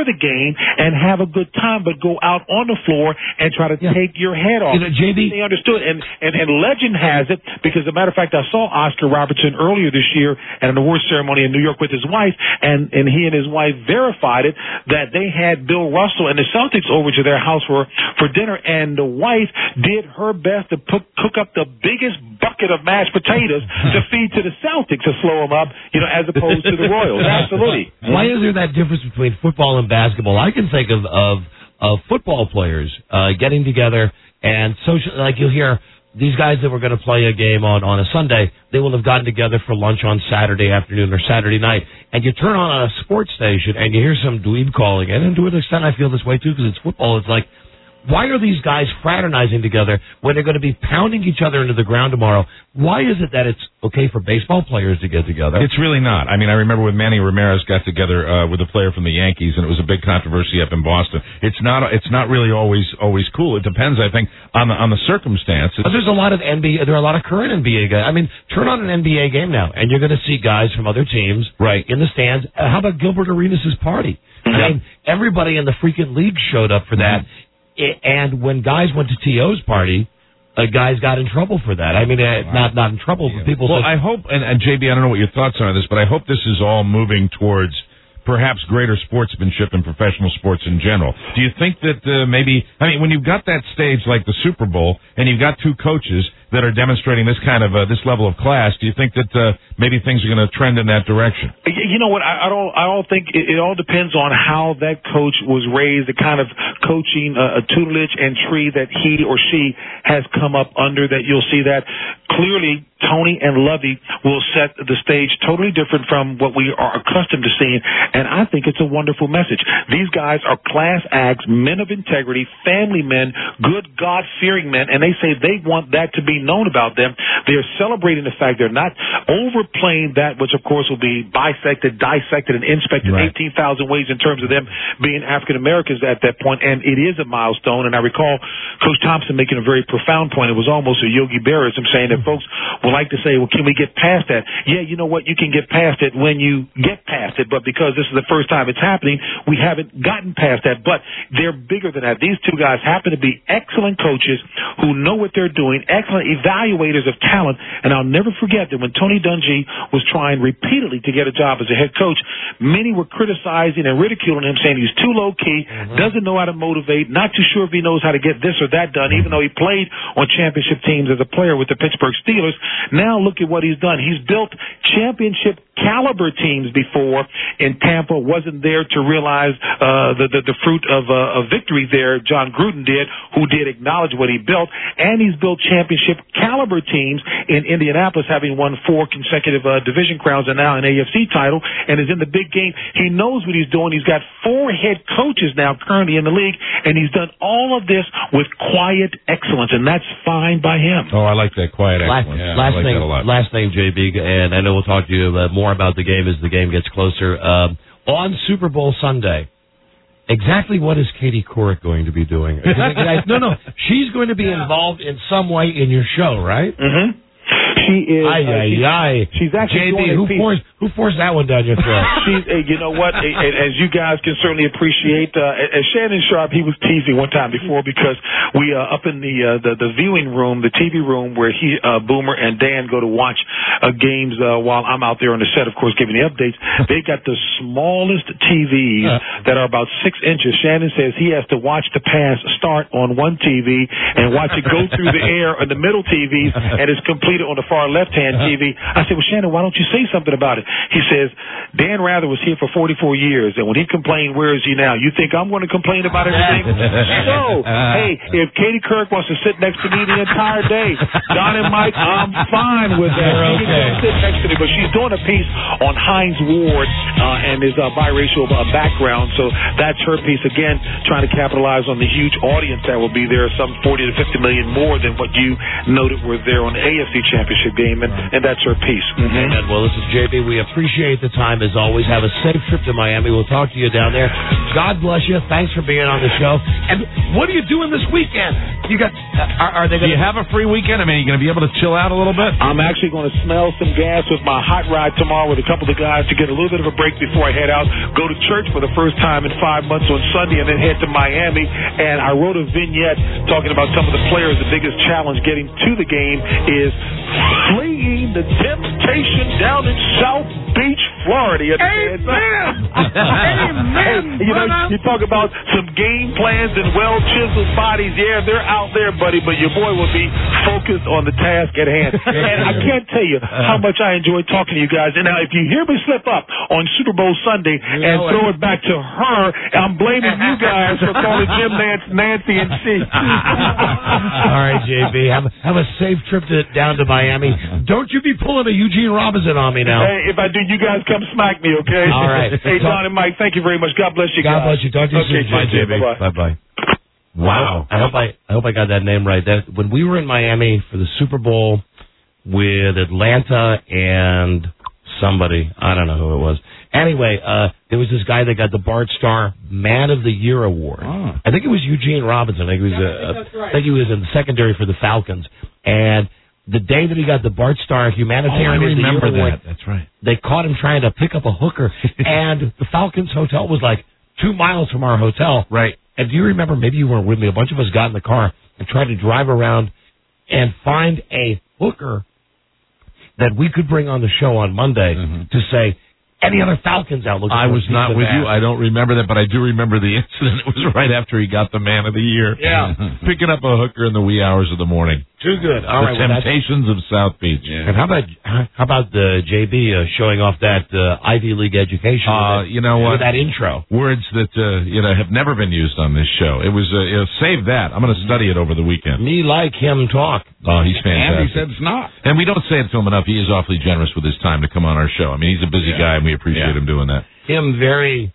the game and have a good time, but go out on the floor and try to take your head off. JB, they understood, and legend has it, because as a matter of fact, I saw Oscar Robertson earlier this year at an awards ceremony in New York with his wife, and he and his wife verified it, that they had Bill Russell and the Celtics over to their house for dinner, and the wife did her best to cook up the biggest bucket of mashed potatoes to feed to the Celtics to slow them up, as opposed to the Royals. Absolutely. Why is there that difference between football and basketball? I can think of football players getting together and social, like you'll hear these guys that were going to play a game on a Sunday, they will have gotten together for lunch on Saturday afternoon or Saturday night, and you turn on a sports station and you hear some dweeb calling in, and to an extent I feel this way too because it's football. It's like, why are these guys fraternizing together when they're going to be pounding each other into the ground tomorrow? Why is it that it's okay for baseball players to get together? It's really not. I mean, I remember when Manny Ramirez got together with a player from the Yankees, and it was a big controversy up in Boston. It's not really always cool. It depends, I think, on the circumstance. But there's a lot of there are a lot of current NBA guys. I mean, turn on an NBA game now, and you're going to see guys from other teams in the stands. How about Gilbert Arenas' party? I mean, everybody in the freaking league showed up for that. And when guys went to T.O.'s party, guys got in trouble for that. I mean, not in trouble, but people Well, said, I hope, and JB, I don't know what your thoughts are on this, but I hope this is all moving towards perhaps greater sportsmanship in professional sports in general. Do you think that when you've got that stage like the Super Bowl, and you've got two coaches that are demonstrating this kind of this level of class, do you think that maybe things are going to trend in that direction? You know what? I don't think it all depends on how that coach was raised, the kind of coaching, tutelage and tree that he or she has come up under. That you'll see that clearly. Tony and Lovey will set the stage totally different from what we are accustomed to seeing, and I think it's a wonderful message. These guys are class acts, men of integrity, family men, good God-fearing men, and they say they want that to be known about them. They're celebrating the fact they're not overplaying that, which of course will be bisected, dissected, and inspected 18,000 ways in terms of them being African Americans at that point, and it is a milestone. And I recall Coach Thompson making a very profound point. It was almost a Yogi Berra-ism, saying that folks will like to say, well, can we get past that? Yeah, you know what? You can get past it when you get past it, but because this is the first time it's happening, we haven't gotten past that. But they're bigger than that. These two guys happen to be excellent coaches who know what they're doing, excellent evaluators of talent, and I'll never forget that when Tony Dungy was trying repeatedly to get a job as a head coach, many were criticizing and ridiculing him, saying he's too low-key, doesn't know how to motivate, not too sure if he knows how to get this or that done, even though he played on championship teams as a player with the Pittsburgh Steelers. Now look at what he's done. He's built championship caliber teams before in Tampa. Wasn't there to realize the fruit of victory there. John Gruden did, who did acknowledge what he built, and he's built championship caliber teams in Indianapolis, having won 4 consecutive division crowns and now an AFC title, and is in the big game. He knows what he's doing. He's got 4 head coaches now currently in the league, and he's done all of this with quiet excellence, and that's fine by him. Oh, I like that quiet excellence. Last thing, JB, and I know we'll talk to you more about the game as the game gets closer. On Super Bowl Sunday, exactly what is Katie Couric going to be doing? No, she's going to be involved in some way in your show, right? Mm-hmm. She is. She's actually JB, who forced that one down your throat? She's. You know what? As you guys can certainly appreciate, as Shannon Sharp, he was teasing one time before because we up in the viewing room, the TV room where Boomer and Dan go to watch games while I'm out there on the set, of course, giving the updates. They got the smallest TVs that are about 6 inches. Shannon says he has to watch the pass start on one TV and watch it go through the air on the middle TVs, and it's completed on the far left-hand TV. I said, well, Shannon, why don't you say something about it? He says, Dan Rather was here for 44 years, and when he complained, where is he now? You think I'm going to complain about everything? So, hey, if Katie Couric wants to sit next to me the entire day, Don and Mike, I'm fine with that. She can sit next to me, but she's doing a piece on Hines Ward and his biracial background, so that's her piece. Again, trying to capitalize on the huge audience that will be there, some 40 to 50 million more than what you noted were there on the AFC Championship championship game, and that's her piece. Amen. Well, this is JB. We appreciate the time as always. Have a safe trip to Miami. We'll talk to you down there. God bless you. Thanks for being on the show. And what are you doing this weekend? You got? Are they? Do you have a free weekend? I mean, are you going to be able to chill out a little bit? I'm actually going to smell some gas with my hot ride tomorrow with a couple of guys to get a little bit of a break before I head out. Go to church for the first time in 5 months on Sunday, and then head to Miami. And I wrote a vignette talking about some of the players. The biggest challenge getting to the game is fleeing the temptation down in South Beach, Florida. Amen. Amen. You know, you talk about some game plans and well-chiseled bodies. Yeah, they're out there, buddy, but your boy will be focused on the task at hand. And I can't tell you how much I enjoy talking to you guys. And now, if you hear me slip up on Super Bowl Sunday and throw it back to her, I'm blaming you guys for calling Jim Nancy and C. All right, JB. Have a safe trip down to Miami. Don't you be pulling a Eugene Robinson on me now. Hey, if I do, you guys come smack me, okay? All right. Hey, Don and Mike, thank you very much. God bless you guys. God bless you. Talk to you soon. Bye, JB. Bye-bye. Wow. I hope I got that name right. When we were in Miami for the Super Bowl with Atlanta and somebody, I don't know who it was. Anyway, there was this guy that got the Bart Starr Man of the Year award. Oh. I think it was Eugene Robinson. I think he was in the secondary for the Falcons. And the day that he got the Bart Starr Humanitarian of the Year award, that's right. They caught him trying to pick up a hooker, and the Falcons hotel was like 2 miles from our hotel. Right. And do you remember, maybe you weren't with me, a bunch of us got in the car and tried to drive around and find a hooker that we could bring on the show on Monday to say, any other Falcons out looking I for was not with you. I don't remember that, but I do remember the incident. It was right after he got the Man of the Year. Yeah. Picking up a hooker in the wee hours of the morning. Too good. All right, temptations of South Beach. Yeah. And how about JB showing off that Ivy League education? You know what? With that intro. Words that have never been used on this show. It was save that. I'm going to study it over the weekend. Me like him talk. Oh, he's fantastic. Andy said it's not. And we don't say it to him enough. He is awfully generous with his time to come on our show. I mean, he's a busy guy, and we appreciate him doing that. Him very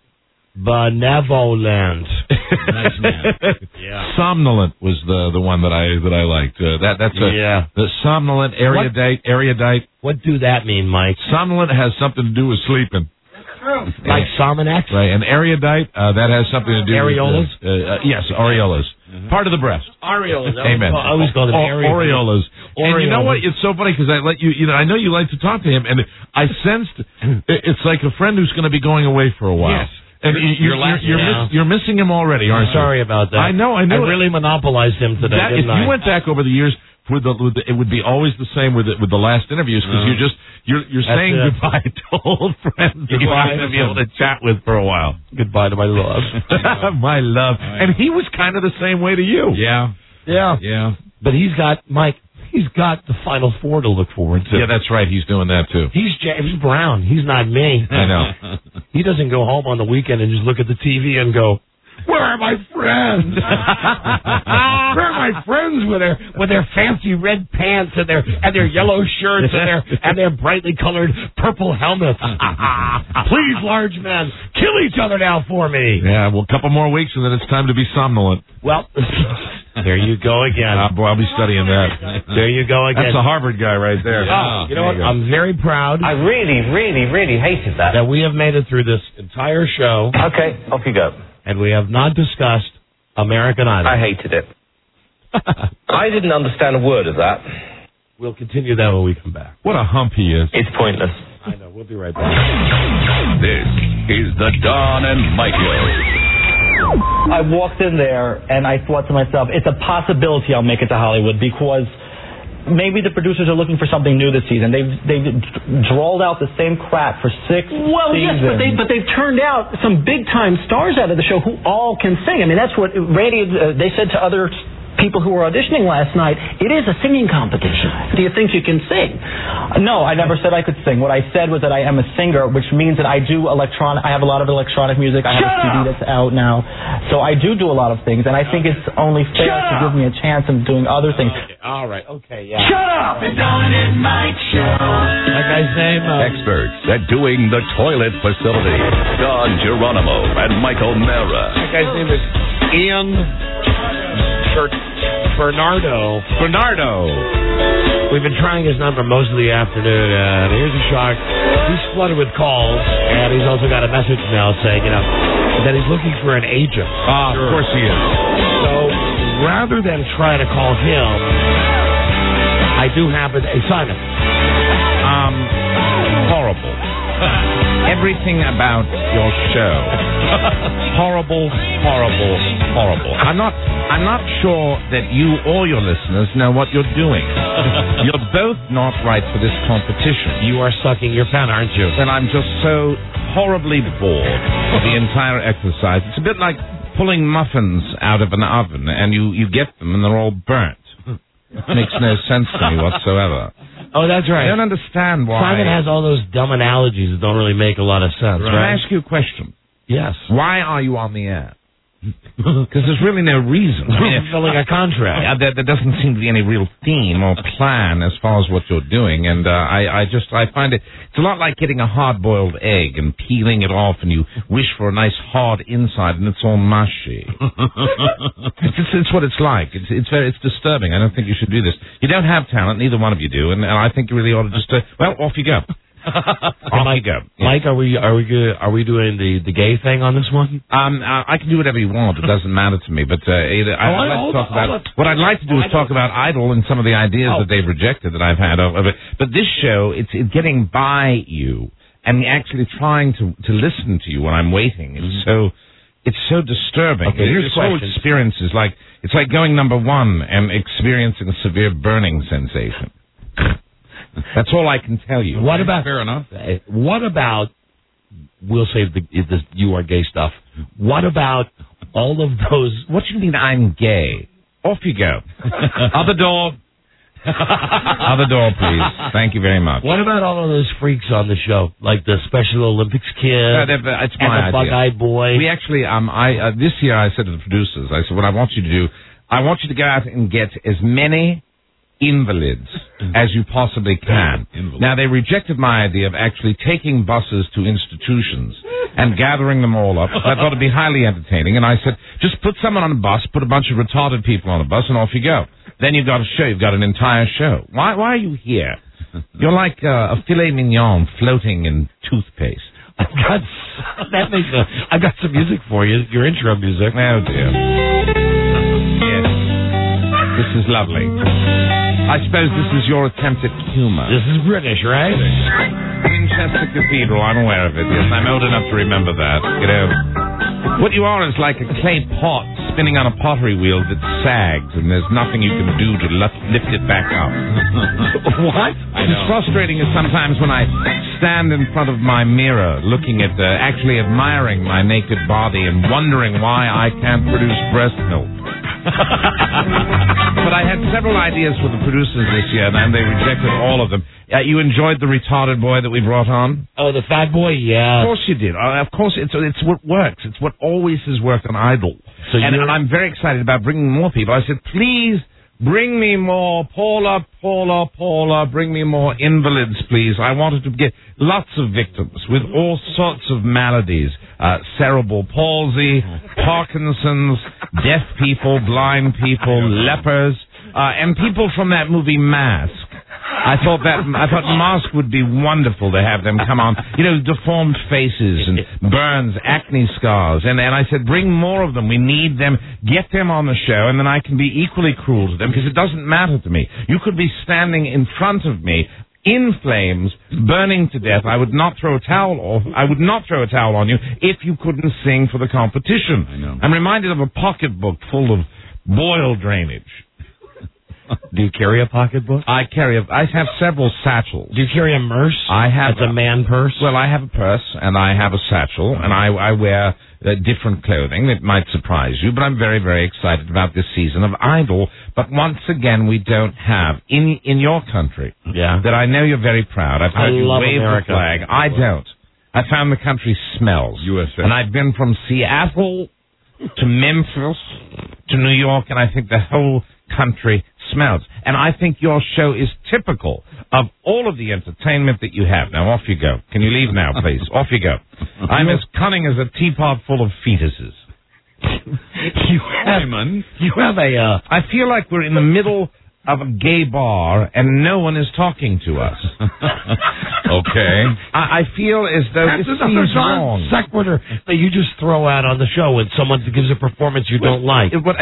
benevolent. Nice man. Yeah. Somnolent was the one that I liked. The somnolent erudite. What do that mean, Mike? Somnolent has something to do with sleeping. Like Salmonex? Right, and erudite, that has something to do areolas? with... yes, areolas. Part of the breast. Areolas. Amen. I always call them areolas. And you know what? It's so funny because I let you, I know you like to talk to him, and I sensed it's like a friend who's going to be going away for a while. Yes. And you're missing him already, aren't you? Sorry about that. I know. I really monopolized him today, if you went back over the years, it would be always the same with the last interviews because you're saying goodbye to old friends that you're not going to be able to chat with for a while. Goodbye to my love. My love. And he was kind of the same way to you. Yeah. But he's got the Final Four to look forward to. Yeah, that's right. He's doing that too. He's James Brown. He's not me. I know. He doesn't go home on the weekend and just look at the TV and go, where are my friends? Where are my friends with their fancy red pants and their yellow shirts and their brightly colored purple helmets? Please, large men, kill each other now for me. Yeah, well, a couple more weeks and then it's time to be somnolent. Well, there you go again. Boy, I'll be studying that. There you go again. That's a Harvard guy right there. You know what? I'm very proud. I really, really, really hated that. That we have made it through this entire show. Okay, off you go. And we have not discussed American Idol. I hated it. I didn't understand a word of that. We'll continue that when we come back. What a hump he is. It's pointless. I know. We'll be right back. This is the Don and Mike Show. I walked in there and I thought to myself, it's a possibility I'll make it to Hollywood because maybe the producers are looking for something new this season. They've drawled out the same crap for 6 seasons. Yes, but they've turned out some big time stars out of the show who all can sing. I mean, that's what Randy they said to other people who were auditioning last night. It is a singing competition. Do you think you can sing? No, I never said I could sing. What I said was that I am a singer, which means that I do electronic. I have a lot of electronic music. I have a CD that's out now, so I do a lot of things, and I think it's only fair to give me a chance in doing other things. All right. Okay. Yeah. Shut up! The Don and Mike Show. That guy's name. Experts at doing the toilet facility. Don Geronimo and Michael Mara. That guy's name is Ian Bernardo. We've been trying his number most of the afternoon, and here's a shock. He's flooded with calls, and he's also got a message now saying, that he's looking for an agent. Of course he is. So, rather than try to call him, I do have Simon. Horrible. Everything about your show. Horrible. I'm not sure that you or your listeners know what you're doing. You're both not right for this competition. You are sucking your pen, aren't you? And I'm just so horribly bored of the entire exercise. It's a bit like pulling muffins out of an oven, and you get them and they're all burnt. Makes no sense to me whatsoever. Oh, that's right. I don't understand why. Simon has all those dumb analogies that don't really make a lot of sense, right? Can I ask you a question? Yes. Why are you on the air? Because there's really no reason. We're filling a contract. There doesn't seem to be any real theme or plan as far as what you're doing, and I find it's a lot like getting a hard-boiled egg and peeling it off, and you wish for a nice hard inside, and it's all mushy. It's what it's like. It's disturbing. I don't think you should do this. You don't have talent, neither one of you do, and I think you really ought to just off you go. Off you go. Mike, are we doing the gay thing on this one? I can do whatever you want. It doesn't matter to me. But what I'd like to do is talk about Idol and some of the ideas that they've rejected that I've had of it. But this show, it's getting by you and actually trying to listen to you when I'm waiting. It's so disturbing. Okay, here's this whole experience is like it's like going number one and experiencing a severe burning sensation. That's all I can tell you. What about fair enough? What about we'll say the you are gay stuff. What about all of those? What do you mean I'm gay? Off you go. Other door. Other door, please. Thank you very much. What about all of those freaks on the show, like the Special Olympics kid it's and my the idea. bug-eyed boy? We actually, this year I said to the producers, I said, what I want you to do, I want you to go out and get as many invalids as you possibly can. Now, they rejected my idea of actually taking buses to institutions and gathering them all up. I thought it'd be highly entertaining, and I said, just put someone on a bus, put a bunch of retarded people on a bus, and off you go. Then you've got a show. You've got an entire show. Why are you here? You're like a filet mignon floating in toothpaste. I've got some music for you, your intro music. Oh, dear. Yes. This is lovely. I suppose this is your attempt at humor. This is British, right? Winchester Cathedral, I'm aware of it. Yes, I'm old enough to remember that. What you are is like a clay pot spinning on a pottery wheel that sags, and there's nothing you can do to lift it back up. What? It's frustrating as sometimes when I stand in front of my mirror looking at, actually admiring my naked body and wondering why I can't produce breast milk. But I had several ideas for the producers this year, and they rejected all of them. You enjoyed the retarded boy that we brought on? Oh, the fat boy? Yeah. Of course you did. Of course, it's what works. It's what always has worked on Idol. And I'm very excited about bringing more people. I said, please bring me more Paula, bring me more invalids, please. I wanted to get lots of victims with all sorts of maladies. Cerebral palsy, Parkinson's, deaf people, blind people, lepers, and people from that movie Mask. I thought Mask would be wonderful to have them come on. Deformed faces and burns, acne scars. And I said, bring more of them. We need them. Get them on the show, and then I can be equally cruel to them, because it doesn't matter to me. You could be standing in front of me in flames, burning to death. I would not throw a towel off. I would not throw a towel on you if you couldn't sing for the competition. I know. I'm reminded of a pocketbook full of boil drainage. Do you carry a pocketbook? I have several satchels. Do you carry a purse? It's a man purse? Well, I have a purse, and I have a satchel, and I wear different clothing that might surprise you, but I'm very, very excited about this season of Idol. But once again, we don't have, in your country, that I know you're very proud. I've heard you wave America. the flag. I don't. I found the country smells. USA. And I've been from Seattle to Memphis to New York, and I think the whole country smells. And I think your show is typical of all of the entertainment that you have. Now, off you go. Can you leave now, please? Off you go. I'm as cunning as a teapot full of fetuses. You have a... I feel like we're in the middle of a gay bar and no one is talking to us. Okay. I feel as though this seems wrong. Sequitur that you just throw out on the show when someone gives a performance you don't like. What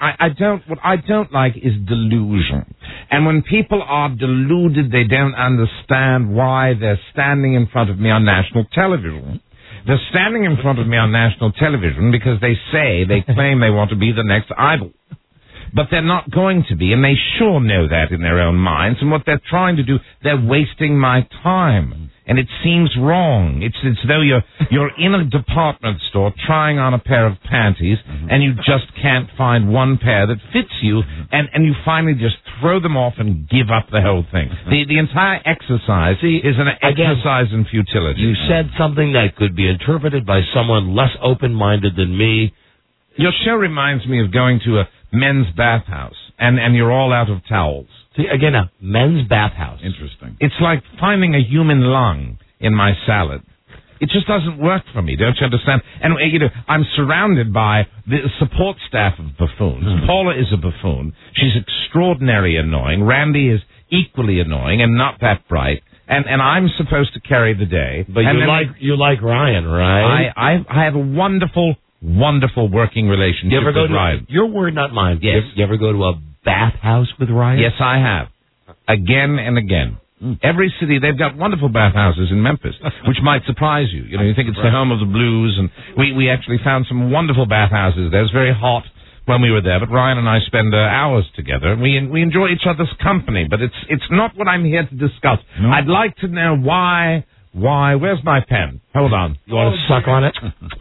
I don't like is delusion. And when people are deluded, they don't understand why they're standing in front of me on national television. They're standing in front of me on national television because they claim they want to be the next idol. But they're not going to be, and they sure know that in their own minds. And what they're trying to do, they're wasting my time. And it seems wrong. It's as though you're in a department store trying on a pair of panties, and you just can't find one pair that fits you, and you finally just throw them off and give up the whole thing. The entire exercise is an exercise in futility. You said something that could be interpreted by someone less open-minded than me. Your show reminds me of going to a men's bathhouse, and you're all out of towels. See, again, a men's bathhouse. Interesting. It's like finding a human lung in my salad. It just doesn't work for me, don't you understand? And, I'm surrounded by the support staff of buffoons. Paula is a buffoon. She's extraordinarily annoying. Randy is equally annoying and not that bright. And I'm supposed to carry the day. But you like Ryan, right? I have a wonderful working relationship with Ryan. Your word, not mine. Yes. You ever go to a bathhouse with Ryan? Yes, I have. Again and again. Every city, they've got wonderful bathhouses in Memphis, which might surprise you. You think it's the home of the blues, and we actually found some wonderful bathhouses there. It was very hot when we were there, but Ryan and I spend hours together, and we enjoy each other's company, but it's not what I'm here to discuss. No. I'd like to know why, where's my pen? Hold on. You want to suck on it?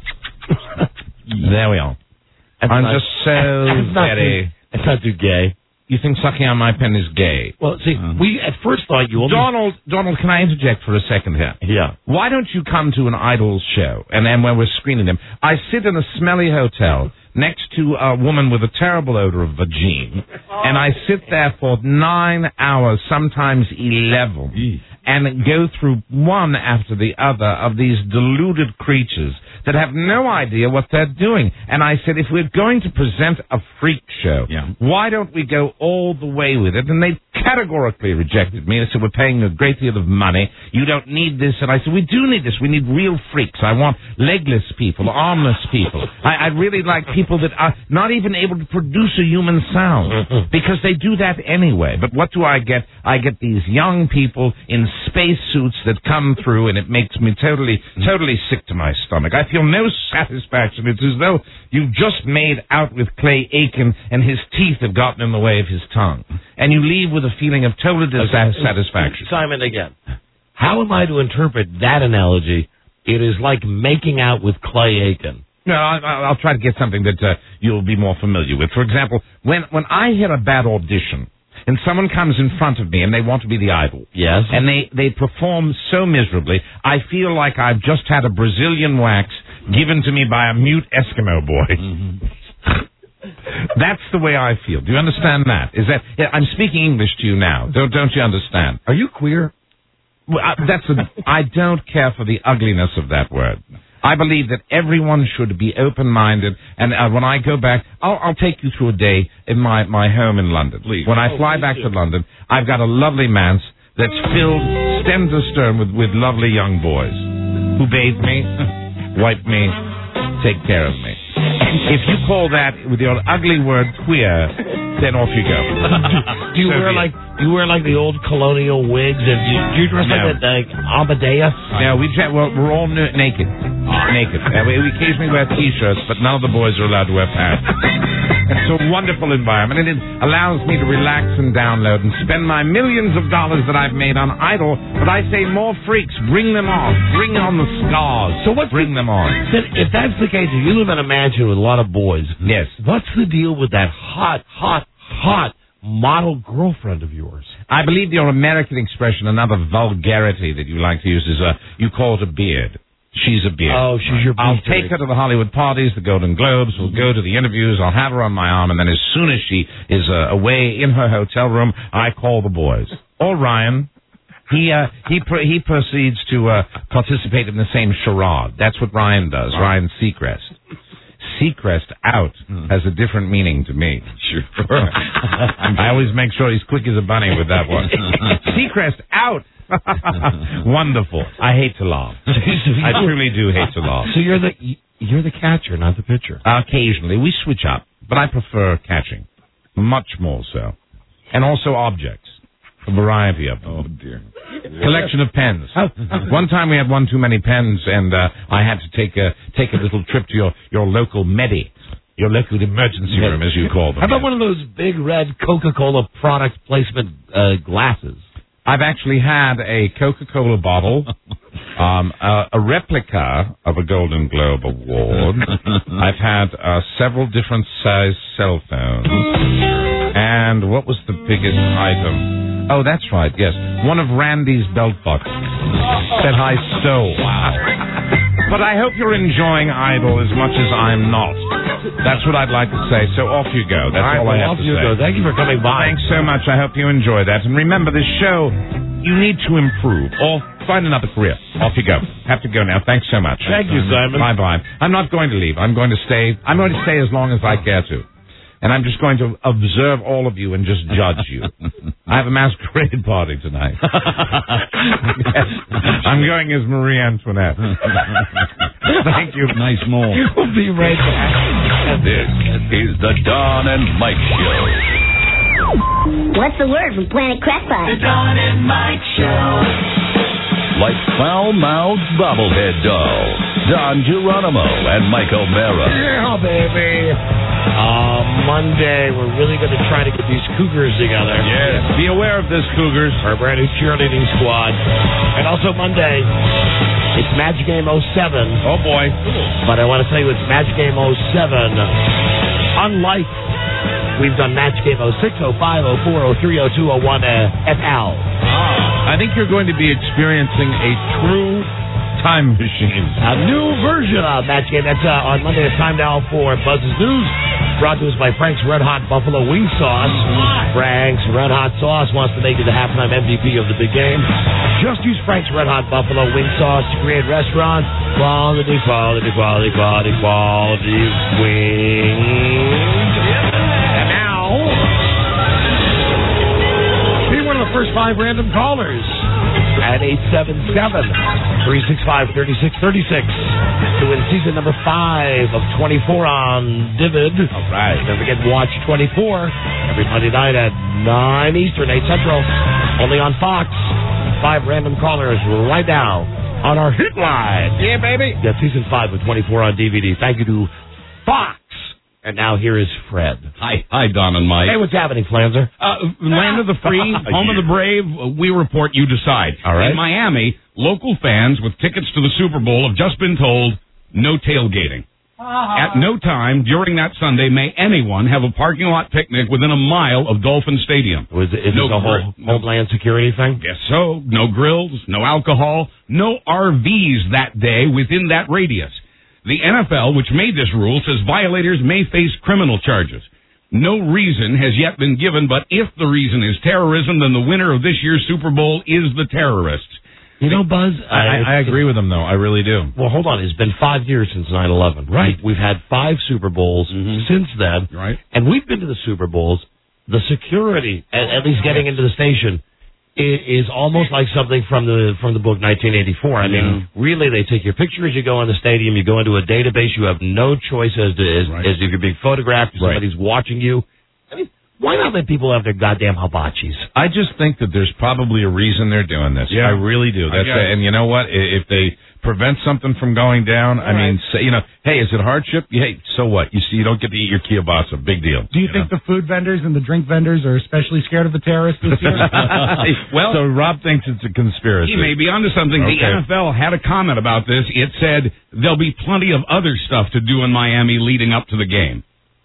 There we are. I'm just so very... It's not too gay. You think sucking on my pen is gay? Well, see, we at first thought you... Donald, can I interject for a second here? Yeah. Why don't you come to an Idols show, and then when we're screening them, I sit in a smelly hotel next to a woman with a terrible odor of vagine, and I sit there for 9 hours, sometimes 11, and go through one after the other of these deluded creatures that have no idea what they're doing. And I said, if we're going to present a freak show, why don't we go all the way with it? And they categorically rejected me. They said, we're paying a great deal of money. You don't need this. And I said, we do need this. We need real freaks. I want legless people, armless people. I'd really like people that are not even able to produce a human sound, because they do that anyway. But what do I get? I get these young people in spacesuits that come through, and it makes me totally sick to my stomach. I feel no satisfaction. It's as though you've just made out with Clay Aiken and his teeth have gotten in the way of his tongue. And you leave with a feeling of total dissatisfaction. Simon, again, how am I to interpret that analogy? It is like making out with Clay Aiken. No, I'll try to get something that you'll be more familiar with. For example, when I hear a bad audition, and someone comes in front of me and they want to be the idol. Yes. And they perform so miserably, I feel like I've just had a Brazilian wax given to me by a mute Eskimo boy. That's the way I feel. Do you understand that? I'm speaking English to you now. Don't you understand? Are you queer? Well, I don't care for the ugliness of that word. I believe that everyone should be open-minded, and when I go back, I'll take you through a day in my home in London. Please. When I fly back to London, I've got a lovely manse that's filled stem to stern with lovely young boys who bathe me, wipe me, take care of me. If you call that with your ugly word queer, then off you go. Do you wear like the old colonial wigs, and do you dress like Amadeus? No, we're all naked. Naked. We occasionally wear T-shirts, but none of the boys are allowed to wear pants. It's a wonderful environment, and it allows me to relax and download and spend my millions of dollars that I've made on Idol. But I say, more freaks, bring them on. Bring on the stars. Bring them on. Then if that's the case, if you live in a mansion with a lot of boys, yes, what's the deal with that hot model girlfriend of yours? I believe your American expression, another vulgarity that you like to use, is you call it a beard. She's a beard. Oh, she's your beard. I'll take her to the Hollywood parties, the Golden Globes. We'll go to the interviews. I'll have her on my arm, and then as soon as she is away in her hotel room, I call the boys. Or Ryan. He proceeds to participate in the same charade. That's what Ryan does. Ryan Seacrest. Seacrest out has a different meaning to me. Sure. I always make sure he's quick as a bunny with that one. Seacrest out. Wonderful. I hate to laugh. I truly do hate to laugh. So you're the catcher, not the pitcher. Occasionally we switch up, but I prefer catching, much more so, and also objects. A variety of them. Oh, dear. Collection of pens. One time we had one too many pens, and I had to take a little trip to your local Medi, your local emergency room, as you call them. How about one of those big red Coca-Cola product placement glasses? I've actually had a Coca-Cola bottle, a replica of a Golden Globe Award. I've had several different size cell phones. And what was the biggest item? Oh, that's right, yes. One of Randy's belt buckles that I stole. But I hope you're enjoying Idol as much as I'm not. That's what I'd like to say. So off you go. That's all I have to say. Go. Thank you for coming by. Thanks so much. I hope you enjoy that. And remember, this show, you need to improve or find another career. Off you go. Have to go now. Thanks so much. Thank you, Simon. Bye-bye. I'm not going to leave. I'm going to stay. I'm going to stay as long as I care to. And I'm just going to observe all of you and just judge you. I have a masquerade party tonight. Yes. I'm going as Marie Antoinette. Thank you. Nice mole. We'll be right back. This is the Don and Mike Show. What's the word from Planet Crackpot? The Don and Mike Show. Like foul-mouthed bobblehead doll, Don Geronimo and Mike O'Mara. Yeah, baby. Monday, we're really going to try to get these Cougars together. Yes. Be aware of this, Cougars. Our brand new cheerleading squad. And also Monday, it's Match Game 07. Oh, boy. But I want to tell you, it's Match Game 07. Unlike we've done Match Game 06, 05, 04, 03, 02, 01, FL. I think you're going to be experiencing a true time machine. A new version of Match Game. That's on Monday. It's time now for Buzz's News. Brought to us by Frank's Red Hot Buffalo Wing Sauce. Frank's Red Hot Sauce wants to make you the halftime MVP of the big game. Just use Frank's Red Hot Buffalo Wing Sauce to create restaurants. Quality, quality, quality, quality, quality wings. And now, be one of the first 5 random callers at 877-365-3636 to win season number 5 of 24 on Divid. All right. Don't forget, watch 24 every Monday night at 9 Eastern, 8 Central, only on Fox. 5 random callers right now on our hit line. Yeah, baby. Get season 5 of 24 on DVD. Thank you to Fox. And now here is Fred. Hi, Don and Mike. Hey, what's happening, Flanzer? Land of the free, home of the brave, we report, you decide. All right. In Miami, local fans with tickets to the Super Bowl have just been told no tailgating. At no time during that Sunday may anyone have a parking lot picnic within a mile of Dolphin Stadium. Is this a whole Homeland Security thing? Guess so. No grills, no alcohol, no RVs that day within that radius. The NFL, which made this rule, says violators may face criminal charges. No reason has yet been given, but if the reason is terrorism, then the winner of this year's Super Bowl is the terrorists. You know, Buzz, I agree with them, though. I really do. Well, hold on. It's been 5 years since 9/11. Right. We've had 5 Super Bowls since then. Right. And we've been to the Super Bowls. The security, at least getting into the station, is almost like something from the book 1984. I mean, really, they take your picture as you go in the stadium. You go into a database. You have no choice as if you're being photographed. Or somebody's watching you. I mean, why not let people have their goddamn hibachis? I just think that there's probably a reason they're doing this. Yeah. I really do. And you know what? If they prevent something from going down, I mean, say, hey, is it hardship? Hey, so what? You see, you don't get to eat your kielbasa. Big deal. Do you think the food vendors and the drink vendors are especially scared of the terrorists this year? Well, so Rob thinks it's a conspiracy. He may be onto something. Okay. The NFL had a comment about this. It said there'll be plenty of other stuff to do in Miami leading up to the game.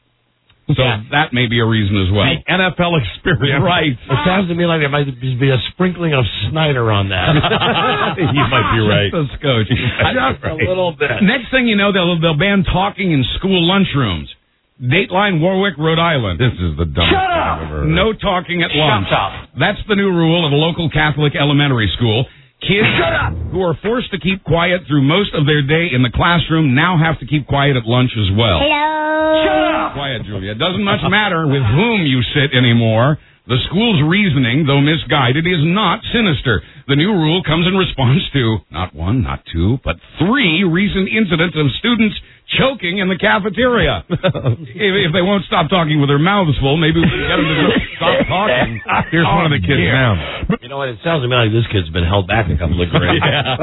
So that may be a reason as well. NFL experience. Right. It sounds to me like there might be a sprinkling of Snyder on that. You might be right. Just a scotch. Just a little bit. Next thing you know, they'll ban talking in school lunchrooms. Dateline, Warwick, Rhode Island. This is the dumbest thing I've ever heard. No talking at lunch. Shut up. That's the new rule of a local Catholic elementary school. Kids who are forced to keep quiet through most of their day in the classroom now have to keep quiet at lunch as well. Hello. Shut up! Quiet, Julia. It doesn't much matter with whom you sit anymore. The school's reasoning, though misguided, is not sinister. The new rule comes in response to not one, not two, but 3 recent incidents of students choking in the cafeteria. If they won't stop talking with their mouths full, maybe we can get them to just stop talking. Here's one of the kids now. You know what? It sounds to me like this kid's been held back a couple of grades.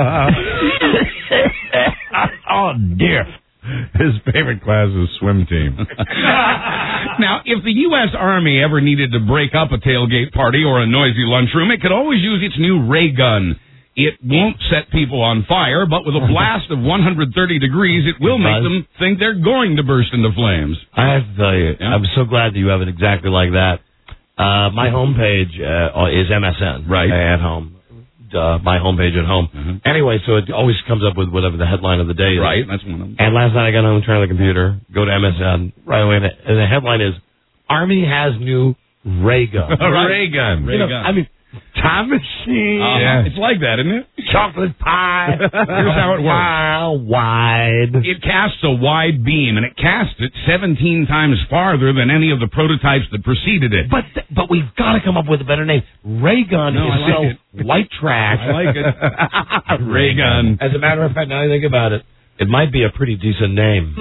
Oh, dear. His favorite class is swim team. Now, if the U.S. Army ever needed to break up a tailgate party or a noisy lunchroom, it could always use its new ray gun. It won't set people on fire, but with a blast of 130 degrees, it will make them think they're going to burst into flames. I have to tell you, I'm so glad that you have it exactly like that. My homepage is MSN. Right. At home. My homepage at home. Mm-hmm. Anyway, so it always comes up with whatever the headline of the day is. Right, that's one of them. And last night I got home, turned on the computer, go to MSN, right away, and the headline is, Army has new ray gun. Ray gun. You know, I mean, time machine. It's like that, isn't it? Chocolate pie. Here's how it works. Wide. It casts a wide beam, and it casts it 17 times farther than any of the prototypes that preceded it. But we've got to come up with a better name. Ray gun is so white trash. I like it. Ray gun. As a matter of fact, now I think about it, it might be a pretty decent name.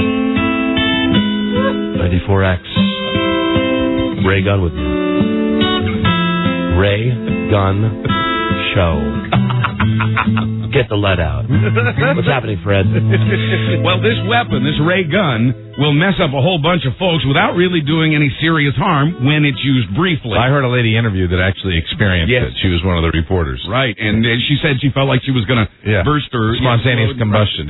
94X. Ray Gun with you. Ray Gun Show. Get the lead out. What's happening, Fred? Well, this weapon, this ray gun, will mess up a whole bunch of folks without really doing any serious harm when it's used briefly. I heard a lady interview that actually experienced it. She was one of the reporters. Right, and she said she felt like she was going to burst her... Spontaneous combustion.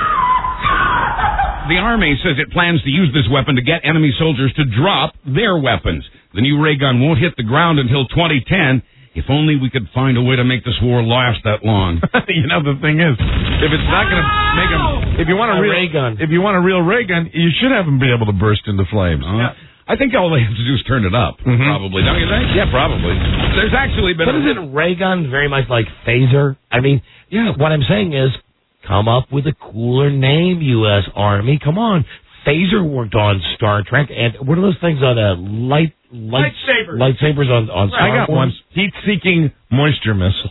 The Army says it plans to use this weapon to get enemy soldiers to drop their weapons. The new ray gun won't hit the ground until 2010. If only we could find a way to make this war last that long. You know, the thing is, if it's not going to make them... If you want a real ray gun. If you want a real ray gun, you should have them be able to burst into flames. I think all they have to do is turn it up, probably. Don't you think? Yeah, probably. There's actually been... But isn't ray gun very much like phaser? I mean, what I'm saying is, come up with a cooler name, U.S. Army. Come on. Phaser worked on Star Trek. And what are those things on lightsabers? Lightsabers on Star I got one. Heat-seeking moisture missile.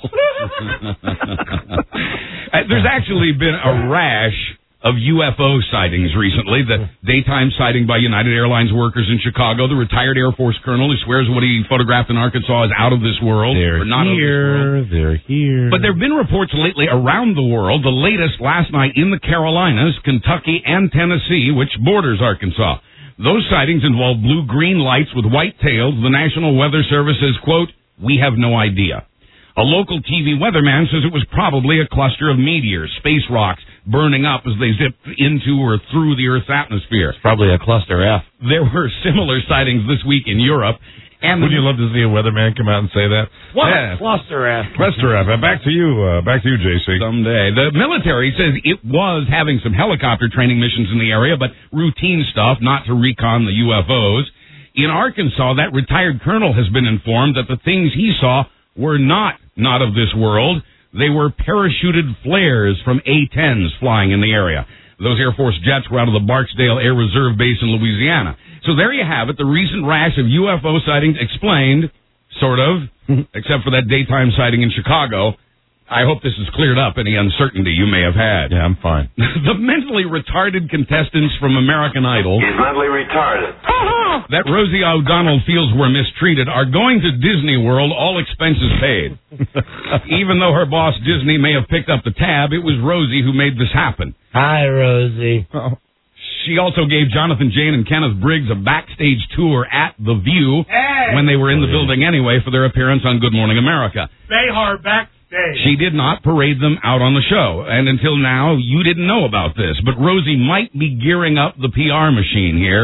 There's actually been a rash of UFO sightings recently. The daytime sighting by United Airlines workers in Chicago, the retired Air Force colonel who swears what he photographed in Arkansas is out of this world. They're here. But there have been reports lately around the world, the latest last night in the Carolinas, Kentucky, and Tennessee, which borders Arkansas. Those sightings involve blue-green lights with white tails. The National Weather Service says, quote, "We have no idea." A local TV weatherman says it was probably a cluster of meteors, space rocks, burning up as they zipped into or through the Earth's atmosphere. It's probably a cluster F. There were similar sightings this week in Europe. And would you love to see a weatherman come out and say that? What? Yeah. Cluster F. Cluster F. Back to you, JC. Someday. The military says it was having some helicopter training missions in the area, but routine stuff, not to recon the UFOs. In Arkansas, that retired colonel has been informed that the things he saw were not of this world. They were parachuted flares from A-10s flying in the area. Those Air Force jets were out of the Barksdale Air Reserve Base in Louisiana. So there you have it, the recent rash of UFO sightings explained, sort of, except for that daytime sighting in Chicago. I hope this has cleared up any uncertainty you may have had. Yeah, I'm fine. The mentally retarded contestants from American Idol... He's mentally retarded. ...that Rosie O'Donnell feels were mistreated are going to Disney World, all expenses paid. Even though her boss Disney may have picked up the tab, it was Rosie who made this happen. Hi, Rosie. She also gave Jonathan Jane and Kenneth Briggs a backstage tour at The View when they were in the building anyway for their appearance on Good Morning America. Behar backstage. She did not parade them out on the show, and until now, you didn't know about this, but Rosie might be gearing up the PR machine here.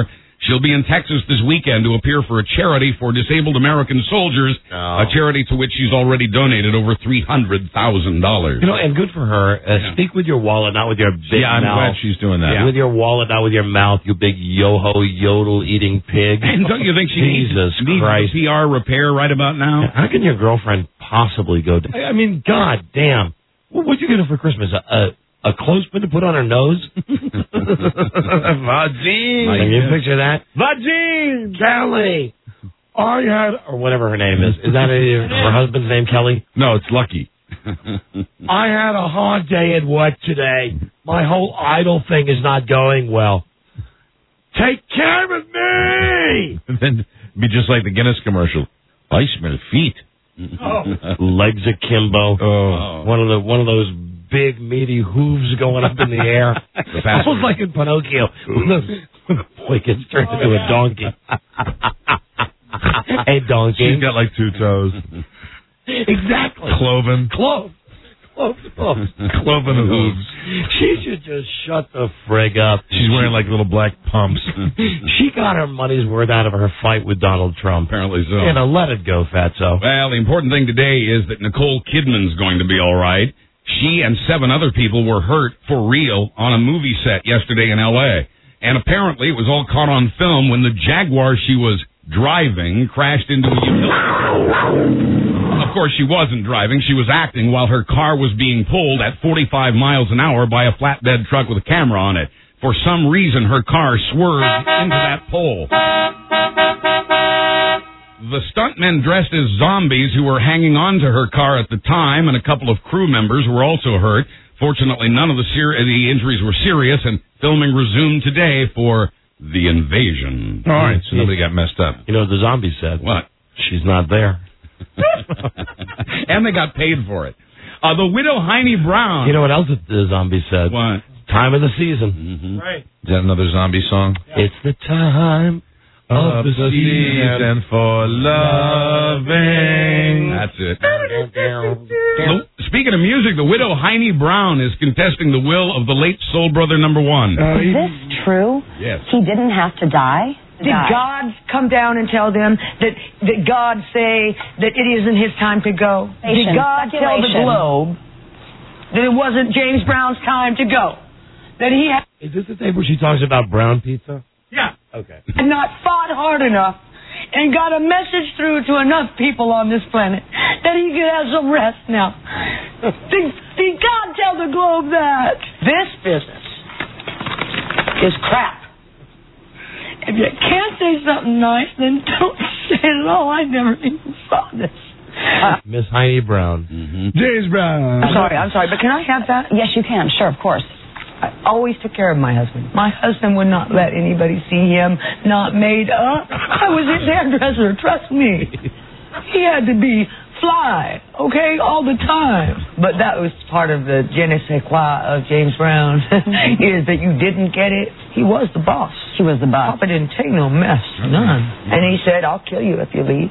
She'll be in Texas this weekend to appear for a charity for disabled American soldiers, a charity to which she's already donated over $300,000. And good for her. Speak with your wallet, not with your big mouth. I'm glad she's doing that. With your wallet, not with your mouth, you big yo-ho, yodel-eating pig. And don't you think she needs PR repair right about now? How can your girlfriend possibly go... I mean, god damn. What'd you get her for Christmas? A clothespin to put on her nose? Vagine. Can you picture that? Vagine. Kelly. I had... Or whatever her name is. Is that her husband's name, Kelly? No, it's Lucky. I had a hard day at work today. My whole idol thing is not going well. Take care of me! And then be just like the Guinness commercial. I smell feet. Legs akimbo. One of those big meaty hooves going up in the air. Almost like in Pinocchio when the boy gets turned into a donkey. A donkey. She's got like 2 toes. Exactly. Cloven hooves. She should just shut the frig up. She's wearing like little black pumps. She got her money's worth out of her fight with Donald Trump. Apparently so. Let it go, fatso. Well, the important thing today is that Nicole Kidman's going to be all right. She and 7 other people were hurt for real on a movie set yesterday in L.A. And apparently it was all caught on film when the Jaguar she was driving crashed into a utility. Of course, she wasn't driving. She was acting while her car was being pulled at 45 miles an hour by a flatbed truck with a camera on it. For some reason, her car swerved into that pole. The stuntmen dressed as zombies who were hanging on to her car at the time, and a couple of crew members were also hurt. Fortunately, none of the injuries were serious, and filming resumed today for The Invasion. All right, so nobody got messed up. You know what the zombie said? What? She's not there. And they got paid for it. The widow Heine Brown. You know what else the zombie said? What? Time of the season. Mm-hmm. Right. Is that another zombie song? Yeah. It's the time of the season for loving. That's it. Speaking of music, the widow Heine Brown is contesting the will of the late Soul Brother #1. Is this true? Yes. He didn't have to die? Did God come down and tell them that God say that it isn't his time to go? Did God tell the globe that it wasn't James Brown's time to go? That he had... Is this the tape where she talks about brown pizza? Yeah. Okay. And not fought hard enough and got a message through to enough people on this planet that he could have some rest now. Did God tell the globe that? This business is crap. If you can't say something nice, then don't say it at all. I never even saw this. Miss Heine Brown. Mm-hmm. James Brown. I'm sorry, but can I have that? Yes, you can. Sure, of course. I always took care of my husband. My husband would not let anybody see him not made up. I was his hairdresser, trust me. He had to be fly, okay, all the time. But that was part of the je ne sais quoi of James Brown, is that you didn't get it. He was the boss. He was the boss. Papa didn't take no mess, none. And he said, I'll kill you if you leave.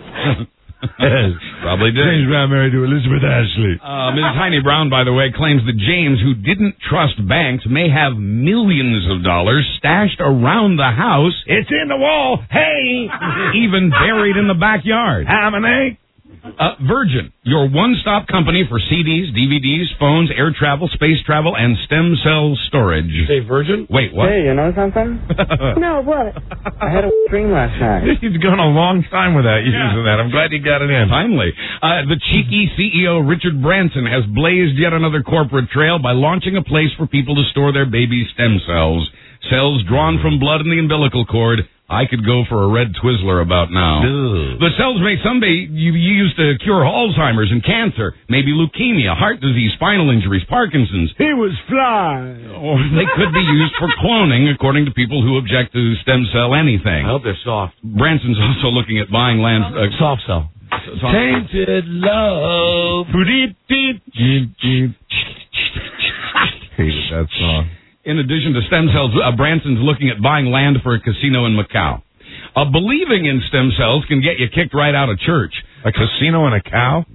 Probably did. James Brown married to Elizabeth Ashley. Mrs. Heine Brown, by the way, claims that James, who didn't trust banks, may have millions of dollars stashed around the house. It's in the wall. Hey! Even buried in the backyard. Ham and egg. Virgin, your one-stop company for CDs, DVDs, phones, air travel, space travel, and stem cell storage. Did you say Virgin? Wait, what? Hey, you know something? No, what? I had a dream last night. He's gone a long time without using that. I'm glad you got it in. Finally. The cheeky CEO, Richard Branson, has blazed yet another corporate trail by launching a place for people to store their baby stem cells. Cells drawn from blood in the umbilical cord. I could go for a red Twizzler about now. Ugh. The cells may someday be used to cure Alzheimer's and cancer, maybe leukemia, heart disease, spinal injuries, Parkinson's. He was fly. Or they could be used for cloning, according to people who object to stem cell anything. I hope they're soft. Branson's also looking at buying land... soft cell. Tainted love. Hated that song. In addition to stem cells, Branson's looking at buying land for a casino in Macau. Believing in stem cells can get you kicked right out of church. A casino and a cow?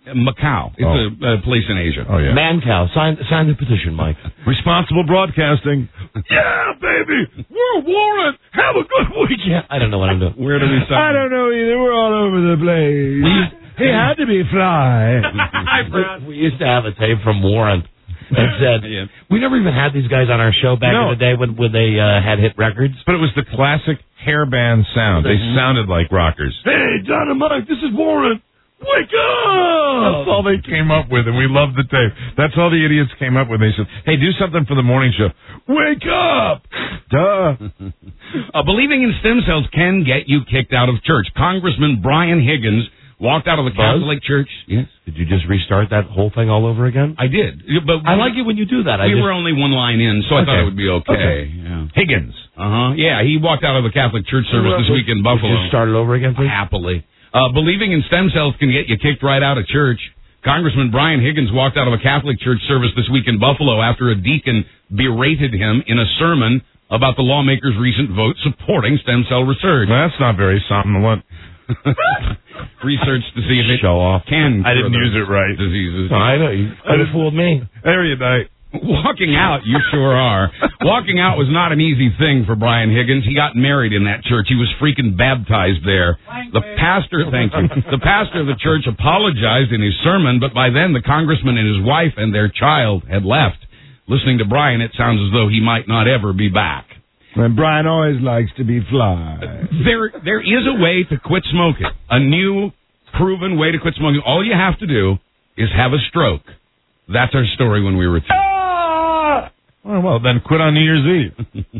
Macau. It's a place in Asia. Oh, yeah. Mancow. Sign the petition, Mike. Responsible broadcasting. Yeah, baby. We're Warren. Have a good weekend. I don't know what I'm doing. Where do we sign? I don't know either. We're all over the place. He had to be fly. We used to have a tape from Warren that said, we never even had these guys on our show back in the day when they had hit records. But it was the classic hairband sound. They sounded like rockers. Hey, Don and Mike, this is Warren. Wake up! That's all they came up with, and we loved the tape. That's all the idiots came up with. They said, hey, do something for the morning show. Wake up! Duh. Believing in stem cells can get you kicked out of church. Congressman Brian Higgins walked out of the Catholic Church. Yes. Did you just restart that whole thing all over again? I did. But I like it when you do that. We were only one line in, so I thought it would be okay. Yeah. Higgins. Yeah, he walked out of the Catholic Church service this week in Buffalo. Just start it over again, please? Happily. Believing in stem cells can get you kicked right out of church. Congressman Brian Higgins walked out of a Catholic church service this week in Buffalo after a deacon berated him in a sermon about the lawmakers' recent vote supporting stem cell research. Well, that's not very somnolent. Research to see if it can. I didn't use it right. Diseases. I know. You could have fooled me. There you go. Walking out, you sure are. Walking out was not an easy thing for Brian Higgins. He got married in that church. He was freaking baptized there. The pastor, thank you. The pastor of the church apologized in his sermon, but by then the congressman and his wife and their child had left. Listening to Brian, it sounds as though he might not ever be back. And Brian always likes to be fly. There is a way to quit smoking. A new, proven way to quit smoking. All you have to do is have a stroke. That's our story when we return. Well, then quit on New Year's Eve.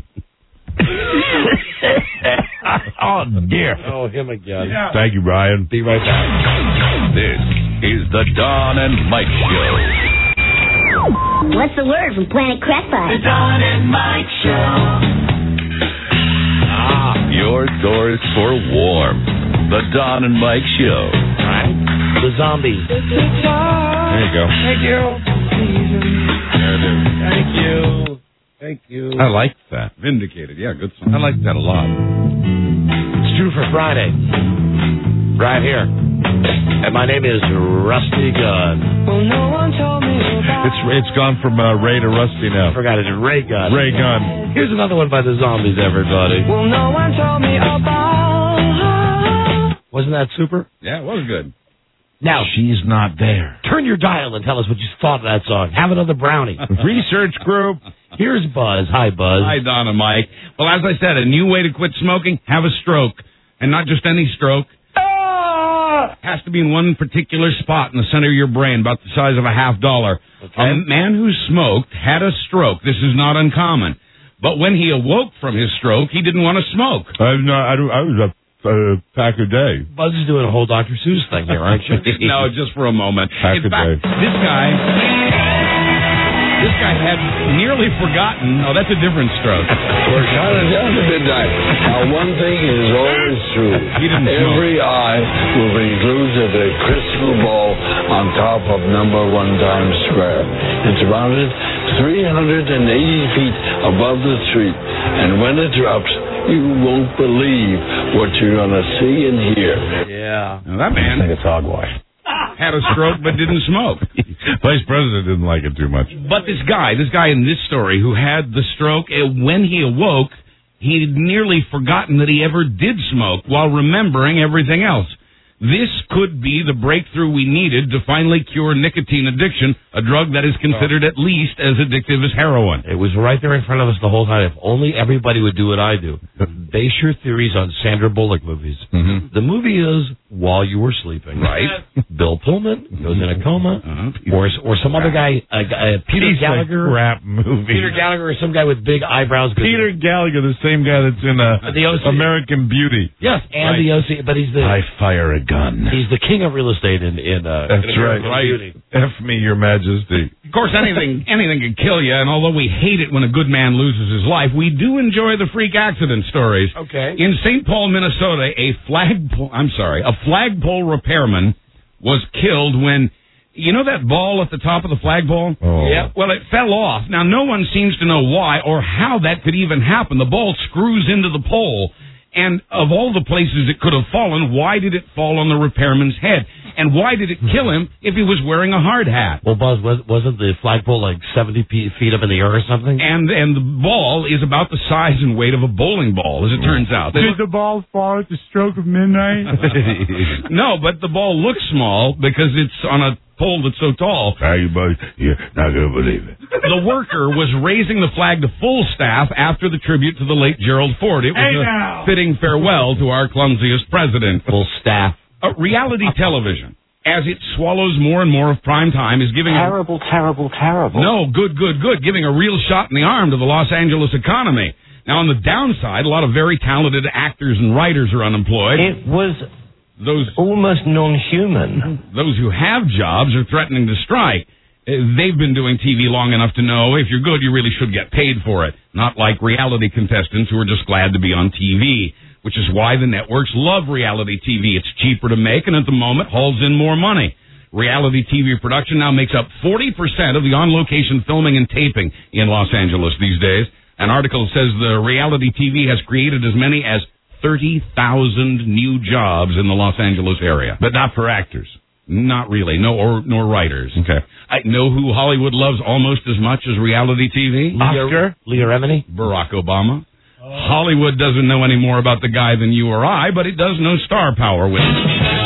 Oh, dear. Oh, him again. Yeah. Thank you, Brian. Be right back. This is the Don and Mike Show. What's the word from Planet Crackpot? The Don and Mike Show. Your source for warmth. The Don and Mike Show. The zombies. There you go. Thank you. There it is. Thank you. Thank you. I like that. Vindicated. Yeah, good song. I like that a lot. It's true for Friday. Right here. And my name is Rusty Gunn. Well, no one told me about It's gone from Ray to Rusty now. I forgot it's Ray Gunn. Ray Gunn. Here's another one by the Zombies, everybody. Well, no one told me about. Wasn't that super? Yeah, it was good. Now, she's not there. Turn your dial and tell us what you thought of that song. Have another brownie. Research group. Here's Buzz. Hi, Buzz. Hi, Don and Mike. Well, as I said, a new way to quit smoking, have a stroke. And not just any stroke. Has to be in one particular spot in the center of your brain, about the size of $50. Okay. A man who smoked had a stroke. This is not uncommon. But when he awoke from his stroke, he didn't want to smoke. I was a pack a day. Buzz is doing a whole Dr. Seuss thing here, aren't you? No, just for a moment. Pack In a fact, day. This guy had nearly forgotten. Oh, that's a different stroke. We're counting down to midnight. Now, one thing is always true. Every eye will be glued to the crystal ball on top of number 1 Times Square. It's mounted 380 feet above the street, and when it drops, you won't believe what you're going to see and hear. Yeah. Now, that man It's hogwash. had a stroke but didn't smoke. Vice President didn't like it too much. But this guy in this story who had the stroke, when he awoke, he'd nearly forgotten that he ever did smoke while remembering everything else. This could be the breakthrough we needed to finally cure nicotine addiction, a drug that is considered at least as addictive as heroin. It was right there in front of us the whole time. If only everybody would do what I do. Base your theories on Sandra Bullock movies. Mm-hmm. The movie is While You Were Sleeping. Right. Bill Pullman goes in a coma. Or some other guy, Peter Gallagher. Crap movie. Peter Gallagher or some guy with big eyebrows. Peter Gallagher, the same guy that's in The OC. American Beauty. Yes, and the OC, but he's the... I fire a gun. He's the king of real estate in That's right. Beauty. F me, Your Majesty. Of course, anything can kill you, and although we hate it when a good man loses his life, we do enjoy the freak accident stories. Okay. In St. Paul, Minnesota, a flagpole repairman was killed when, you know that ball at the top of the flagpole? Oh. Yeah. Well, it fell off. Now, no one seems to know why or how that could even happen. The ball screws into the pole, And of all the places it could have fallen, why did it fall on the repairman's head? And why did it kill him if he was wearing a hard hat? Well, Buzz, wasn't the flagpole like 70 feet up in the air or something? And the ball is about the size and weight of a bowling ball, as it turns out. Did the ball fall at the stroke of midnight? No, but the ball looks small because it's on a pole that's so tall. You boys, you're not going to believe it. The worker was raising the flag to full staff after the tribute to the late Gerald Ford. It was a fitting farewell to our clumsiest president. Full staff. Reality television, as it swallows more and more of prime time, is giving terrible. No, good. Giving a real shot in the arm to the Los Angeles economy. Now, on the downside, a lot of very talented actors and writers are unemployed. It was almost non-human. Those who have jobs are threatening to strike. They've been doing TV long enough to know if you're good, you really should get paid for it. Not like reality contestants who are just glad to be on TV. Which is why the networks love reality TV. It's cheaper to make, and at the moment, hauls in more money. Reality TV production now makes up 40% of the on-location filming and taping in Los Angeles these days. An article says the reality TV has created as many as 30,000 new jobs in the Los Angeles area. But not for actors. Not really, nor writers. Okay. I know who Hollywood loves almost as much as reality TV? Oscar? Leah Remini? Barack Obama. Hollywood doesn't know any more about the guy than you or I, but it does know star power with it.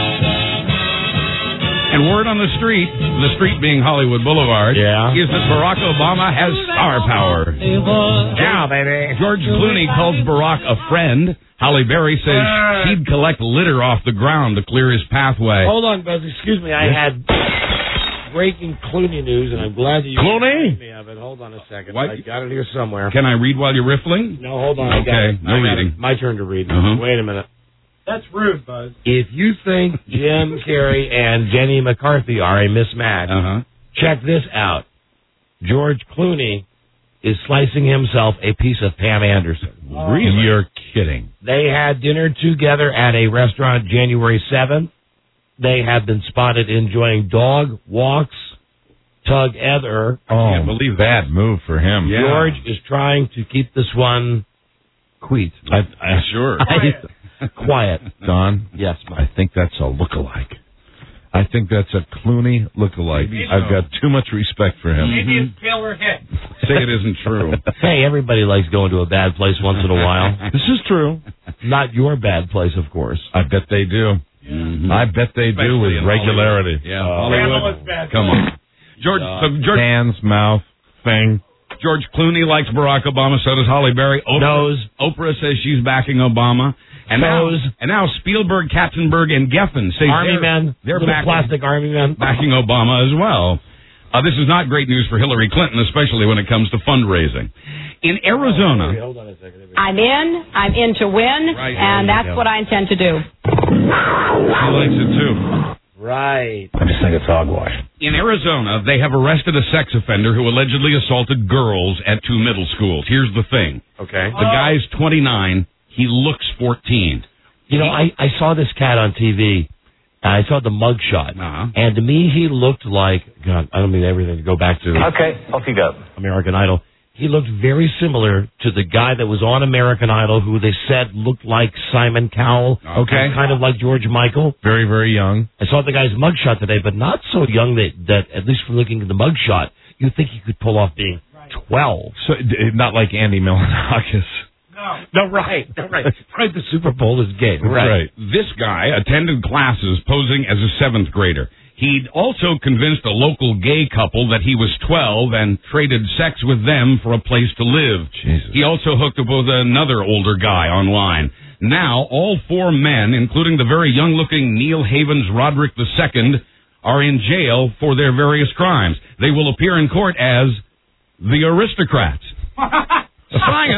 And word on the street being Hollywood Boulevard, is that Barack Obama has star power. Yeah, baby. George Clooney calls Barack a friend. Halle Berry says she'd collect litter off the ground to clear his pathway. Hold on, Buzz. Excuse me. I had breaking Clooney news, and I'm glad that you reminded me of it. Hold on a second. What? I got it here somewhere. Can I read while you're riffling? No, hold on. Okay, no reading. My turn to read. Wait a minute. That's rude, Buzz. If you think Jim Carrey and Jenny McCarthy are a mismatch, check this out. George Clooney is slicing himself a piece of Pam Anderson. Really? You're kidding. They had dinner together at a restaurant January 7th. They have been spotted enjoying dog walks together. I can't believe that move for him. Yeah. George is trying to keep this one quiet. Sure. Quiet. Don? Yes, I think that's a look-alike. I think that's a Clooney look-alike. I've got too much respect for him. It is killer hit. Say it isn't true. Hey, everybody likes going to a bad place once in a while. This is true. Not your bad place, of course. I bet they do. I bet they do with regularity. Hollywood. Yeah, Hollywood. Come on. George hands, mouth, thing. George Clooney likes Barack Obama, so does Halle Berry. Oprah says she's backing Obama. And now Spielberg, Katzenberg, and Geffen say they're plastic army men backing Obama as well. This is not great news for Hillary Clinton, especially when it comes to fundraising. In Arizona... Hold on a second. I'm in to win, and that's what I intend to do. She likes it, too. Right. I just think it's hogwash. In Arizona, they have arrested a sex offender who allegedly assaulted girls at 2 middle schools. Here's the thing. Okay. The guy's 29. He looks 14. You know, I saw this cat on TV. I saw the mug shot. And to me, he looked like... God, I don't mean everything to go back to... Okay, off you go. American Idol. He looked very similar to the guy that was on American Idol who they said looked like Simon Cowell. Okay. Kind of like George Michael. Very, very young. I saw the guy's mugshot today, but not so young that at least from looking at the mugshot, you think he could pull off being 12. So not like Andy Milonakis. No, right. Right, the Super Bowl is gay. Right. This guy attended classes posing as a 7th grader. He'd also convinced a local gay couple that he was 12 and traded sex with them for a place to live. Jesus. He also hooked up with another older guy online. Now, all 4 men, including the very young-looking Neil Havens Roderick II, are in jail for their various crimes. They will appear in court as the aristocrats. Science.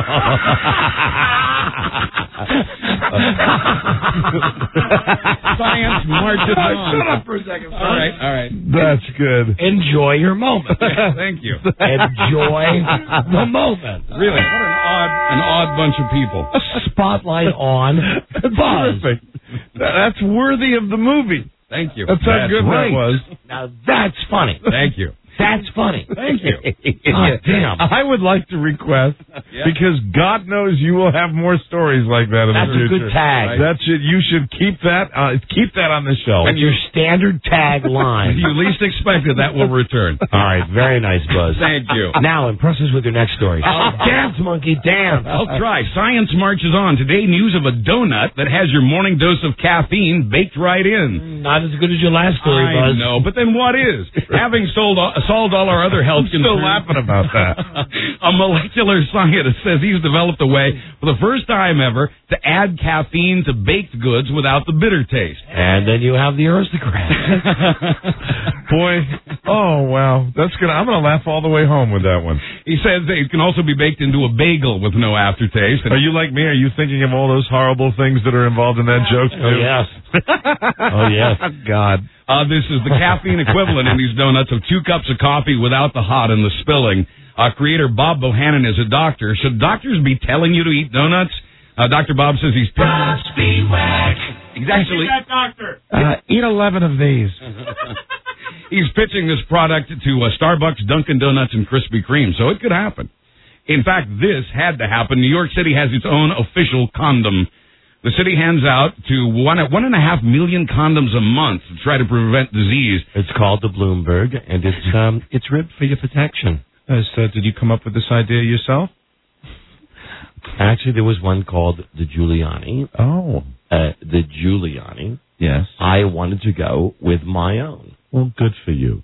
Science marches on. Shut up for a second. All right. That's good. Enjoy your moment. Thank you. Enjoy the moment. Really, what an odd bunch of people. Spotlight on Buzz. Terrific. That's worthy of the movie. Thank you. That's how good that was. Now that's funny. Thank you. That's funny. Thank you. God damn. I would like to request, because God knows you will have more stories like that in the future. That's a good tag. That you should keep that on the show. And your standard tag line. If you least expect it, that will return. All right, very nice, Buzz. Thank you. Now, impress us with your next story. Dance, monkey, dance. I'll try. Science marches on. Today, news of a donut that has your morning dose of caffeine baked right in. Not as good as your last story, Buzz. I know, but then what is? Having solved all our other health concerns. Still laughing about that. A molecular scientist says he's developed a way, for the first time ever, to add caffeine to baked goods without the bitter taste. And then you have the aristocrat. Boy, oh wow, I'm gonna laugh all the way home with that one. He says that it can also be baked into a bagel with no aftertaste. Are you like me? Are you thinking of all those horrible things that are involved in that joke too? Oh yes. Oh yes. God. This is the caffeine equivalent in these donuts of 2 cups of coffee without the hot and the spilling. Creator Bob Bohannon is a doctor. Should doctors be telling you to eat donuts? Dr. Bob says he's... He's actually... doctor. Eat 11 of these. He's pitching this product to Starbucks, Dunkin' Donuts, and Krispy Kreme, so it could happen. In fact, this had to happen. New York City has its own official condom. The city hands out to 1.5 million condoms a month to try to prevent disease. It's called the Bloomberg, and it's ribbed for your protection. So did you come up with this idea yourself? Actually, there was one called the Giuliani. Oh. The Giuliani. Yes. I wanted to go with my own. Well, good for you.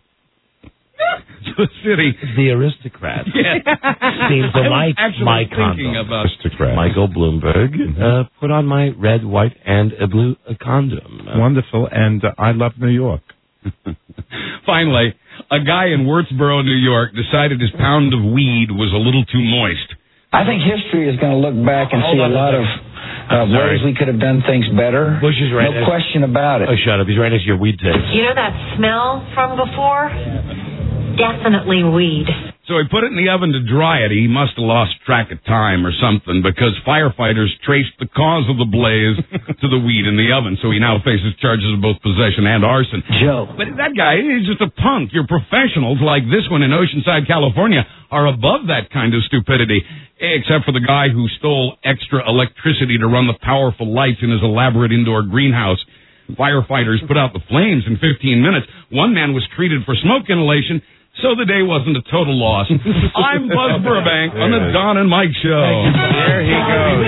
The city. The aristocrat. Yeah. Seems to like my thinking condom. about aristocrat. Michael Bloomberg put on my red, white, and a blue condom. Wonderful, and I love New York. Finally, a guy in Wurtsboro, New York, decided his pound of weed was a little too moist. I think history is going to look back and see a lot of ways we could have done things better. Bush is right. No question about it. Oh, shut up. He's right next to your weed tape. You know that smell from before? Definitely weed. So he put it in the oven to dry it. He must have lost track of time or something, because firefighters traced the cause of the blaze to the weed in the oven. So he now faces charges of both possession and arson. Joe. But that guy is just a punk. Your professionals like this one in Oceanside, California, are above that kind of stupidity, except for the guy who stole extra electricity to run the powerful lights in his elaborate indoor greenhouse. Firefighters put out the flames in 15 minutes. One man was treated for smoke inhalation, so the day wasn't a total loss. I'm Buzz Burbank on the Don and Mike Show. There he goes.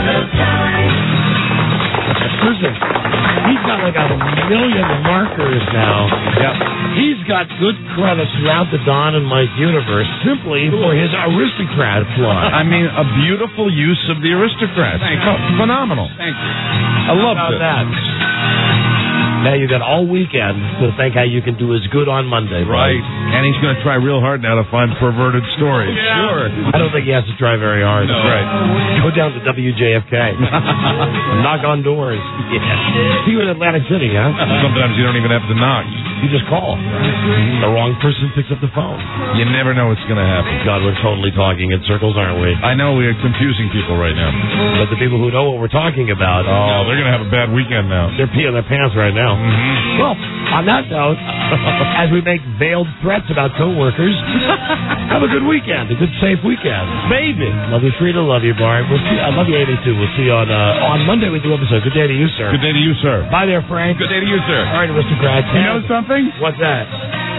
Listen, he's got like 1 million markers now. Yep. He's got good credits throughout the Don and Mike universe simply for his aristocrat plot. I mean, a beautiful use of the aristocrat. Thank you. Phenomenal. Thank you. I love it. That. Now you got all weekend to think how you can do as good on Monday. Right. And he's going to try real hard now to find perverted stories. Yeah. Sure. I don't think he has to try very hard. No. Right. Go down to WJFK. Knock on doors. Yeah. See you in Atlantic City, huh? Sometimes you don't even have to knock. You just call. The wrong person picks up the phone. You never know what's going to happen. God, we're totally talking in circles, aren't we? I know we're confusing people right now. But the people who know what we're talking about... Oh, they're going to have a bad weekend now. They're peeing their pants right now. Mm-hmm. Well, on that note, as we make veiled threats about coworkers, have a good weekend, a good safe weekend. Baby. Love you, Frida. Love you, Bart. I love you, 82. We'll see you on Monday with the episode. Good day to you, sir. Good day to you, sir. Bye there, Frank. Good day to you, sir. All right, aristocrats. You know something? What's that?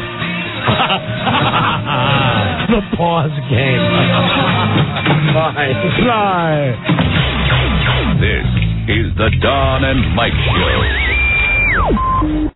The pause game. Bye. Bye. This is the Don and Mike Show.